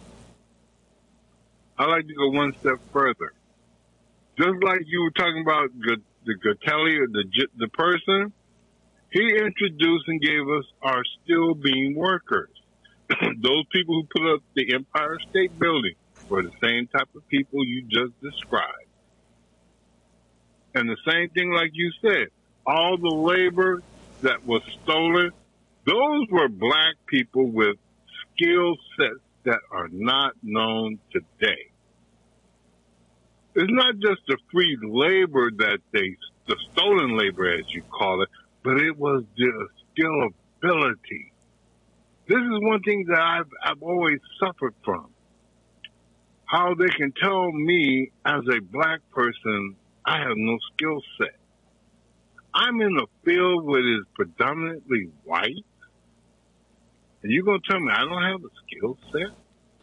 Speaker 10: I like to go one step further. Just like you were talking about the, the Gatelli, or the, the person, he introduced and gave us our still being workers. Those people who put up the Empire State Building were the same type of people you just described. And the same thing like you said, all the labor that was stolen, those were black people with skill sets that are not known today. It's not just the free labor that they, the stolen labor as you call it, but it was the skill ability. This is one thing that I've, I've always suffered from. How they can tell me as a black person, I have no skill set. I'm in a field where it's predominantly white, and you're going to tell me I don't have a skill set?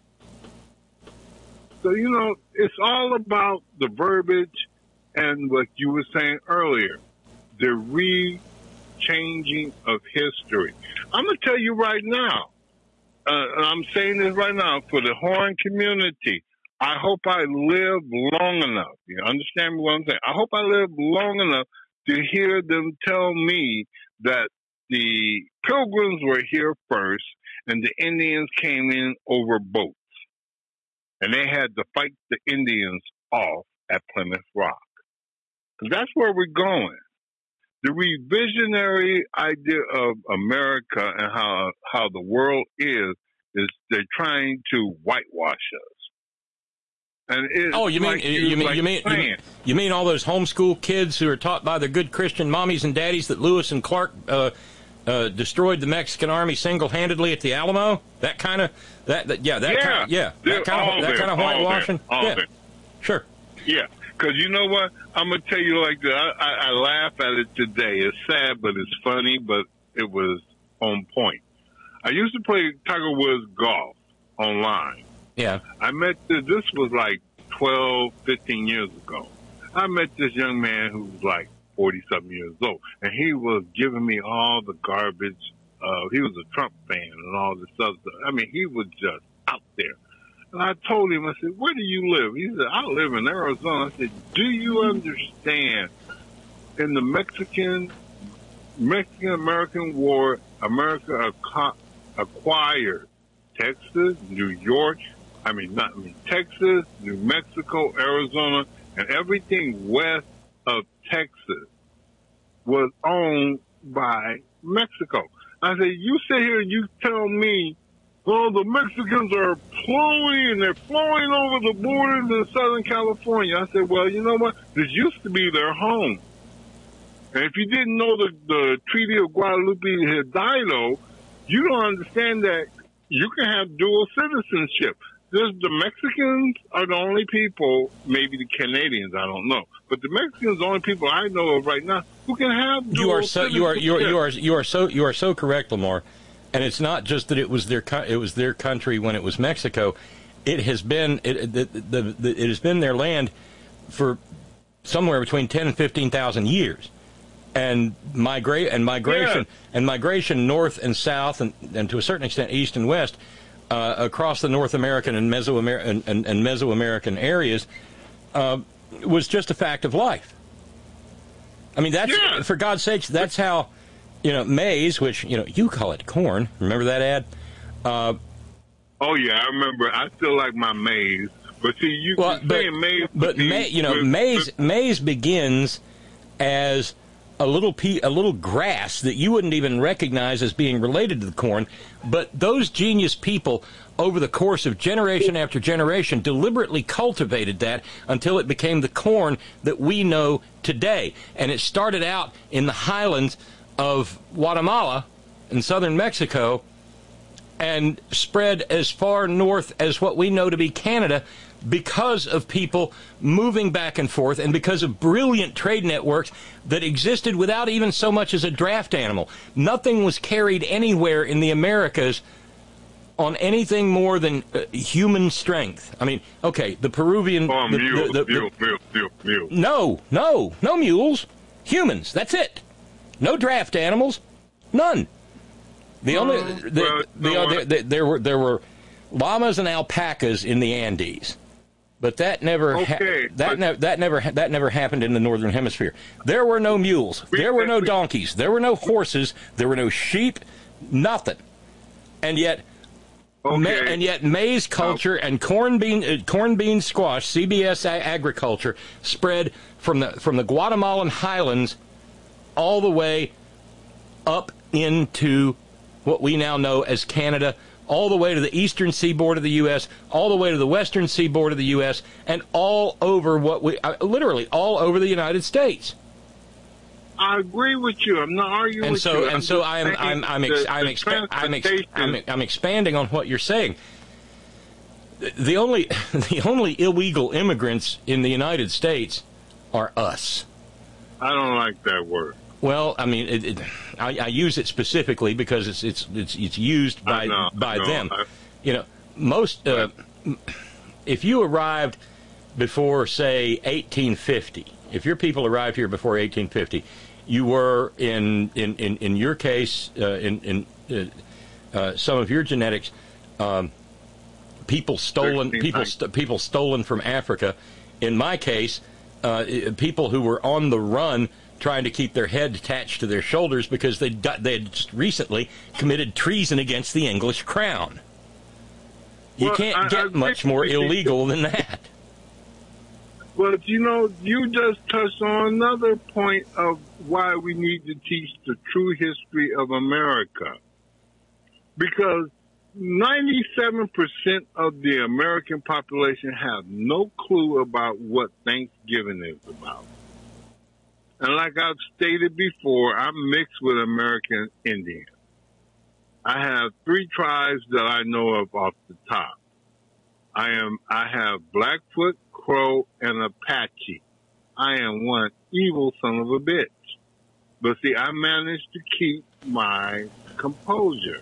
Speaker 10: So, you know, it's all about the verbiage and what you were saying earlier, the re-changing of history. I'm going to tell you right now, uh, I'm saying this right now for the Horn community, I hope I live long enough. You understand what I'm saying? I hope I live long enough to hear them tell me that the Pilgrims were here first and the Indians came in over boats. And they had to fight the Indians off at Plymouth Rock. Because that's where we're going. The revisionary idea of America and how how the world is, is they're trying to whitewash us. And it's
Speaker 4: oh, you mean
Speaker 10: like
Speaker 4: you,
Speaker 10: you,
Speaker 4: mean
Speaker 10: like
Speaker 4: you mean you mean you mean all those homeschool kids who are taught by their good Christian mommies and daddies that Lewis and Clark uh, uh, destroyed the Mexican army single-handedly at the Alamo? That kind of that, that yeah that
Speaker 10: yeah,
Speaker 4: kind of yeah that kind of that kind of whitewashing. Yeah, there. Sure.
Speaker 10: Yeah, because you know what? I'm gonna tell you like that. I, I, I laugh at it today. It's sad, but it's funny. But it was on point. I used to play Tiger Woods golf online.
Speaker 4: Yeah.
Speaker 10: I met this, this was like twelve, fifteen years ago. I met this young man who was like forty-something years old, and he was giving me all the garbage. Uh, he was a Trump fan and all this other stuff. I mean, he was just out there. And I told him, I said, where do you live? He said, I live in Arizona. I said, do you understand in the Mexican, Mexican-American War, America ac- acquired Texas, New York, I mean, not I mean, Texas, New Mexico, Arizona, and everything west of Texas was owned by Mexico. I said, you sit here and you tell me, well, the Mexicans are flowing and they're flowing over the borders in Southern California. I said, well, you know what? This used to be their home. And if you didn't know the, the Treaty of Guadalupe Hidalgo, you don't understand that you can have dual citizenship. There's the Mexicans are the only people, maybe the Canadians, I don't know, but the Mexicans are the only people I know of right now who can have dual
Speaker 4: you are so you are you are
Speaker 10: citizenship.
Speaker 4: you are you are so you are so correct, Lamar. And it's not just that it was their co- it was their country when it was Mexico. It has been it the, the, the, it has been their land for somewhere between ten and fifteen thousand years. And migrate and migration
Speaker 10: yeah.
Speaker 4: and migration north and south and, and to a certain extent east and west uh, across the North American and Mesoamerican and, and Mesoamerican areas uh, was just a fact of life. I mean, that's
Speaker 10: yeah.
Speaker 4: for God's sakes. That's how, you know, maize, which you know you call it corn. Remember that ad? Uh,
Speaker 10: oh yeah, I remember. I still like my maize, but see, you
Speaker 4: well,
Speaker 10: you're
Speaker 4: but,
Speaker 10: saying maize,
Speaker 4: but ma- you know,
Speaker 10: with,
Speaker 4: maize
Speaker 10: with,
Speaker 4: maize begins as a little pe- a little grass that you wouldn't even recognize as being related to the corn, but those genius people over the course of generation after generation deliberately cultivated that until it became the corn that we know today. And it started out in the highlands of Guatemala in southern Mexico and spread as far north as what we know to be Canada because of people moving back and forth and because of brilliant trade networks that existed without even so much as a draft animal. Nothing was carried anywhere in the Americas on anything more than uh, human strength. I mean, okay, the Peruvian...
Speaker 10: oh,
Speaker 4: the,
Speaker 10: mules,
Speaker 4: the, the,
Speaker 10: mule, mule, mule, mule.
Speaker 4: No, no, no mules. Humans, that's it. No draft animals, none. The only... The,
Speaker 10: well,
Speaker 4: the,
Speaker 10: no,
Speaker 4: the, the, there were there were llamas and alpacas in the Andes. But that never
Speaker 10: okay,
Speaker 4: ha- that
Speaker 10: but,
Speaker 4: ne- that never ha- that never happened in the northern hemisphere. There were no mules, there were no donkeys, there were no horses, there were no sheep, nothing. And yet,
Speaker 10: okay.
Speaker 4: ma- and yet, maize culture and corn bean uh, corn bean squash C B S a- agriculture spread from the from the Guatemalan highlands all the way up into what we now know as Canada, all the way to the eastern seaboard of the U S, all the way to the western seaboard of the U S, and all over what we, uh, literally all over the United States.
Speaker 10: I agree with you. I'm not arguing
Speaker 4: and
Speaker 10: with
Speaker 4: so,
Speaker 10: you.
Speaker 4: And
Speaker 10: I'm
Speaker 4: so I'm, I'm, I'm, ex-
Speaker 10: the,
Speaker 4: I'm,
Speaker 10: the
Speaker 4: expa- I'm, ex- I'm,
Speaker 10: transportation-
Speaker 4: I'm expanding on what you're saying. The only, the only illegal immigrants in the United States are us.
Speaker 10: I don't like that word.
Speaker 4: Well, I mean, it, it, I, I use it specifically because it's it's it's, it's used by
Speaker 10: know,
Speaker 4: by
Speaker 10: know.
Speaker 4: them.
Speaker 10: I,
Speaker 4: you know, most uh, if you arrived before, say, eighteen fifty, if your people arrived here before eighteen fifty, you were in in in, in your case, uh, in in uh, uh, some of your genetics, um, people stolen people st- people stolen from Africa. In my case, uh, people who were on the run, trying to keep their head attached to their shoulders because they they had just recently committed treason against the English crown. You
Speaker 10: well,
Speaker 4: can't
Speaker 10: I,
Speaker 4: get
Speaker 10: I
Speaker 4: much more illegal than that.
Speaker 10: Well, you know, you just touched on another point of why we need to teach the true history of America. Because ninety-seven percent of the American population have no clue about what Thanksgiving is about. And like I've stated before, I'm mixed with American Indian. I have three tribes that I know of off the top. I am, I have Blackfoot, Crow, and Apache. I am one evil son of a bitch. But see, I managed to keep my composure.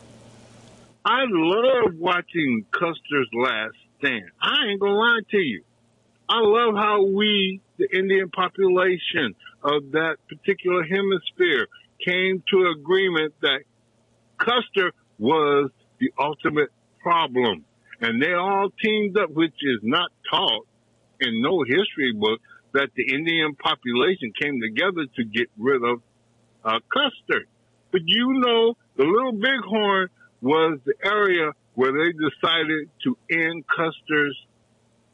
Speaker 10: I love watching Custer's Last Stand. I ain't gonna lie to you. I love how we, the Indian population of that particular hemisphere, came to agreement that Custer was the ultimate problem. And they all teamed up, which is not taught in no history book, that the Indian population came together to get rid of uh, Custer. But you know, the Little Bighorn was the area where they decided to end Custer's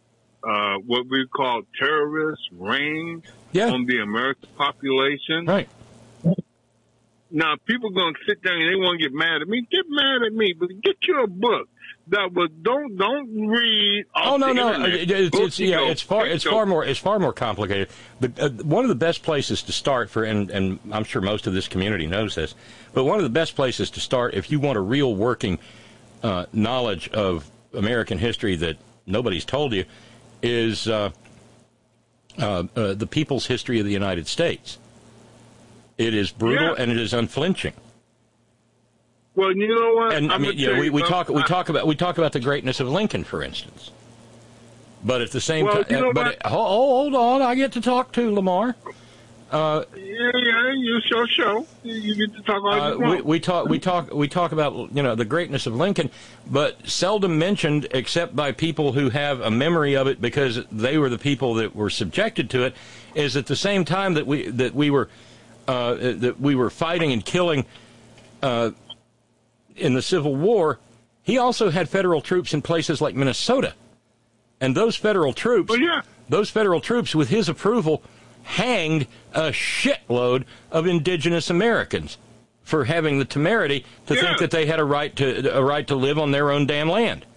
Speaker 10: uh, what we call terrorist reign
Speaker 4: yeah.
Speaker 10: on the American population.
Speaker 4: Right.
Speaker 10: Now, people going to sit down and they want to get mad at me. Get mad at me, but get you a book that was don't don't read.
Speaker 4: Oh no, no,
Speaker 10: internet.
Speaker 4: it's, it's yeah,
Speaker 10: go,
Speaker 4: it's far it's far more it's far more complicated. But uh, one of the best places to start for, and and I'm sure most of this community knows this, but one of the best places to start if you want a real working uh, knowledge of American history that nobody's told you is uh, uh, uh, the People's History of the United States. It is brutal
Speaker 10: yeah.
Speaker 4: and it is unflinching.
Speaker 10: Well, you know what?
Speaker 4: And
Speaker 10: I'm
Speaker 4: I mean, yeah, we, we talk we talk about we talk about the greatness of Lincoln, for instance. But at the same
Speaker 10: well,
Speaker 4: time,
Speaker 10: you know
Speaker 4: but it, oh, hold on, I get to talk to Lamar. Uh,
Speaker 10: yeah, yeah, you show show. You get to talk all
Speaker 4: uh,
Speaker 10: you want.
Speaker 4: we, we talk we talk we talk about you know the greatness of Lincoln, but seldom mentioned except by people who have a memory of it because they were the people that were subjected to it. Is at the same time that we that we were. Uh, that we were fighting and killing uh, in the Civil War, he also had federal troops in places like Minnesota. And those federal troops,
Speaker 10: oh, yeah.
Speaker 4: those federal troops, with his approval, hanged a shitload of indigenous Americans for having the temerity to
Speaker 10: yeah.
Speaker 4: think that they had a right to a right to live on their own damn land.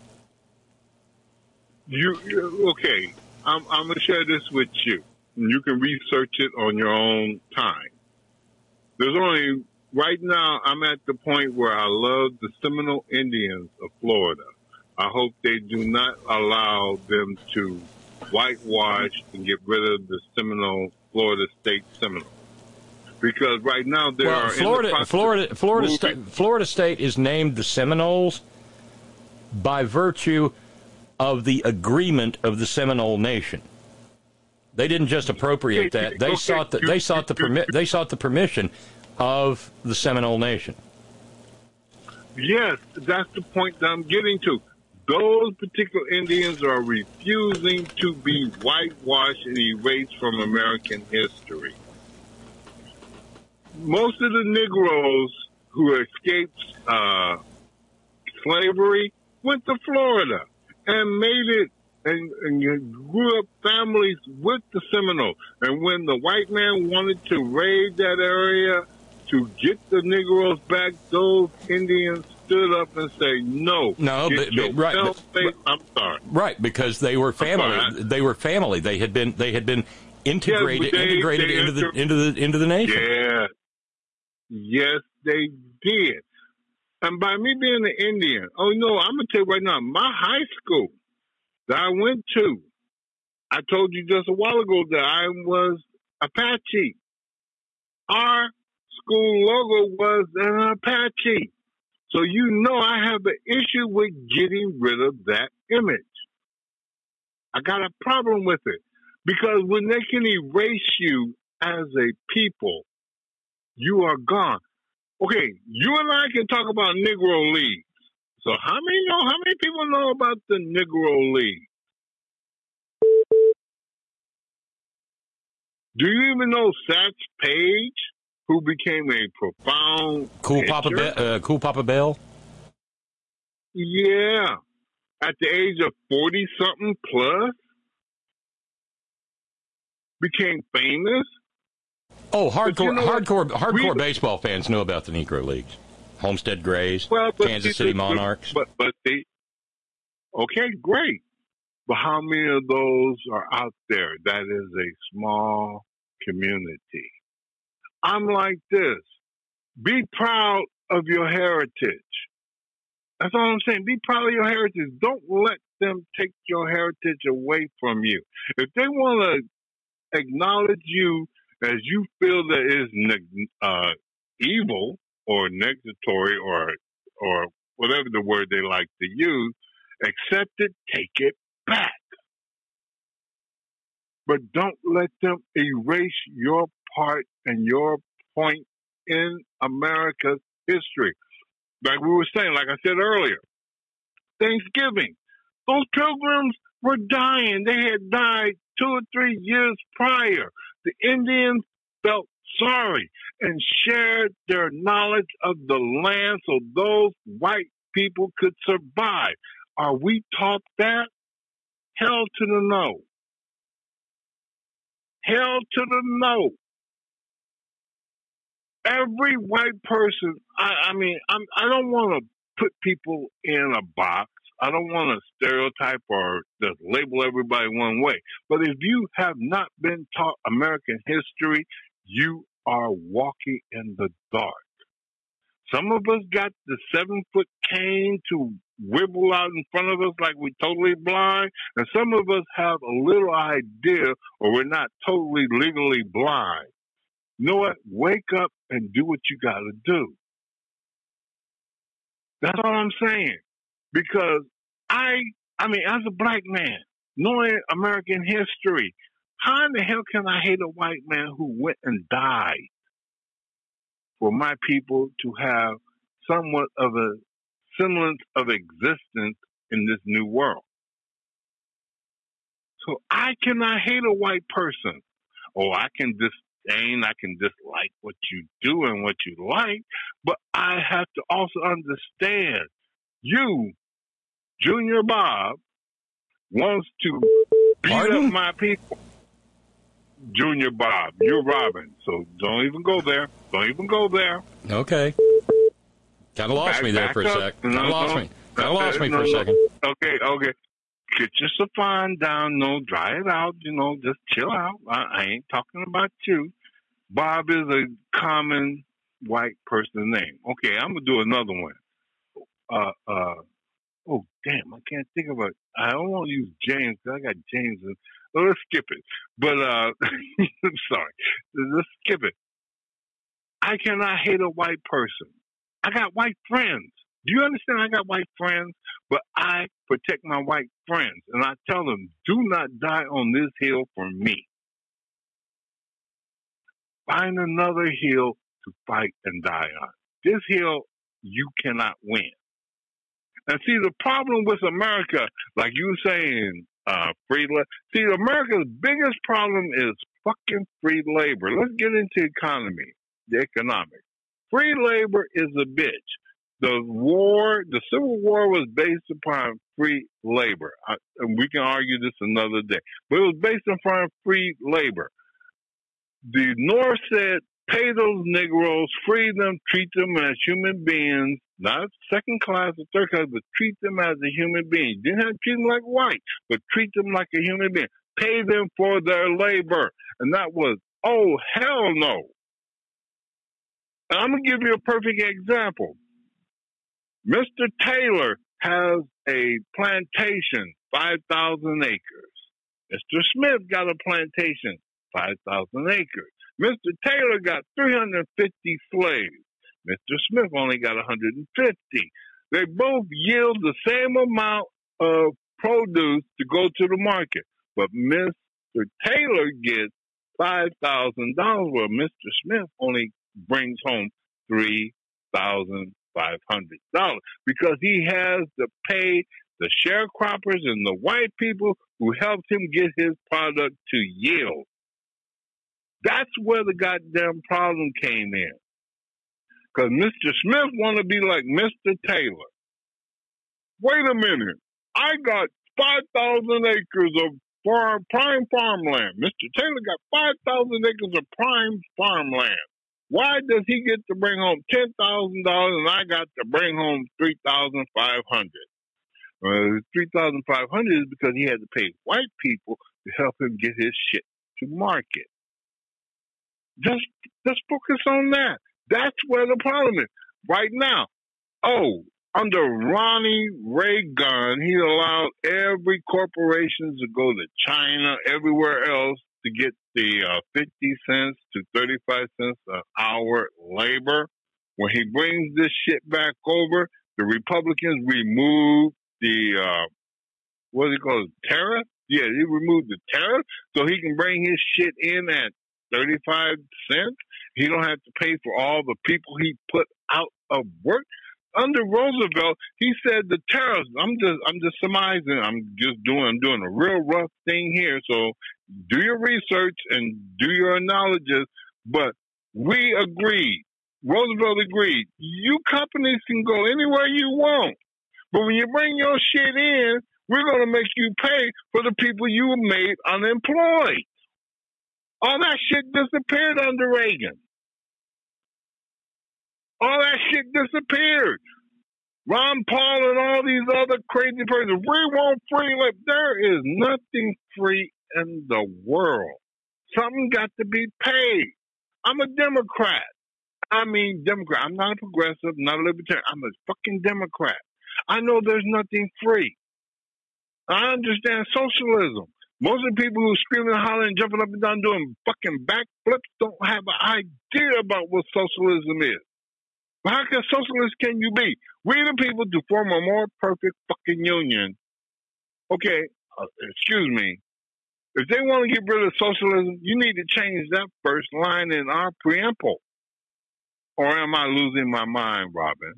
Speaker 10: You, you okay? I'm, I'm going to share this with you. You can research it on your own time. There's only, right now, I'm at the point where I love the Seminole Indians of Florida. I hope they do not allow them to whitewash and get rid of the Seminole, Florida State Seminoles. Because right now there
Speaker 4: well,
Speaker 10: are
Speaker 4: Florida,
Speaker 10: in the
Speaker 4: Florida, Florida, Sta- Florida State is named the Seminoles by virtue of the agreement of the Seminole Nation. They didn't just appropriate that; they
Speaker 10: okay.
Speaker 4: sought the, they sought the permi- they sought the permission of the Seminole Nation.
Speaker 10: Yes, that's the point that I'm getting to. Those particular Indians are refusing to be whitewashed and erased from American history. Most of the Negroes who escaped uh, slavery went to Florida and made it and, and grew up families with the Seminoles. And when the white man wanted to raid that area to get the Negroes back, those Indians stood up and say, no.
Speaker 4: No, but, but right. But,
Speaker 10: but, I'm sorry.
Speaker 4: Right, because they were family. They were family. They had been they had been integrated
Speaker 10: yeah, they,
Speaker 4: integrated
Speaker 10: they
Speaker 4: into
Speaker 10: inter-
Speaker 4: the into the into the nation.
Speaker 10: Yeah. Yes, they did. And by me being an Indian, oh no, I'm gonna tell you right now, my high school that I went to, I told you just a while ago that I was Apache. Our school logo was an Apache. So you know I have an issue with getting rid of that image. I got a problem with it. Because when they can erase you as a people, you are gone. Okay, you and I can talk about Negro Leagues. So how many know, how many people know about the Negro League? Do you even know Satch Page, who became a profound
Speaker 4: Cool Papa Be- uh, Cool Papa Bell?
Speaker 10: Yeah. At the age of forty-something plus, became famous.
Speaker 4: Oh, hardcore,
Speaker 10: you know
Speaker 4: hardcore,
Speaker 10: what?
Speaker 4: hardcore
Speaker 10: we,
Speaker 4: baseball fans know about the Negro Leagues. Homestead Grays,
Speaker 10: well, but
Speaker 4: Kansas
Speaker 10: see,
Speaker 4: City
Speaker 10: the,
Speaker 4: Monarchs.
Speaker 10: But but they, okay, great. But how many of those are out there? That is a small community. I'm like this. Be proud of your heritage. That's all I'm saying. Be proud of your heritage. Don't let them take your heritage away from you. If they want to acknowledge you as you feel that is uh, evil or negatory or or whatever the word they like to use, accept it, take it back. But don't let them erase your part and your point in America's history. Like we were saying, like I said earlier, Thanksgiving. Those pilgrims were dying. They had died two or three years prior. The Indians felt sorry and shared their knowledge of the land so those white people could survive. Are we taught that? Hell to the no. Hell to the no. Every white person, I, I mean, I'm, I don't want to put people in a box. I don't want to stereotype or just label everybody one way. But if you have not been taught American history, you are walking in the dark. Some of us got the seven-foot cane to wibble out in front of us like we're totally blind, and some of us have a little idea or we're not totally legally blind. You know what? Wake up and do what you got to do. That's all I'm saying. Because I, I mean, as a black man, knowing American history, how in the hell can I hate a white man who went and died for my people to have somewhat of a semblance of existence in this new world? So I cannot hate a white person. Oh, I can disdain, I can dislike what you do and what you like, but I have to also understand you, Junior Bob, wants to beat
Speaker 4: Pardon?
Speaker 10: up my people. Junior Bob, you're Robin, so don't even go there. Don't even go there.
Speaker 4: Okay. Kind of lost
Speaker 10: Back-
Speaker 4: me there
Speaker 10: back
Speaker 4: for a
Speaker 10: up.
Speaker 4: sec.
Speaker 10: No,
Speaker 4: Kind of lost
Speaker 10: no.
Speaker 4: me. Kind of lost me
Speaker 10: No,
Speaker 4: for a
Speaker 10: no.
Speaker 4: second.
Speaker 10: Okay, okay. Get your saffron down, no, dry it out, you know, just chill out. I, I ain't talking about you. Bob is a common white person name. Okay, I'm gonna do another one. Uh, uh, oh damn, I can't think of it. I don't want to use James because I got James. In, oh, let's skip it. But uh, I'm sorry, let's skip it. I cannot hate a white person. I got white friends. Do you understand? I got white friends, but I protect my white friends, and I tell them, do not die on this hill for me. Find another hill to fight and die on. This hill, you cannot win. And see, the problem with America, like you were saying, uh, free labor. See, America's biggest problem is fucking free labor. Let's get into economy, the economics. Free labor is a bitch. The war, the Civil War was based upon free labor. I, and we can argue this another day. But it was based upon free labor. The North said, pay those Negroes, free them, treat them as human beings, not second class or third class, but treat them as a human being. Didn't have to treat them like white, but treat them like a human being. Pay them for their labor. And that was, oh, hell no. And I'm going to give you a perfect example. Mister Taylor has a plantation, five thousand acres. Mister Smith got a plantation, five thousand acres. Mister Taylor got three hundred fifty slaves. Mister Smith only got one hundred fifty. They both yield the same amount of produce to go to the market. But Mister Taylor gets five thousand dollars, where Mister Smith only brings home three thousand five hundred dollars because he has to pay the sharecroppers and the white people who helped him get his product to yield. That's where the goddamn problem came in. Because Mister Smith want to be like Mister Taylor. Wait a minute. I got five thousand acres of farm, prime farmland. Mister Taylor got five thousand acres of prime farmland. Why does he get to bring home ten thousand dollars and I got to bring home three thousand five hundred dollars? Uh, three thousand five hundred dollars is because he had to pay white people to help him get his shit to market. Just, just focus on that. That's where the problem is. Right now, oh, under Ronnie Reagan, he allowed every corporation to go to China, everywhere else, to get the uh, fifty cents to thirty-five cents an hour labor. When he brings this shit back over, the Republicans remove the, uh, what do you call it, tariff? Yeah, he removed the tariff so he can bring his shit in at thirty-five cents. He don't have to pay for all the people he put out of work. Under Roosevelt, he said the tariffs. I'm just, I'm just surmising. I'm just doing, I'm doing a real rough thing here. So do your research and do your analysis. But we agreed. Roosevelt agreed. You companies can go anywhere you want, but when you bring your shit in, We're going to make you pay for the people you made unemployed. All that shit disappeared under Reagan. All that shit disappeared. Ron Paul and all these other crazy persons. We want free labor. There is nothing free in the world. Something got to be paid. I'm a Democrat. I mean, Democrat. I'm not a progressive, not a libertarian. I'm a fucking Democrat. I know there's nothing free. I understand socialism. Most of the people who are screaming and hollering and jumping up and down doing fucking backflips don't have an idea about what socialism is. But how can socialist can you be? We the people to form a more perfect fucking union. Okay, uh, excuse me. If they want to get rid of socialism, you need to change that first line in our preamble. Or am I losing my mind, Robin?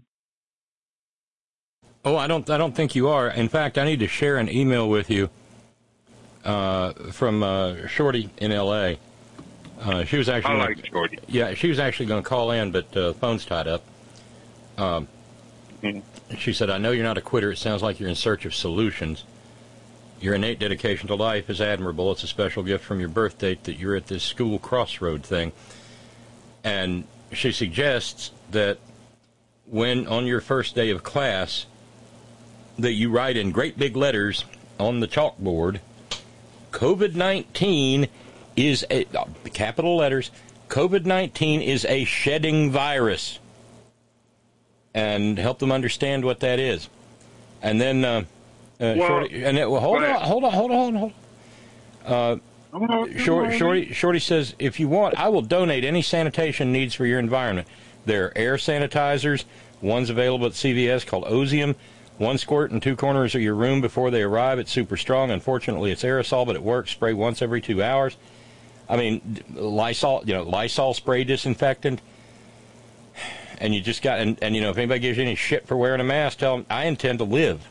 Speaker 4: Oh, I don't. I don't think you are. In fact, I need to share an email with you uh, from uh, Shorty in L A. Uh, she was actually.
Speaker 10: I like gonna, Shorty.
Speaker 4: Yeah, she was actually going to call in, but uh, the phone's tied up. Um, mm-hmm. She said, "I know you're not a quitter. It sounds like you're in search of solutions. Your innate dedication to life is admirable. It's a special gift from your birth date that you're at this school crossroad thing." And she suggests that when on your first day of class, that you write in great big letters on the chalkboard, COVID nineteen is a, uh, capital letters, COVID nineteen is a shedding virus. And help them understand what that is. And then, uh, uh, well, Shorty, and it, well, hold on, hold on, hold on, hold on. Uh, Shorty, Shorty, Shorty says, if you want, I will donate any sanitation needs for your environment. There are air sanitizers. One's available at C V S called Ozium. One squirt in two corners of your room before they arrive. It's super strong. Unfortunately, it's aerosol, but it works. Spray once every two hours. I mean, Lysol, you know, Lysol spray disinfectant. And you just got, and, and you know, if anybody gives you any shit for wearing a mask, tell them, I intend to live.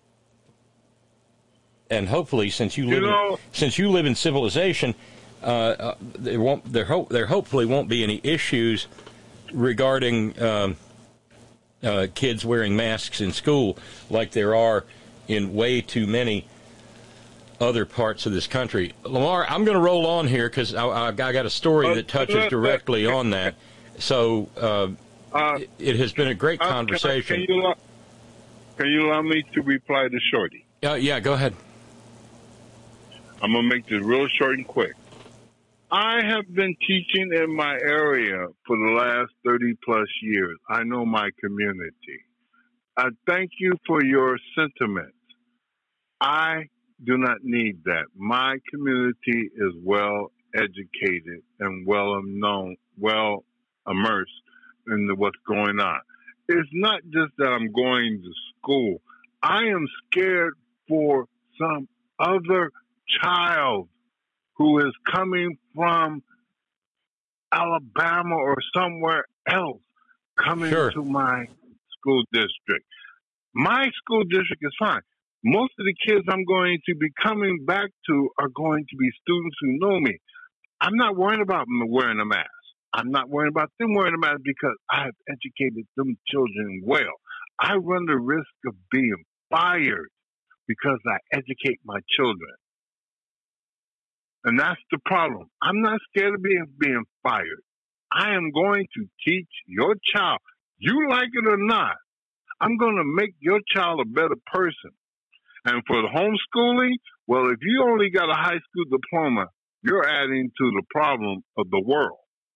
Speaker 4: And hopefully, since you live,
Speaker 10: you know,
Speaker 4: in, since you live in civilization, uh, uh, there won't, there hope, there hopefully won't be any issues regarding um, uh, kids wearing masks in school, like there are in way too many other parts of this country. Lamar, I'm going to roll on here because I, I, I got a story that touches directly on that. So uh, uh, it, it has been a great uh, conversation.
Speaker 10: Can, I, can, you allow, can you allow me to reply to Shorty?
Speaker 4: Uh, yeah, go ahead.
Speaker 10: I'm going to make this real short and quick. I have been teaching in my area for the last thirty plus years. I know my community. I thank you for your sentiments. I do not need that. My community is well educated and well known, well immersed in what's going on. It's not just that I'm going to school. I am scared for some other child who is coming from Alabama or somewhere else coming
Speaker 4: sure.
Speaker 10: to my school district. My school district is fine. Most of the kids I'm going to be coming back to are going to be students who know me. I'm not worried about them wearing a mask. I'm not worried about them wearing a mask because I have educated them children well. I run the risk of being fired because I educate my children. And that's the problem. I'm not scared of being, being fired. I am going to teach your child, you like it or not, I'm going to make your child a better person. And for the homeschooling, well, if you only got a high school diploma, you're adding to the problem of the world.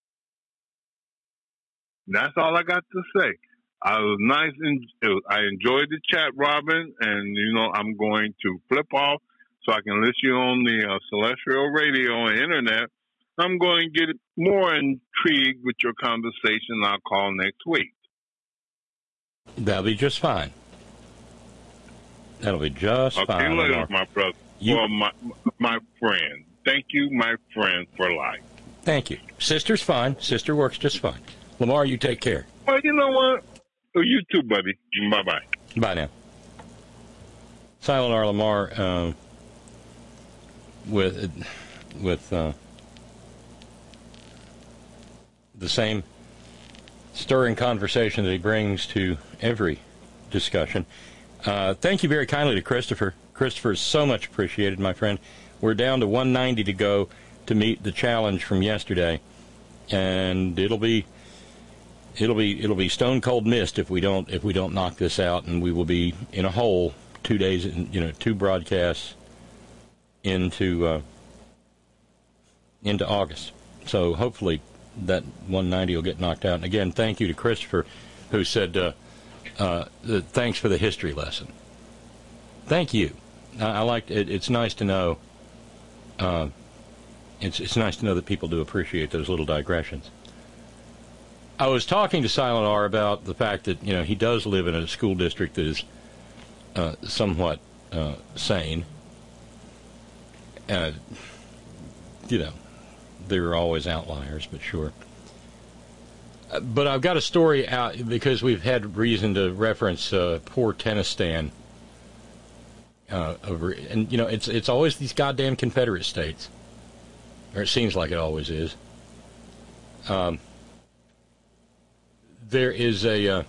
Speaker 10: That's all I got to say. I was nice and it was, I enjoyed the chat, Robin, and you know I'm going to flip off so I can listen you on the uh, Celestial Radio and Internet. I'm going to get more intrigued with your conversation. I'll call next week.
Speaker 4: That'll be just fine. That'll be just
Speaker 10: okay,
Speaker 4: fine.
Speaker 10: Okay, later, my brother.
Speaker 4: You...
Speaker 10: Well, my my friend. Thank you, my friend, for life.
Speaker 4: Thank you. Sister's fine. Sister works just fine. Lamar, you take care.
Speaker 10: Well, you know what? Oh, you too, buddy. Bye-bye.
Speaker 4: Bye now. Silent R. Lamar uh, with, with uh, the same stirring conversation that he brings to every discussion. Uh, thank you very kindly to Christopher Christopher, so much appreciated, my friend. We're down to one ninety to go to meet the challenge from yesterday, and it'll be it'll be it'll be stone cold mist if we don't if we don't knock this out, and we will be in a hole two days, you know, two broadcasts into uh, into August. So hopefully that one ninety will get knocked out. And again, thank you to Christopher, who said uh, uh, thanks for the history lesson. Thank you. I, I like it. It's nice to know. Uh, it's it's nice to know that people do appreciate those little digressions. I was talking to Silent R about the fact that, you know, he does live in a school district that is uh, somewhat uh, sane. Uh, you know, there are always outliers, but sure. Uh, but I've got a story out because we've had reason to reference uh, poor Tennistan. Uh, over, and, you know, it's it's always these goddamn Confederate states. Or it seems like it always is. Um, there is a... Uh,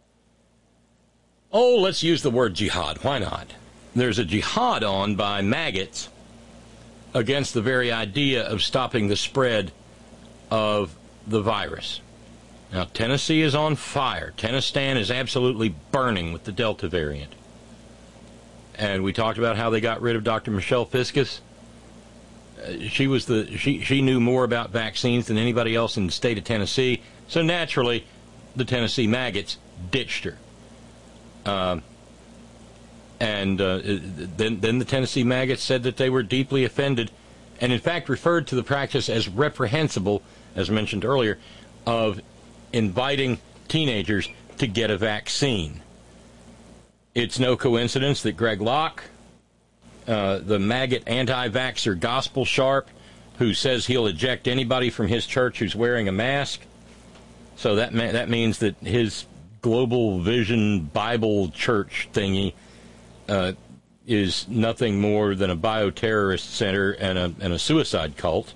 Speaker 4: oh, let's use the word jihad. Why not? There's a jihad on by maggots against the very idea of stopping the spread of the virus. Now, Tennessee is on fire. Tennistan is absolutely burning with the Delta variant. And we talked about how they got rid of Doctor Michelle Fiscus. Uh, she was the she she knew more about vaccines than anybody else in the state of Tennessee. So naturally, the Tennessee maggots ditched her. Um, and uh, then then the Tennessee maggots said that they were deeply offended, and in fact referred to the practice as reprehensible, as mentioned earlier, of inviting teenagers to get a vaccine. It's no coincidence that Greg Locke, uh, the maggot anti-vaxxer gospel sharp, who says he'll eject anybody from his church who's wearing a mask. So that ma- that means that his Global Vision Bible Church thingy uh, is nothing more than a bioterrorist center and a and a suicide cult.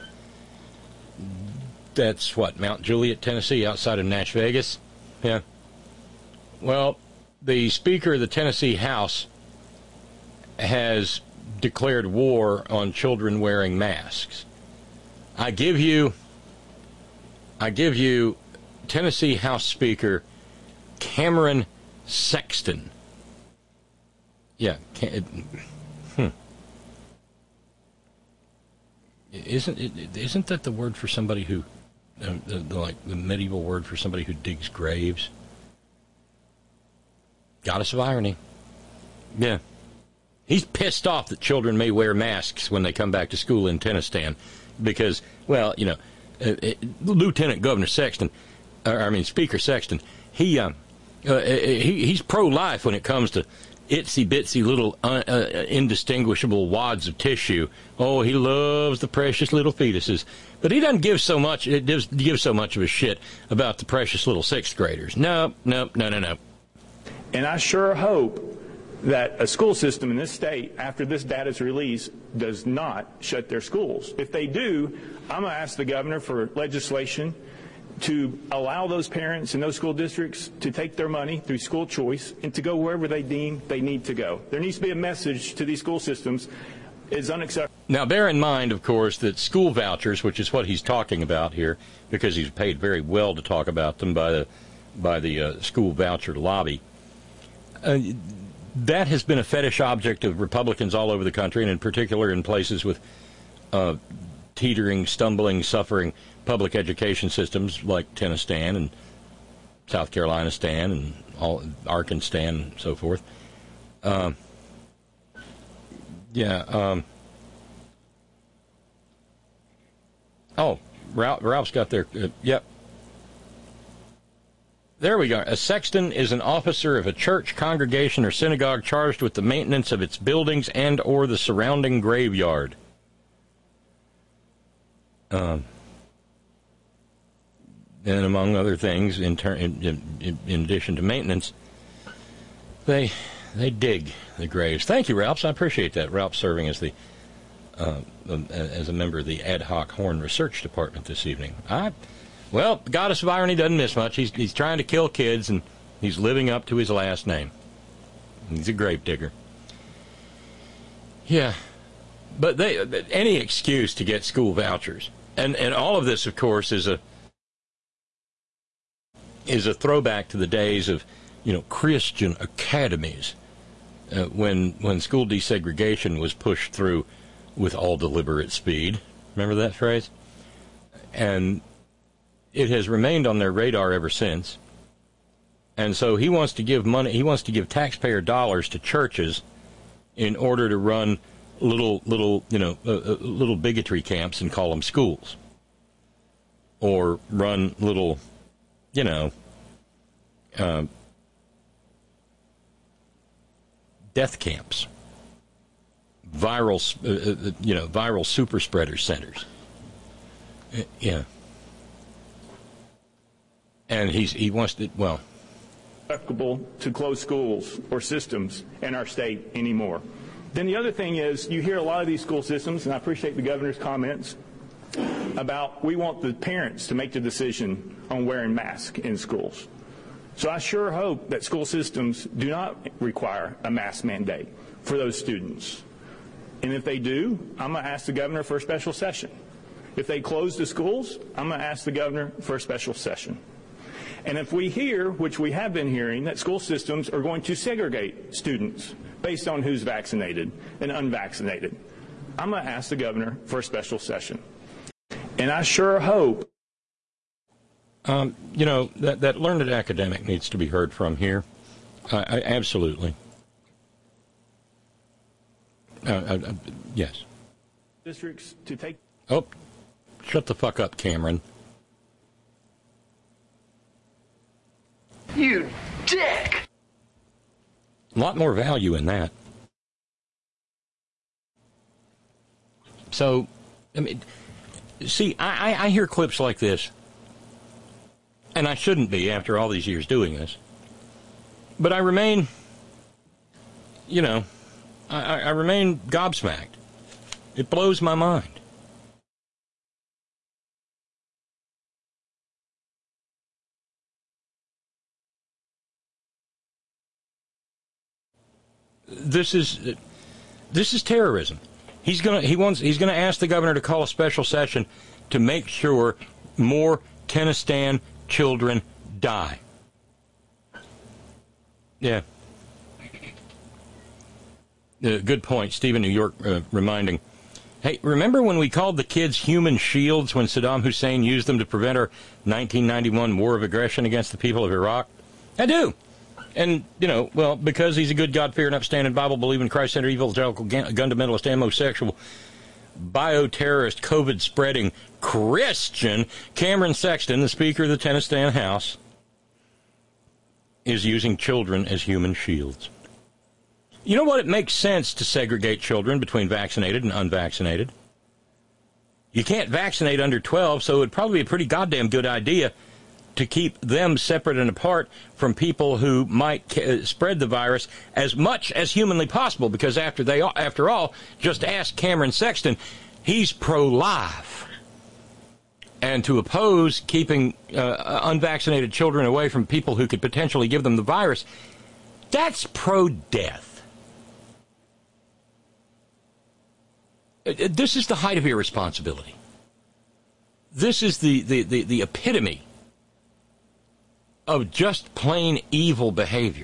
Speaker 4: That's what, Mount Juliet, Tennessee, outside of Nash Vegas. Yeah. Well, the Speaker of the Tennessee House has declared war on children wearing masks. I give you, I give you Tennessee House Speaker Cameron Sexton. Yeah, it, hmm. Isn't it, isn't that the word for somebody who, uh, the, the, like the medieval word for somebody who digs graves? Goddess of irony. Yeah. He's pissed off that children may wear masks when they come back to school in Tennistan because, well, you know, uh, uh, Lieutenant Governor Sexton, uh, I mean Speaker Sexton, he uh, uh, he he's pro-life when it comes to itsy-bitsy little uh, uh, indistinguishable wads of tissue. Oh, he loves the precious little fetuses. But he doesn't give so much, it gives, gives so much of a shit about the precious little sixth graders. No, no, no, no, no.
Speaker 11: And I sure hope that a school system in this state, after this data is released, does not shut their schools. If they do, I'm going to ask the governor for legislation to allow those parents in those school districts to take their money through school choice and to go wherever they deem they need to go. There needs to be a message to these school systems. It's unacceptable.
Speaker 4: Now, bear in mind, of course, that school vouchers, which is what he's talking about here, because he's paid very well to talk about them by the, by the uh, school voucher lobby, Uh, that has been a fetish object of Republicans all over the country, and in particular in places with uh, teetering, stumbling, suffering public education systems like Tennistan and South Carolina Stan and all Arkansas and so forth. Uh, yeah. Um, oh, Ralph, Ralph's got their. Uh, yep. There we go. A sexton is an officer of a church, congregation, or synagogue charged with the maintenance of its buildings and or the surrounding graveyard. Um, and among other things, in, ter- in, in, in addition to maintenance, they they dig the graves. Thank you, Ralph. I appreciate that. Ralph serving as the uh, as a member of the Ad Hoc Horn Research Department this evening. I. Well, the Goddess of Irony doesn't miss much. He's he's trying to kill kids, and he's living up to his last name. He's a grave digger. Yeah. But they any excuse to get school vouchers. And and all of this, of course, is a is a throwback to the days of, you know, Christian academies, uh, when when school desegregation was pushed through with all deliberate speed. Remember that phrase? And it has remained on their radar ever since. And so he wants to give money, he wants to give taxpayer dollars to churches in order to run little, little, you know, uh, uh, little bigotry camps and call them schools. Or run little, you know, uh, death camps. Viral, uh, you know, viral super spreader centers. Uh, yeah. And he's he wants to, well,
Speaker 11: acceptable to close schools or systems in our state anymore. Then the other thing is, you hear a lot of these school systems, and I appreciate the governor's comments about we want the parents to make the decision on wearing masks in schools. So I sure hope that school systems do not require a mask mandate for those students. And if they do, I'm going to ask the governor for a special session. If they close the schools, I'm going to ask the governor for a special session. And if we hear, which we have been hearing, that school systems are going to segregate students based on who's vaccinated and unvaccinated, I'm going to ask the governor for a special session. And I sure hope.
Speaker 4: Um, you know, that, that learned academic needs to be heard from here. I, I, absolutely. Uh, uh, uh, yes.
Speaker 11: Districts to take.
Speaker 4: Oh, shut the fuck up, Cameron.
Speaker 2: You dick!
Speaker 4: A lot more value in that. So, I mean, see, I, I, I hear clips like this, and I shouldn't be after all these years doing this, but I remain, you know, I, I remain gobsmacked. It blows my mind. This is this is terrorism. He's gonna he wants he's gonna ask the governor to call a special session to make sure more Tennistan children die. Yeah. Uh, good point, Stephen, New York, uh, reminding. Hey, remember when we called the kids human shields when Saddam Hussein used them to prevent our nineteen ninety-one war of aggression against the people of Iraq? I do. And, you know, well, because he's a good, God-fearing, upstanding, Bible-believing, Christ-centered, evangelical, fundamentalist, homosexual, bioterrorist, COVID-spreading Christian, Cameron Sexton, the Speaker of the Tennistan House, is using children as human shields. You know what? It makes sense to segregate children between vaccinated and unvaccinated. You can't vaccinate under twelve, so it would probably be a pretty goddamn good idea to keep them separate and apart from people who might ca- spread the virus as much as humanly possible, because after they, after all, just ask Cameron Sexton, he's pro-life. And to oppose keeping uh, unvaccinated children away from people who could potentially give them the virus, that's pro-death. This is the height of irresponsibility. This is the, the, the, the epitome of just plain evil behavior.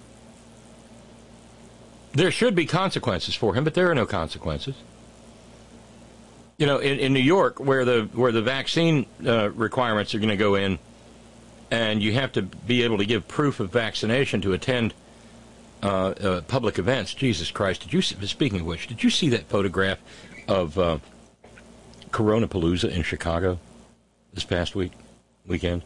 Speaker 4: There should be consequences for him, but there are no consequences. You know, in, in New York, where the where the vaccine uh, requirements are going to go in, and you have to be able to give proof of vaccination to attend uh, uh, public events. Jesus Christ! Did you? Speaking of which, did you see that photograph of uh, Coronapalooza in Chicago this past week weekend?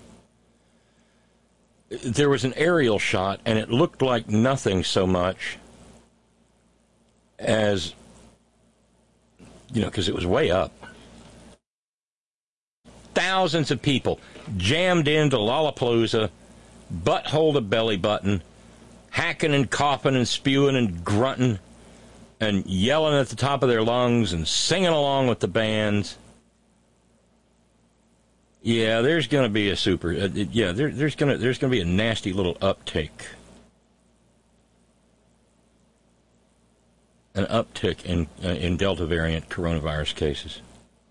Speaker 4: There was an aerial shot, and it looked like nothing so much as, you know, because it was way up. Thousands of people jammed into Lollapalooza, butthole to belly button, hacking and coughing and spewing and grunting and yelling at the top of their lungs and singing along with the bands. Yeah, there's going to be a super. Uh, yeah, there, there's going to there's going to be a nasty little uptake. an uptick in uh, in Delta variant coronavirus cases.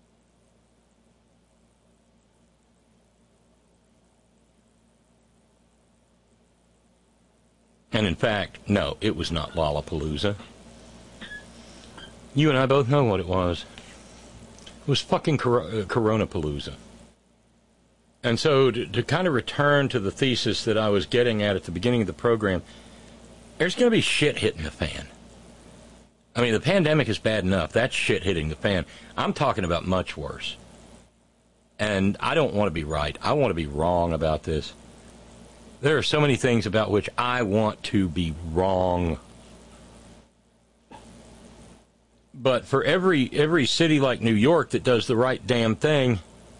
Speaker 4: And in fact, no, it was not Lollapalooza. You and I both know what it was. It was fucking cor- uh, Coronapalooza. And so to, to kind of return to the thesis that I was getting at at the beginning of the program, there's going to be shit hitting the fan. I mean, the pandemic is bad enough. That's shit hitting the fan. I'm talking about much worse. And I don't want to be right. I want to be wrong about this. There are so many things about which I want to be wrong. But for every every city like New York that does the right damn thing,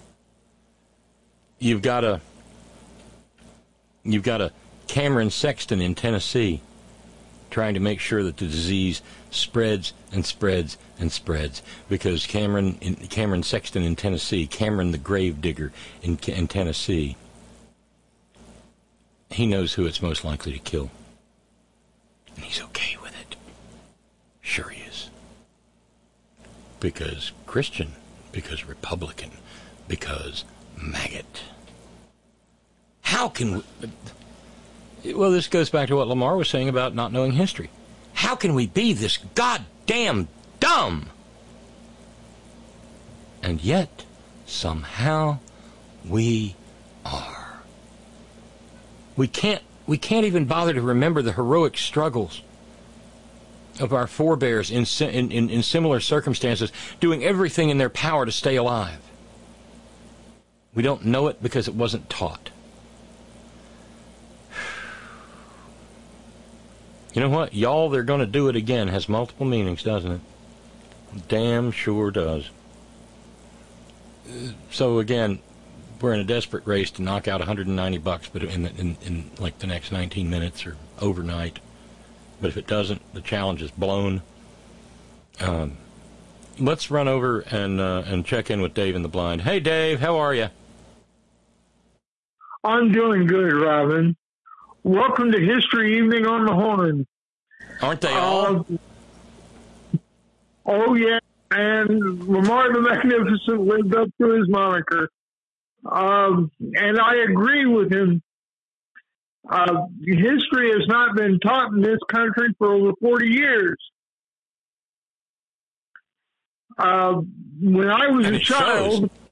Speaker 4: you've got a you've got a Cameron Sexton in Tennessee trying to make sure that the disease spreads and spreads and spreads, because Cameron in, Cameron Sexton in Tennessee, Cameron the grave digger in, in Tennessee, he knows who it's most likely to kill, and he's okay with it. Sure he is. Because Christian, because Republican, because maggot. How can we... Well, this goes back to what Lamar was saying about not knowing history. How can we be this goddamn dumb? And yet, somehow, we are. We can't, we can't even bother to remember the heroic struggles of our forebears in, in, in, in similar circumstances, doing everything in their power to stay alive. We don't know it because it wasn't taught. You know what? Y'all, they're going to do it again has multiple meanings, doesn't it? Damn sure does. So again, we're in a desperate race to knock out one hundred ninety bucks, but in, the, in in like the next nineteen minutes or overnight. But if it doesn't, the challenge is blown. Um, let's run over and uh, and check in with Dave in the blind. Hey, Dave, how are you?
Speaker 12: I'm doing good, Robin. Welcome to History Evening on the Horn.
Speaker 4: Aren't they all?
Speaker 12: Uh, oh, yeah. And Lamar the Magnificent lived up to his moniker. Um, and I agree with him. Uh, history has not been taught in this country for over forty years. Uh, when I was
Speaker 4: and
Speaker 12: a child, shows.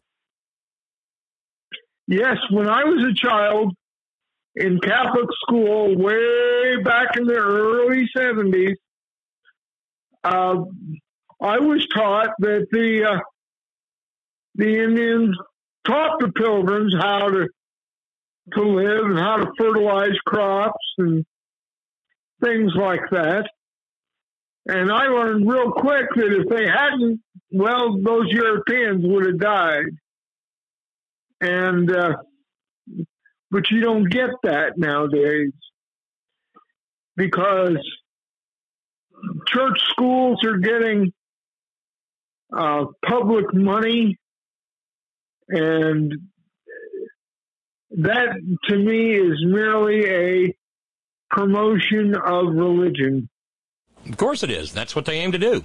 Speaker 12: yes, when I was a child in Catholic school, way back in the early seventies, uh, I was taught that the uh, the Indians taught the Pilgrims how to to live and how to fertilize crops and things like that. And I learned real quick that if they hadn't, well, those Europeans would have died. And, uh, but you don't get that nowadays because church schools are getting uh, public money, and that, to me, is merely a promotion of religion.
Speaker 4: Of course it is. That's what they aim to do.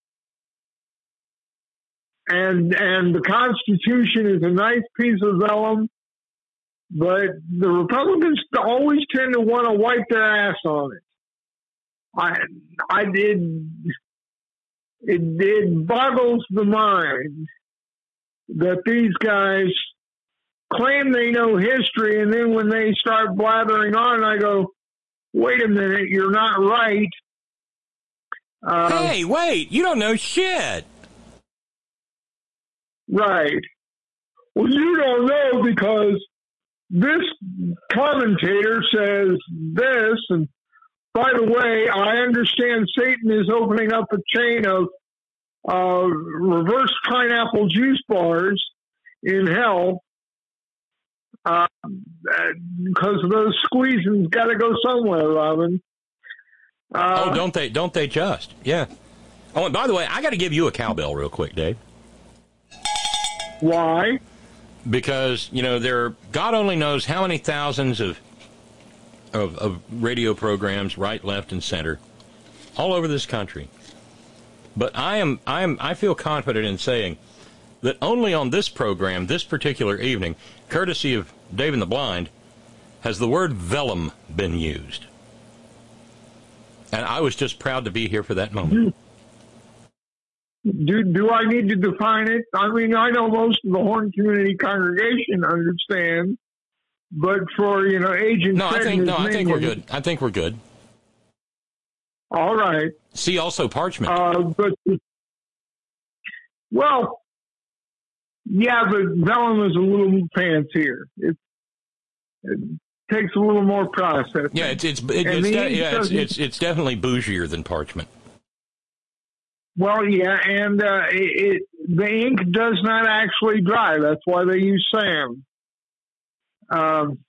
Speaker 12: And and the Constitution is a nice piece of vellum, but the Republicans always tend to want to wipe their ass on it. I I did it it boggles the mind that these guys claim they know history, and then when they start blathering on, I go, wait a minute, you're not right. Uh,
Speaker 4: hey, wait, you don't know shit.
Speaker 12: Right. Well, you don't know because this commentator says this, and by the way, I understand Satan is opening up a chain of uh, reverse pineapple juice bars in hell. Uh, because those squeezings got to go somewhere, Robin. Uh,
Speaker 4: oh, don't they? Don't they just? Yeah. Oh, and by the way, I got to give you a cowbell real quick, Dave.
Speaker 12: Why?
Speaker 4: Because you know there, are, God only knows how many thousands of, of of radio programs, right, left, and center, all over this country, But I am, I am, I feel confident in saying that only on this program, this particular evening, courtesy of Dave and the Blind, has the word vellum been used. And I was just proud to be here for that moment.
Speaker 12: Do do I need to define it? I mean, I know most of the Horn Community congregation understands, but for, you know, Agent
Speaker 4: No, I think, no, I think we're good. I think we're good.
Speaker 12: All right.
Speaker 4: See also parchment.
Speaker 12: Uh, but, well, yeah, but vellum is a little fancier. It, it takes a little more processing.
Speaker 4: Yeah, it's it's it, it's, de- yeah, it's, it's it's definitely bougier than parchment.
Speaker 12: Well, yeah, and uh, it, it the ink does not actually dry. That's why they use sand um,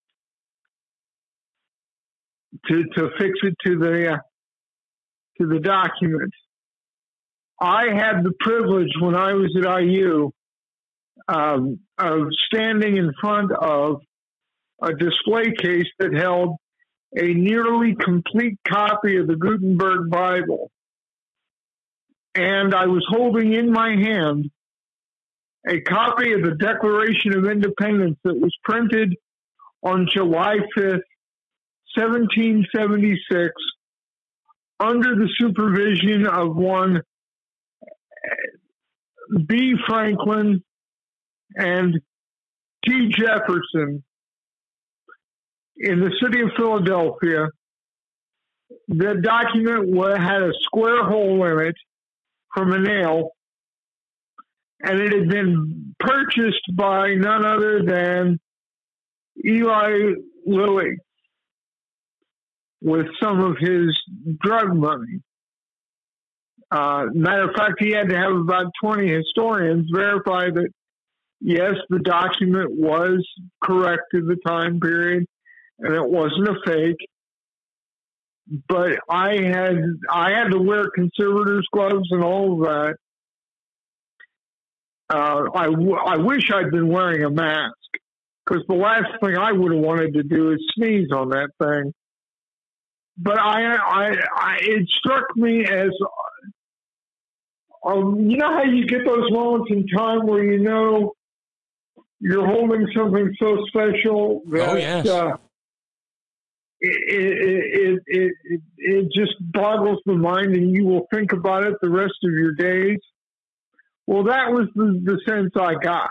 Speaker 12: to to fix it to the uh, to the document. I had the privilege when I was at I U um, of standing in front of a display case that held a nearly complete copy of the Gutenberg Bible. And I was holding in my hand a copy of the Declaration of Independence that was printed on July fifth, seventeen seventy-six, under the supervision of one B. Franklin and T. Jefferson in the city of Philadelphia. The document had a square hole in it from a nail, and it had been purchased by none other than Eli Lilly with some of his drug money. Uh, matter of fact, he had to have about twenty historians verify that, yes, the document was correct to the time period, and it wasn't a fake. But I had I had to wear conservator's gloves and all of that. Uh, I, w- I wish I'd been wearing a mask, because the last thing I would have wanted to do is sneeze on that thing. But I, I, I it struck me as, um, you know how you get those moments in time where you know you're holding something so special that
Speaker 4: oh, yes.
Speaker 12: uh, it, it, it, it, it just boggles the mind, and you will think about it the rest of your days. Well, that was the, the sense I got.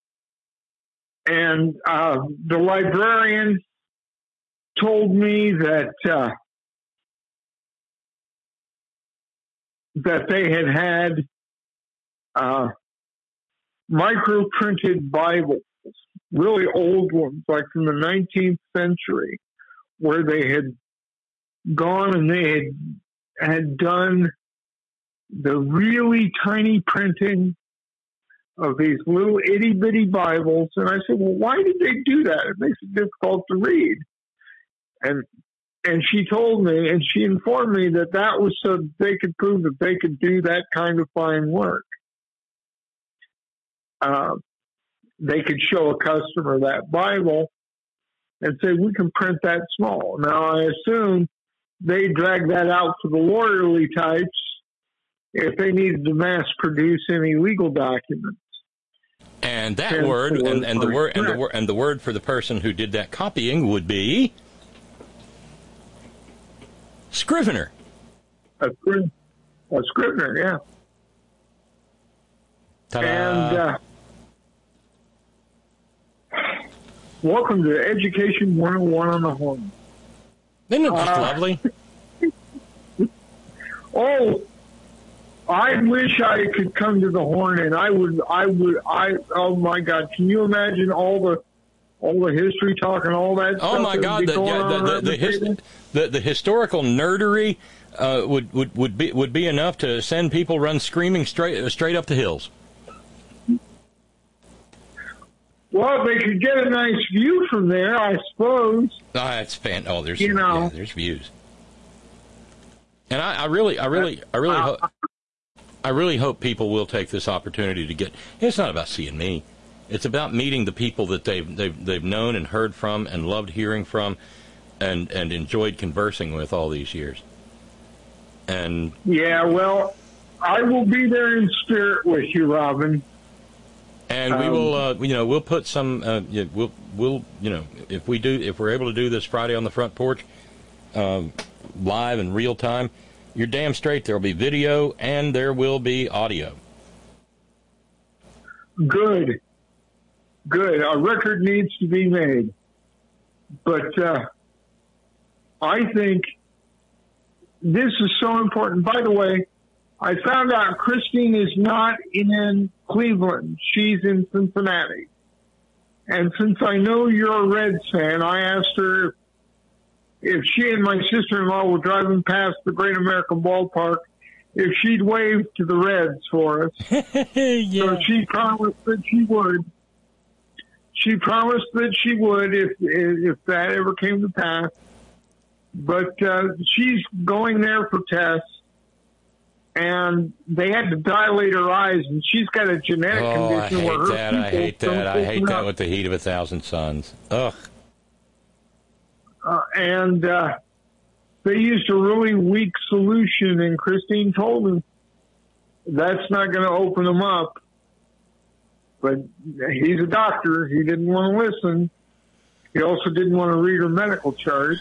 Speaker 12: And uh, the librarian told me that uh, that they had had uh, micro-printed Bibles, really old ones, like from the nineteenth century, where they had gone and they had, had done the really tiny printing of these little itty-bitty Bibles. And I said, well, why did they do that? It makes it difficult to read. And and she told me, and she informed me that that was so they could prove that they could do that kind of fine work. Uh, they could show a customer that Bible and say, we can print that small. Now, I assume they drag that out for the lawyerly types if they needed to mass produce any legal documents.
Speaker 4: And that and word, and, and the word, and the word, and the word for the person who did that copying would be scrivener.
Speaker 12: A, a scrivener, yeah.
Speaker 4: Ta-da.
Speaker 12: And uh, welcome to Education one oh one on the Horn.
Speaker 4: Isn't it just
Speaker 12: uh,
Speaker 4: lovely?
Speaker 12: Oh, I wish I could come to the Horn, and I would, I would, I, oh my God, can you imagine all the, all the history talk and all that
Speaker 4: oh
Speaker 12: stuff?
Speaker 4: my God, the, yeah, the, the, the, his, the, the historical nerdery uh, would, would, would be, would be enough to send people run screaming straight, straight up the hills.
Speaker 12: Well, they could get a nice view from there, I suppose.
Speaker 4: Oh, that's fan. Oh, there's,
Speaker 12: you know,
Speaker 4: yeah, there's views. And I, I really, I really, I really
Speaker 12: uh,
Speaker 4: hope. I really hope people will take this opportunity to get. It's not about seeing me; it's about meeting the people that they've they've they've known and heard from and loved hearing from, and and enjoyed conversing with all these years. And
Speaker 12: yeah, well, I will be there in spirit with you, Robin.
Speaker 4: And we
Speaker 12: Um,
Speaker 4: will, uh, you know, we'll put some, uh, yeah, we'll, we'll, you know, if we do, if we're able to do this Friday on the front porch, um, live and real time, you're damn straight there will be video and there will be audio.
Speaker 12: Good. Good. A record needs to be made. But uh, I think this is so important. By the way, I found out Christine is not in Cleveland. She's in Cincinnati. And since I know you're a Reds fan, I asked her if she and my sister-in-law were driving past the Great American Ballpark, if she'd wave to the Reds for us.
Speaker 4: Yeah.
Speaker 12: So she promised that she would. She promised that she would if if that ever came to pass. But uh, she's going there for tests. And they had to dilate her eyes, and she's got a genetic
Speaker 4: Oh, I
Speaker 12: condition where
Speaker 4: hate
Speaker 12: her
Speaker 4: that. I
Speaker 12: pupils
Speaker 4: hate
Speaker 12: don't
Speaker 4: that. I
Speaker 12: open
Speaker 4: hate that
Speaker 12: up.
Speaker 4: with the heat of a thousand suns. Ugh.
Speaker 12: Uh, and uh, they used a really weak solution, and Christine told me that's not going to open them up. But he's a doctor. He didn't want to listen. He also didn't want to read her medical chart.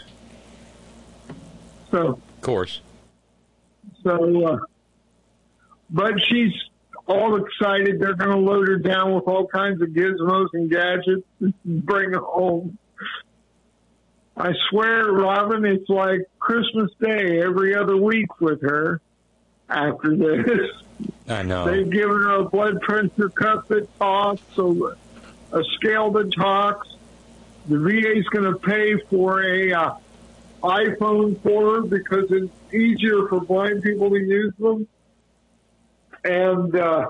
Speaker 12: So,
Speaker 4: of course.
Speaker 12: So, uh, but she's all excited. They're going to load her down with all kinds of gizmos and gadgets and bring her home. I swear, Robin, it's like Christmas Day every other week with her after this.
Speaker 4: I know.
Speaker 12: They've given her a blood pressure cuff that talks, so a scale that talks. The V A's going to pay for a uh, iPhone for her because it's easier for blind people to use them. And uh,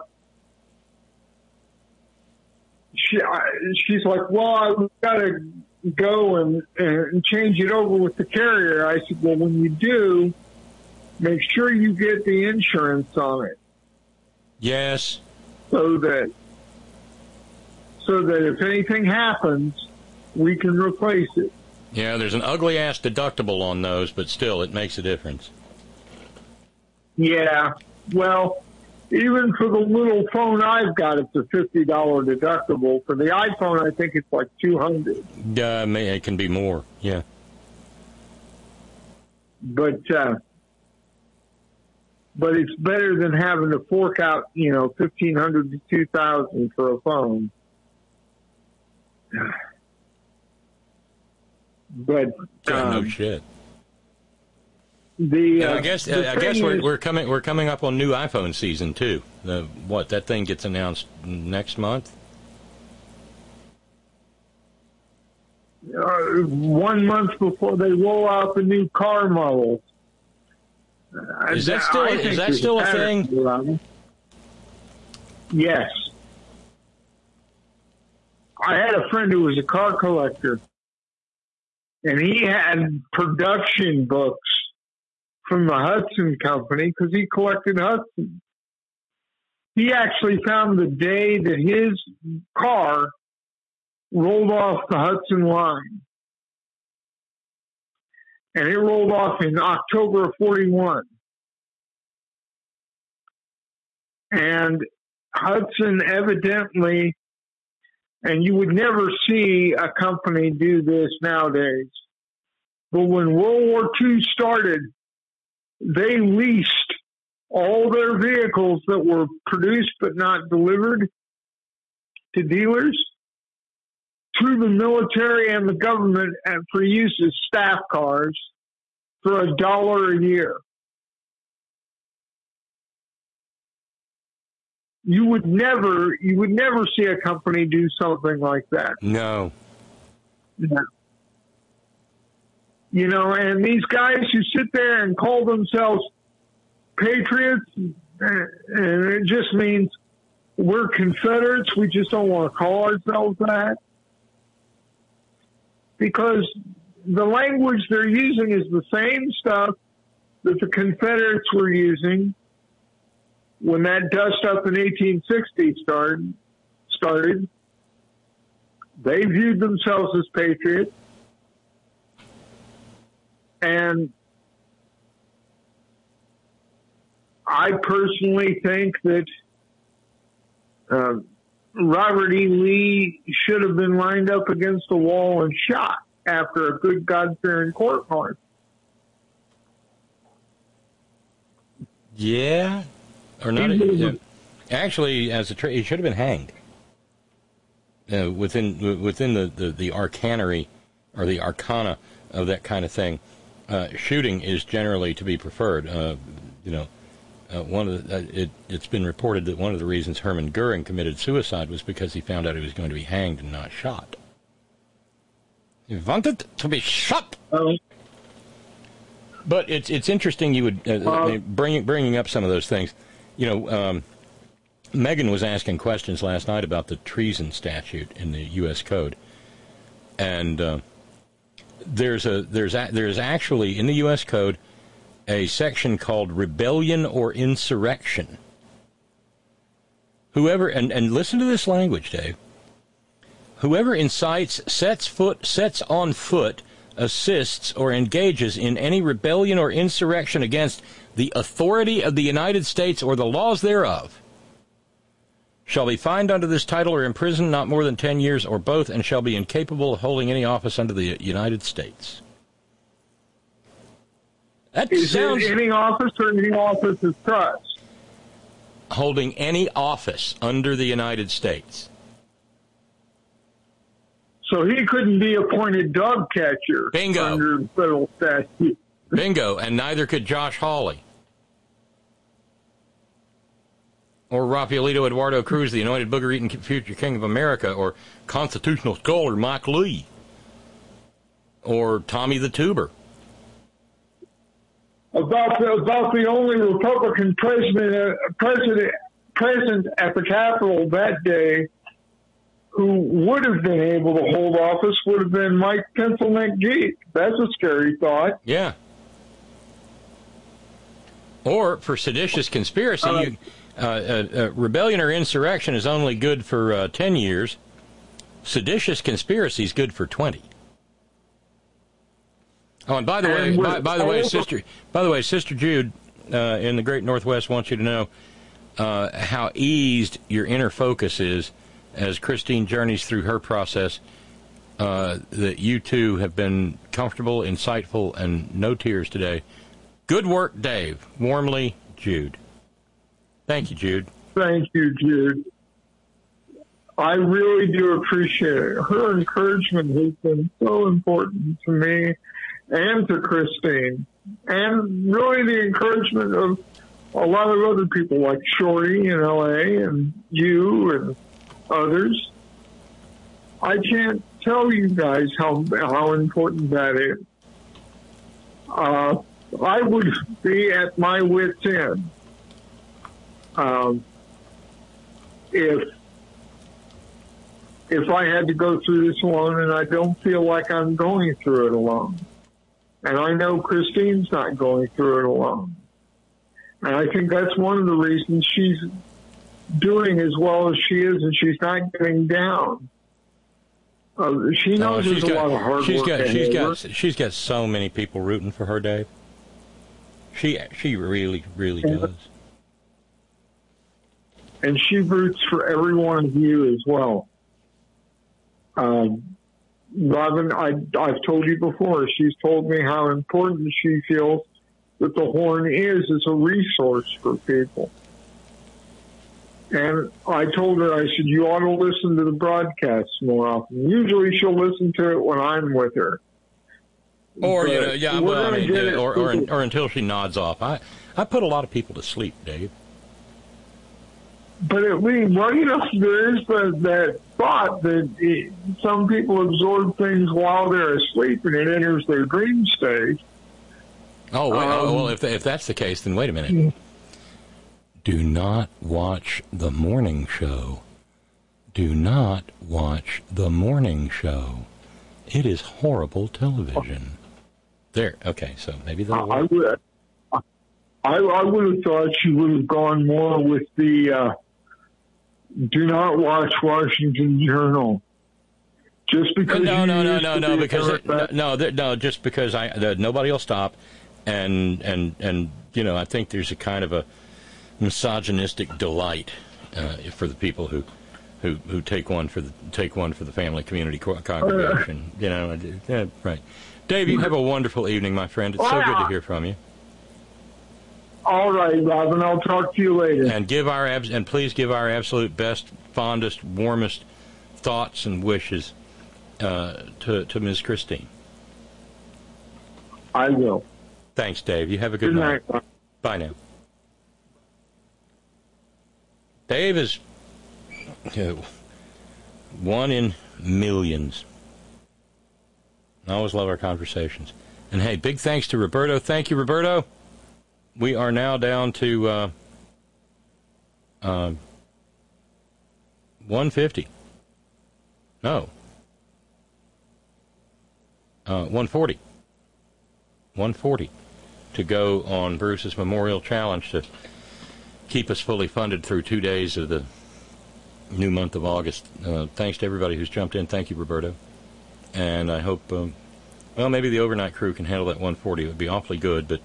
Speaker 12: she, she's like, well, I've got to go and, and change it over with the carrier. I said, well, when you do, make sure you get the insurance on it.
Speaker 4: Yes.
Speaker 12: So that, so that if anything happens, we can replace it.
Speaker 4: Yeah, there's an ugly-ass deductible on those, but still, it makes a difference.
Speaker 12: Yeah. Well, even for the little phone I've got, it's a fifty dollars deductible. For the iPhone, I think it's like two hundred dollars.
Speaker 4: Uh, may- it can be more, yeah.
Speaker 12: But, uh, but it's better than having to fork out, you know, fifteen hundred dollars to two thousand dollars for a phone. But
Speaker 4: Yeah,
Speaker 12: um,
Speaker 4: no shit.
Speaker 12: The
Speaker 4: Yeah,
Speaker 12: uh,
Speaker 4: I guess
Speaker 12: the
Speaker 4: I guess
Speaker 12: thing
Speaker 4: we're
Speaker 12: is-
Speaker 4: we're coming we're coming up on new iPhone season too. The what that thing gets announced next month.
Speaker 12: Uh, one month before they roll out the new car models.
Speaker 4: Is that still
Speaker 12: I
Speaker 4: is
Speaker 12: think
Speaker 4: that
Speaker 12: there's
Speaker 4: still a
Speaker 12: pattern
Speaker 4: thing?
Speaker 12: around. Yes. I had a friend who was a car collector, and he had production books from the Hudson Company because he collected Hudson. He actually found the day that his car rolled off the Hudson line. And it rolled off in October of forty-one. And Hudson evidently, and you would never see a company do this nowadays, but when World War Two started, they leased all their vehicles that were produced but not delivered to dealers through the military and the government and for use as staff cars for a dollar a year. You would never, you would never see a company do something like that.
Speaker 4: No.
Speaker 12: No. You know, and these guys who sit there and call themselves patriots, and it just means we're Confederates. We just don't want to call ourselves that. Because the language they're using is the same stuff that the Confederates were using when that dust up in eighteen sixty started. started. They viewed themselves as patriots. And I personally think that uh, Robert E. Lee should have been lined up against the wall and shot after a good God-fearing court martial.
Speaker 4: Yeah, or not? Uh, actually, as a tra- he should have been hanged. Uh, within within the, the, the arcanery or the arcana of that kind of thing, uh, shooting is generally to be preferred. Uh, you know, uh, one of the, uh, it it's been reported that one of the reasons Hermann Goering committed suicide was because he found out he was going to be hanged and not shot. He wanted to be shot.
Speaker 12: Um,
Speaker 4: but it's it's interesting you would uh,
Speaker 12: uh,
Speaker 4: bring bringing up some of those things. You know. Um, Megan was asking questions last night about the treason statute in the U S Code, and uh, there's a there's a, there's actually in the U S Code a section called rebellion or insurrection. Whoever and, and listen to this language, Dave. Whoever incites, sets foot, sets on foot, assists, or engages in any rebellion or insurrection against the authority of the United States or the laws thereof shall be fined under this title or imprisoned not more than ten years or both, and shall be incapable of holding any office under the United States. That
Speaker 12: is
Speaker 4: sounds...
Speaker 12: it any office or any office of trust?
Speaker 4: Holding any office under the United States.
Speaker 12: So he couldn't be appointed dog catcher.
Speaker 4: Bingo.
Speaker 12: Under federal statute.
Speaker 4: Bingo, and neither could Josh Hawley. Or Rafaelito Eduardo Cruz, the anointed booger-eating future king of America, or constitutional scholar Mike Lee, or Tommy the Tuber.
Speaker 12: About the, about the only Republican president, uh, president present at the Capitol that day who would have been able to hold office would have been Mike Pencilneck Geek. That's a scary thought.
Speaker 4: Yeah. Or for seditious conspiracy, uh, you... Uh, uh, uh, rebellion or insurrection is only good for uh, ten years. Seditious conspiracy is good for twenty. Oh, and by the way, by, by the way, sister, by the way, Sister Jude uh, in the Great Northwest wants you to know uh, how eased your inner focus is as Christine journeys through her process. Uh, that you two have been comfortable, insightful, and no tears today. Good work, Dave. Warmly, Jude. Thank you, Jude.
Speaker 12: Thank you, Jude. I really do appreciate it. Her encouragement has been so important to me and to Christine, and really the encouragement of a lot of other people like Shorty in L A and you and others. I can't tell you guys how how important that is. Uh, I would be at my wit's end Um, if if I had to go through this alone, and I don't feel like I'm going through it alone. And I know Christine's not going through it alone. And I think that's one of the reasons she's doing as well as she is, and she's not getting down. Uh, she knows
Speaker 4: oh,
Speaker 12: there's
Speaker 4: got,
Speaker 12: a lot of hard
Speaker 4: she's
Speaker 12: work
Speaker 4: got,
Speaker 12: ahead
Speaker 4: she's
Speaker 12: of
Speaker 4: got,
Speaker 12: her.
Speaker 4: she's got so many people rooting for her, Dave. She she really, really
Speaker 12: Yeah.
Speaker 4: does.
Speaker 12: And she roots for every one of you as well. Um, Robin, I, I've told you before, she's told me how important she feels that the Horn is as a resource for people. And I told her, I said, you ought to listen to the broadcasts more often. Usually she'll listen to it when I'm with her.
Speaker 4: Or,
Speaker 12: But
Speaker 4: you know, yeah,
Speaker 12: we're
Speaker 4: well, I
Speaker 12: gonna
Speaker 4: mean,
Speaker 12: get
Speaker 4: uh,
Speaker 12: it
Speaker 4: or, or,
Speaker 12: through.
Speaker 4: or until she nods off. I, I put a lot of people to sleep, Dave.
Speaker 12: But at least, well, you know, there is the, that thought that it, some people absorb things while they're asleep and it enters their dream stage.
Speaker 4: Oh, wait,
Speaker 12: Um,
Speaker 4: oh, well, if, if that's the case, then wait a minute. Do not watch the morning show. Do not watch the morning show. It is horrible television. There, okay, so maybe the...
Speaker 12: I would, I, I would have thought you would have gone more with the uh, do not watch Washington Journal. Just because
Speaker 4: no,
Speaker 12: you
Speaker 4: no, no,
Speaker 12: used
Speaker 4: no,
Speaker 12: to
Speaker 4: no,
Speaker 12: be
Speaker 4: because
Speaker 12: a
Speaker 4: it, no, no, there- no, just because I uh, nobody will stop, and and and you know, I think there's a kind of a misogynistic delight uh, for the people who, who who take one for the take one for the family community co- congregation. You know, yeah, right. Dave, you have a wonderful evening, my friend. It's so good to hear from you.
Speaker 12: All right, Robin. I'll talk to you later.
Speaker 4: And give our abs- and please give our absolute best, fondest, warmest thoughts and wishes uh, to to Miz Christine.
Speaker 12: I will.
Speaker 4: Thanks, Dave. You have a good,
Speaker 12: good
Speaker 4: night.
Speaker 12: night.
Speaker 4: Bye now. Dave is uh, one in millions. I always love our conversations. And hey, big thanks to Roberto. Thank you, Roberto. We are now down to uh, uh, one fifty. No. Uh, one forty. one forty to go on Bruce's Memorial Challenge to keep us fully funded through two days of the new month of August. Uh, thanks to everybody who's jumped in. Thank you, Roberto. And I hope, um, well, maybe the overnight crew can handle that one forty. It would be awfully good, but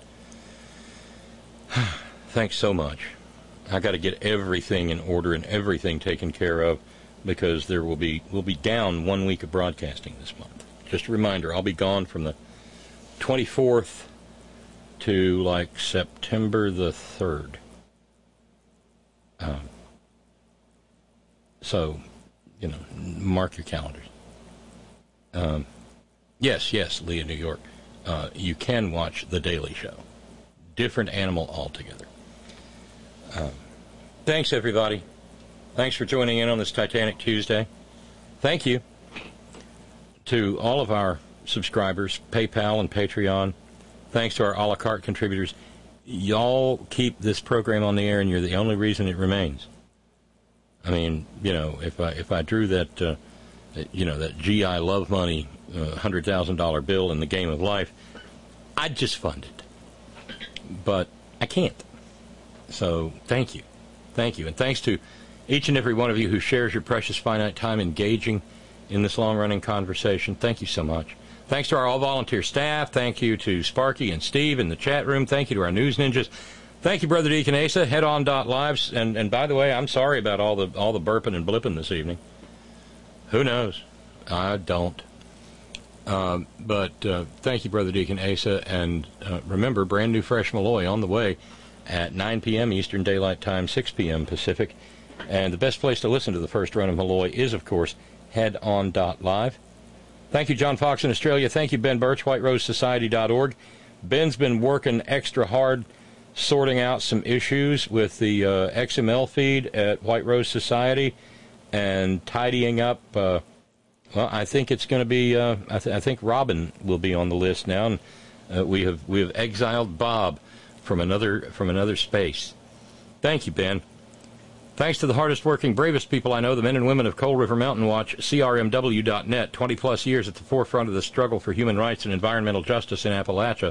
Speaker 4: thanks so much. I got to get everything in order and everything taken care of because there will be we'll be down one week of broadcasting this month. Just a reminder, I'll be gone from the twenty-fourth to like September the third. Um, so, you know, mark your calendars. Um, yes, yes, Leah, New York. Uh, you can watch The Daily Show. Different animal altogether. Um, thanks, everybody. Thanks for joining in on this Titanic Tuesday. Thank you to all of our subscribers, PayPal and Patreon. Thanks to our a la carte contributors. Y'all keep this program on the air, and you're the only reason it remains. I mean, you know, if I if I drew that, uh, you know, that G I Love Money uh, one hundred thousand dollars bill in the game of life, I'd just fund it. But I can't. So thank you. Thank you. And thanks to each and every one of you who shares your precious finite time engaging in this long-running conversation. Thank you so much. Thanks to our all-volunteer staff. Thank you to Sparky and Steve in the chat room. Thank you to our news ninjas. Thank you, Brother Deacon Asa. Head on dot lives. And, and by the way, I'm sorry about all the all the burping and blipping this evening. Who knows? I don't. Um, but uh, thank you, Brother Deacon Asa. And uh, remember, brand new fresh Malloy on the way at nine p.m. Eastern Daylight Time, six p.m. Pacific. And the best place to listen to the first run of Malloy is, of course, head on dot live. Thank you, John Fox in Australia. Thank you, Ben Birch, white rose society dot org. Ben's been working extra hard sorting out some issues with the uh, X M L feed at White Rose Society and tidying up. Uh, well, I think it's going to be. Uh, I, th- I think Robin will be on the list now, and uh, we have we have exiled Bob from another from another space. Thank you, Ben. Thanks to the hardest working, bravest people I know, the men and women of Coal River Mountain Watch, C R M W dot net, twenty plus years at the forefront of the struggle for human rights and environmental justice in Appalachia.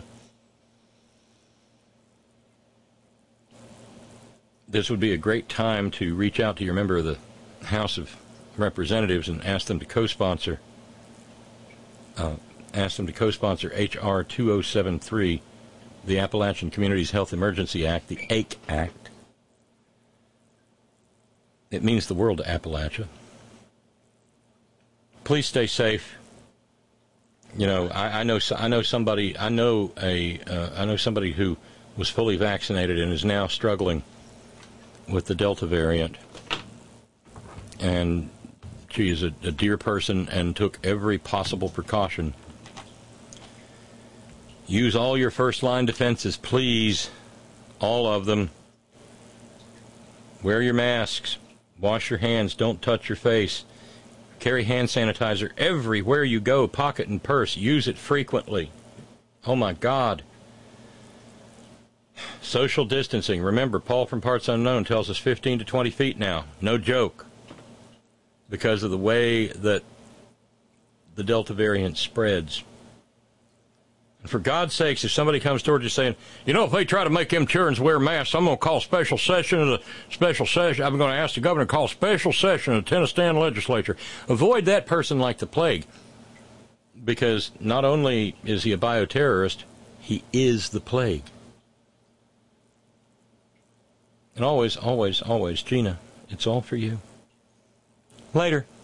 Speaker 4: This would be a great time to reach out to your member of the House of Representatives and ask them to co-sponsor, uh, ask them to co-sponsor H R two oh seven three, the Appalachian Communities Health Emergency Act, the A C E Act. It means the world to Appalachia. Please stay safe. You know, I, I know I know somebody I know a uh, I know somebody who was fully vaccinated and is now struggling with the Delta variant. And she is a, a dear person and took every possible precaution. Use all your first line defenses, please. All of them. Wear your masks. Wash your hands. Don't touch your face. Carry hand sanitizer everywhere you go, pocket and purse. Use it frequently. Oh, my God. Social distancing. Remember, Paul from Parts Unknown tells us fifteen to twenty feet now. No joke. Because of the way that the Delta variant spreads. And for God's sakes, if somebody comes toward you saying, you know, if they try to make them children wear masks, I'm going to call a special session of the special session. I'm going to ask the governor to call a special session of the Tennessee legislature. Avoid that person like the plague. Because not only is he a bioterrorist, he is the plague. And always, always, always, Gina, it's all for you. Later.